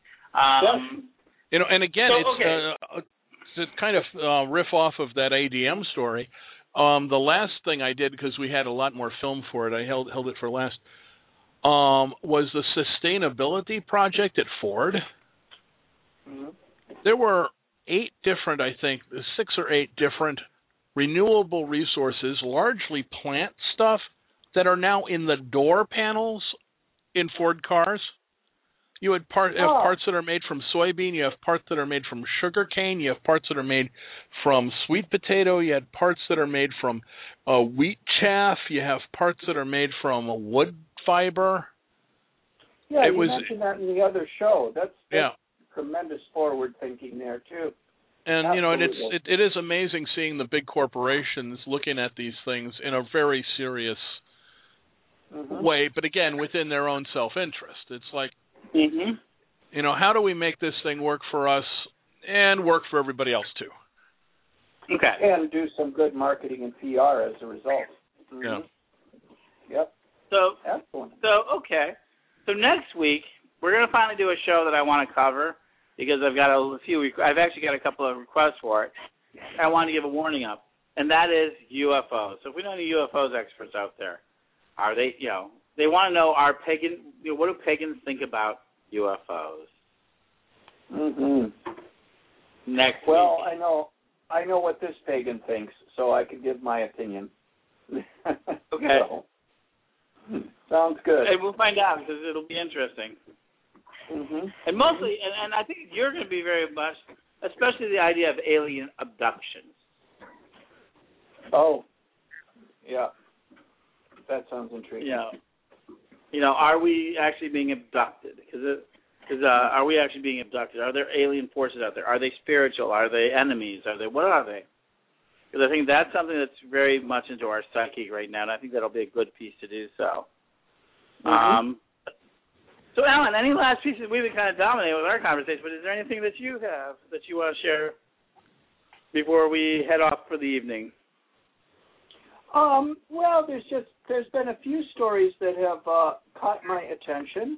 Speaker 4: And again, it's to kind of riff off of that ADM story. The last thing I did, because we had a lot more film for it, I held it for last. was the sustainability project at Ford.
Speaker 11: Mm-hmm.
Speaker 4: There were 6 or 8 different renewable resources, largely plant stuff, that are now in the door panels in Ford cars. You had parts that are made from soybean. You have parts that are made from sugar cane. You have parts that are made from sweet potato. You had parts that are made from wheat chaff. You have parts that are made from wood fiber.
Speaker 11: Yeah, you mentioned that in the other show. That's tremendous forward thinking there too.
Speaker 4: And
Speaker 11: absolutely.
Speaker 4: and it is amazing seeing the big corporations looking at these things in a very serious way, but again within their own self-interest. It's like, how do we make this thing work for us and work for everybody else too?
Speaker 10: Okay.
Speaker 11: And do some good marketing and PR as a result.
Speaker 4: Yeah.
Speaker 11: Yep.
Speaker 10: So,
Speaker 11: excellent.
Speaker 10: Okay. So next week we're going to finally do a show that I want to cover because I've got I've actually got a couple of requests for it. I want to give a warning up, and that is UFOs. So if we know any UFOs experts out there, are they, they want to know, what do pagans think about UFOs? Next week.
Speaker 11: Well, I know what this pagan thinks, so I can give my opinion.
Speaker 10: Okay.
Speaker 11: Sounds good.
Speaker 10: And we'll find out because it'll be interesting. And mostly, and I think you're going to be very much, especially the idea of alien abductions.
Speaker 11: Oh, yeah. That sounds intriguing.
Speaker 10: Are we actually being abducted? Are we actually being abducted? Are there alien forces out there? Are they spiritual? Are they enemies? What are they? Because I think that's something that's very much into our psyche right now, and I think that'll be a good piece to do so. So, Alan, any last pieces? We've been kind of dominating with our conversation, but is there anything that you have that you want to share before we head off for the evening?
Speaker 11: Well, there's been a few stories that have caught my attention.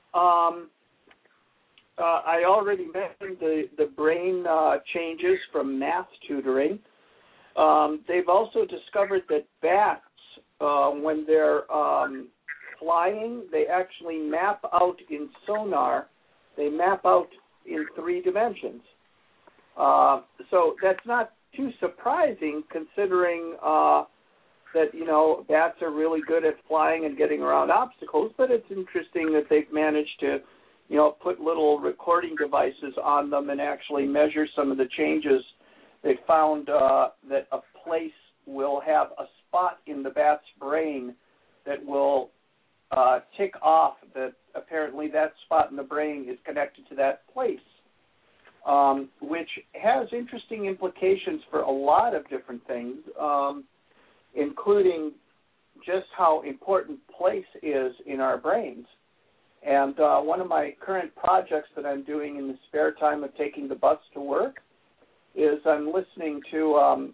Speaker 11: I already mentioned the brain changes from math tutoring. They've also discovered that bats, when they're flying, they actually map out in sonar. They map out in 3 dimensions. So that's not too surprising considering that, bats are really good at flying and getting around obstacles, but it's interesting that they've managed to, put little recording devices on them and actually measure some of the changes. They found that a place will have a spot in the bat's brain that will tick off that apparently that spot in the brain is connected to that place, which has interesting implications for a lot of different things, including just how important place is in our brains. And one of my current projects that I'm doing in the spare time of taking the bus to work is I'm listening to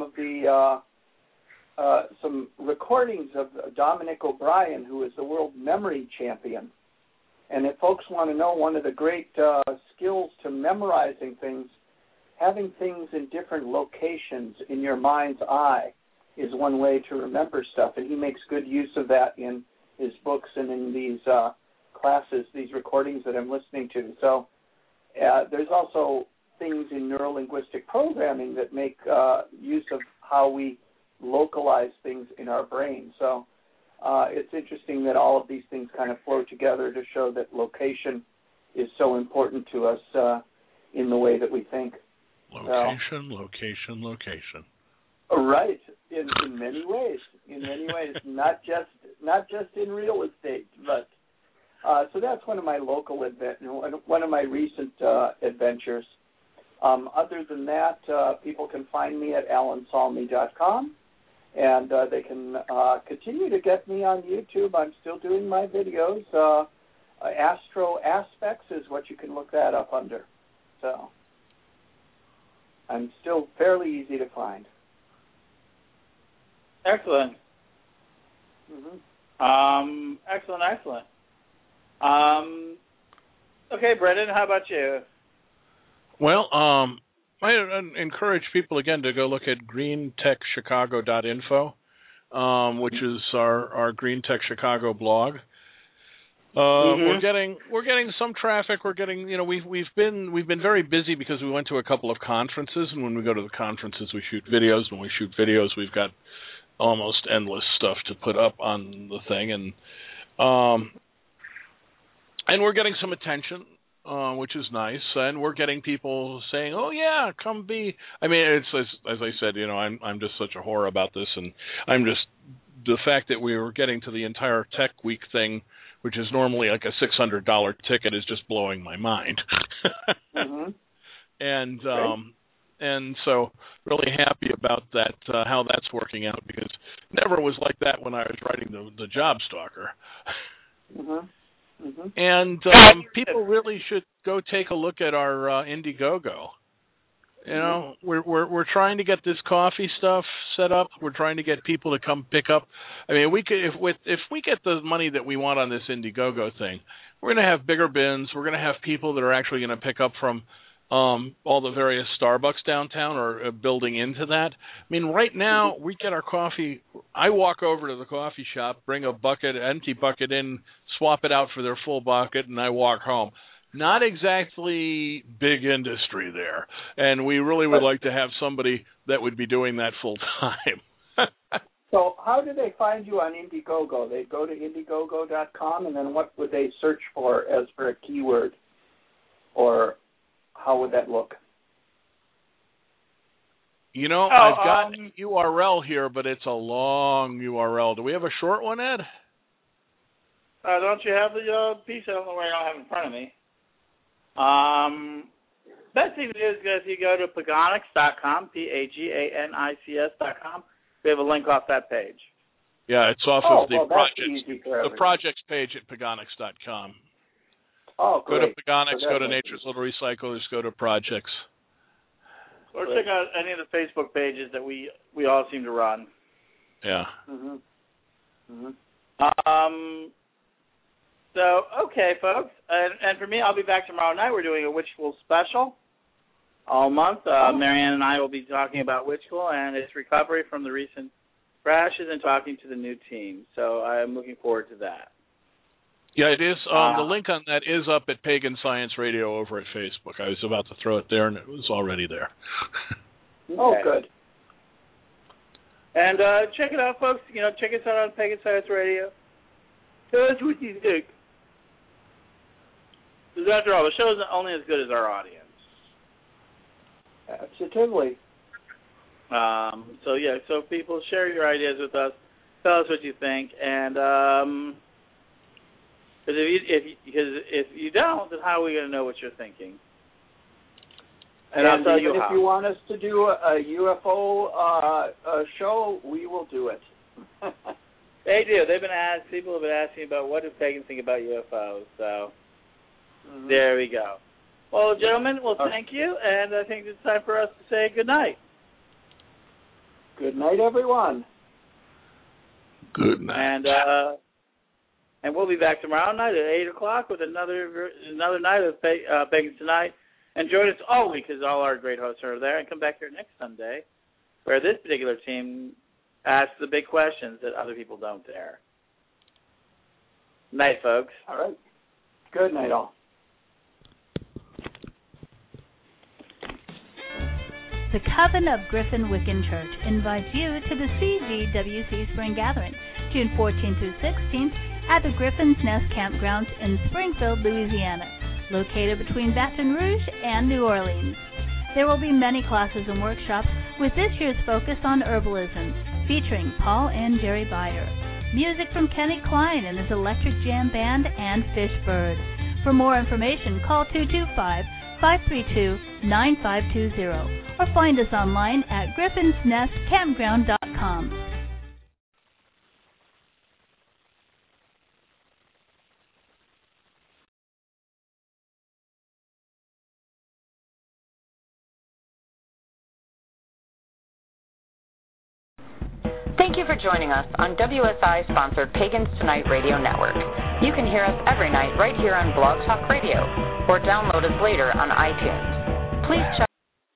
Speaker 11: some recordings of Dominic O'Brien, who is the world memory champion. And if folks want to know one of the great skills to memorizing things, having things in different locations in your mind's eye is one way to remember stuff. And he makes good use of that in his books and in these classes, these recordings that I'm listening to. So there's also things in neuro-linguistic programming that make use of how we localize things in our brain. So it's interesting that all of these things kind of flow together to show that location is so important to us in the way that we think.
Speaker 4: Location.
Speaker 11: Right, in many ways. Not just in real estate, but so that's one of my local one of my recent adventures. Other than that, people can find me at alansalmi.com, and they can continue to get me on YouTube. I'm still doing my videos. Astro Aspects is what you can look that up under. So I'm still fairly easy to find.
Speaker 10: Excellent. Excellent. Okay, Brendan, how about you?
Speaker 4: Well, I encourage people again to go look at greentechchicago.info, which is our Green Tech Chicago blog. We're getting some traffic. We're getting, we've been very busy because we went to a couple of conferences, and when we go to the conferences, we shoot videos. When we shoot videos, we've got almost endless stuff to put up on the thing, and we're getting some attention, which is nice, and we're getting people saying, "Oh yeah, come be." I mean, it's as I said, I'm just such a whore about this, and I'm just the fact that we were getting to the entire Tech Week thing, which is normally like a $600 ticket, is just blowing my mind. And so really happy about that, how that's working out, because it never was like that when I was writing the Job Stalker. And people really should go take a look at our Indiegogo. We're trying to get this coffee stuff set up. We're trying to get people to come pick up. I mean, we could if we get the money that we want on this Indiegogo thing, we're going to have bigger bins. We're going to have people that are actually going to pick up from all the various Starbucks downtown or building into that. I mean, right now we get our coffee. I walk over to the coffee shop, bring a empty bucket in, swap it out for their full bucket, and I walk home. Not exactly big industry there, and we really would like to have somebody that would be doing that full time.
Speaker 11: So how do they find you on Indiegogo? They go to Indiegogo.com, and then what would they search for as for a keyword? Or how would that look?
Speaker 4: I've got an URL here, but it's a long URL. Do we have a short one, Ed?
Speaker 10: Don't you have the piece? I don't know where I have it in front of me. Best thing to do is if you go to Paganics.com, Paganics.com. We have a link off that page.
Speaker 4: Yeah, it's off of the projects page at Paganics.com.
Speaker 11: Oh, great.
Speaker 4: Go to Paganics, go to Nature's Little Recyclers, go to projects.
Speaker 10: Or check out any of the Facebook pages that we all seem to run.
Speaker 4: Yeah.
Speaker 10: So, okay, folks. And for me, I'll be back tomorrow night. We're doing a Witchful special all month. Marianne and I will be talking about Witchful and its recovery from the recent crashes and talking to the new team. So I'm looking forward to that.
Speaker 4: Yeah, it is. The link on that is up at Pagan Science Radio over at Facebook. I was about to throw it there, and it was already there.
Speaker 11: Oh, good.
Speaker 10: And check it out, folks. Check us out on Pagan Science Radio. Tell us what you think. Because after all, the show is only as good as our audience.
Speaker 11: Absolutely.
Speaker 10: So people, share your ideas with us. Tell us what you think, and because if you don't, then how are we going to know what you're thinking? And I'll tell you how.
Speaker 11: If you want us to do a UFO show, we will do it.
Speaker 10: They do. People have been asking about what do pagans think about UFOs. So there we go. Well, gentlemen, thank you, and I think it's time for us to say good night.
Speaker 11: Good night, everyone.
Speaker 4: Good night.
Speaker 10: And we'll be back tomorrow night at 8 o'clock with another night of Pagans Tonight. And join us all week because all our great hosts are there. And come back here next Sunday where this particular team asks the big questions that other people don't dare. Night, folks.
Speaker 11: All right. Good night, all.
Speaker 9: The Coven of Griffin Wiccan Church invites you to the CGWC Spring Gathering, June 14th through 16th, at the Griffin's Nest Campgrounds in Springfield, Louisiana, located between Baton Rouge and New Orleans. There will be many classes and workshops, with this year's focus on herbalism, featuring Paul and Jerry Beyer. Music from Kenny Klein and his Electric Jam Band and Fishbird. For more information, call 225-532-9520 or find us online at griffinsnestcampground.com.
Speaker 2: Thank you for joining us on WSI-sponsored Pagans Tonight Radio Network. You can hear us every night right here on Blog Talk Radio or download us later on iTunes. Please check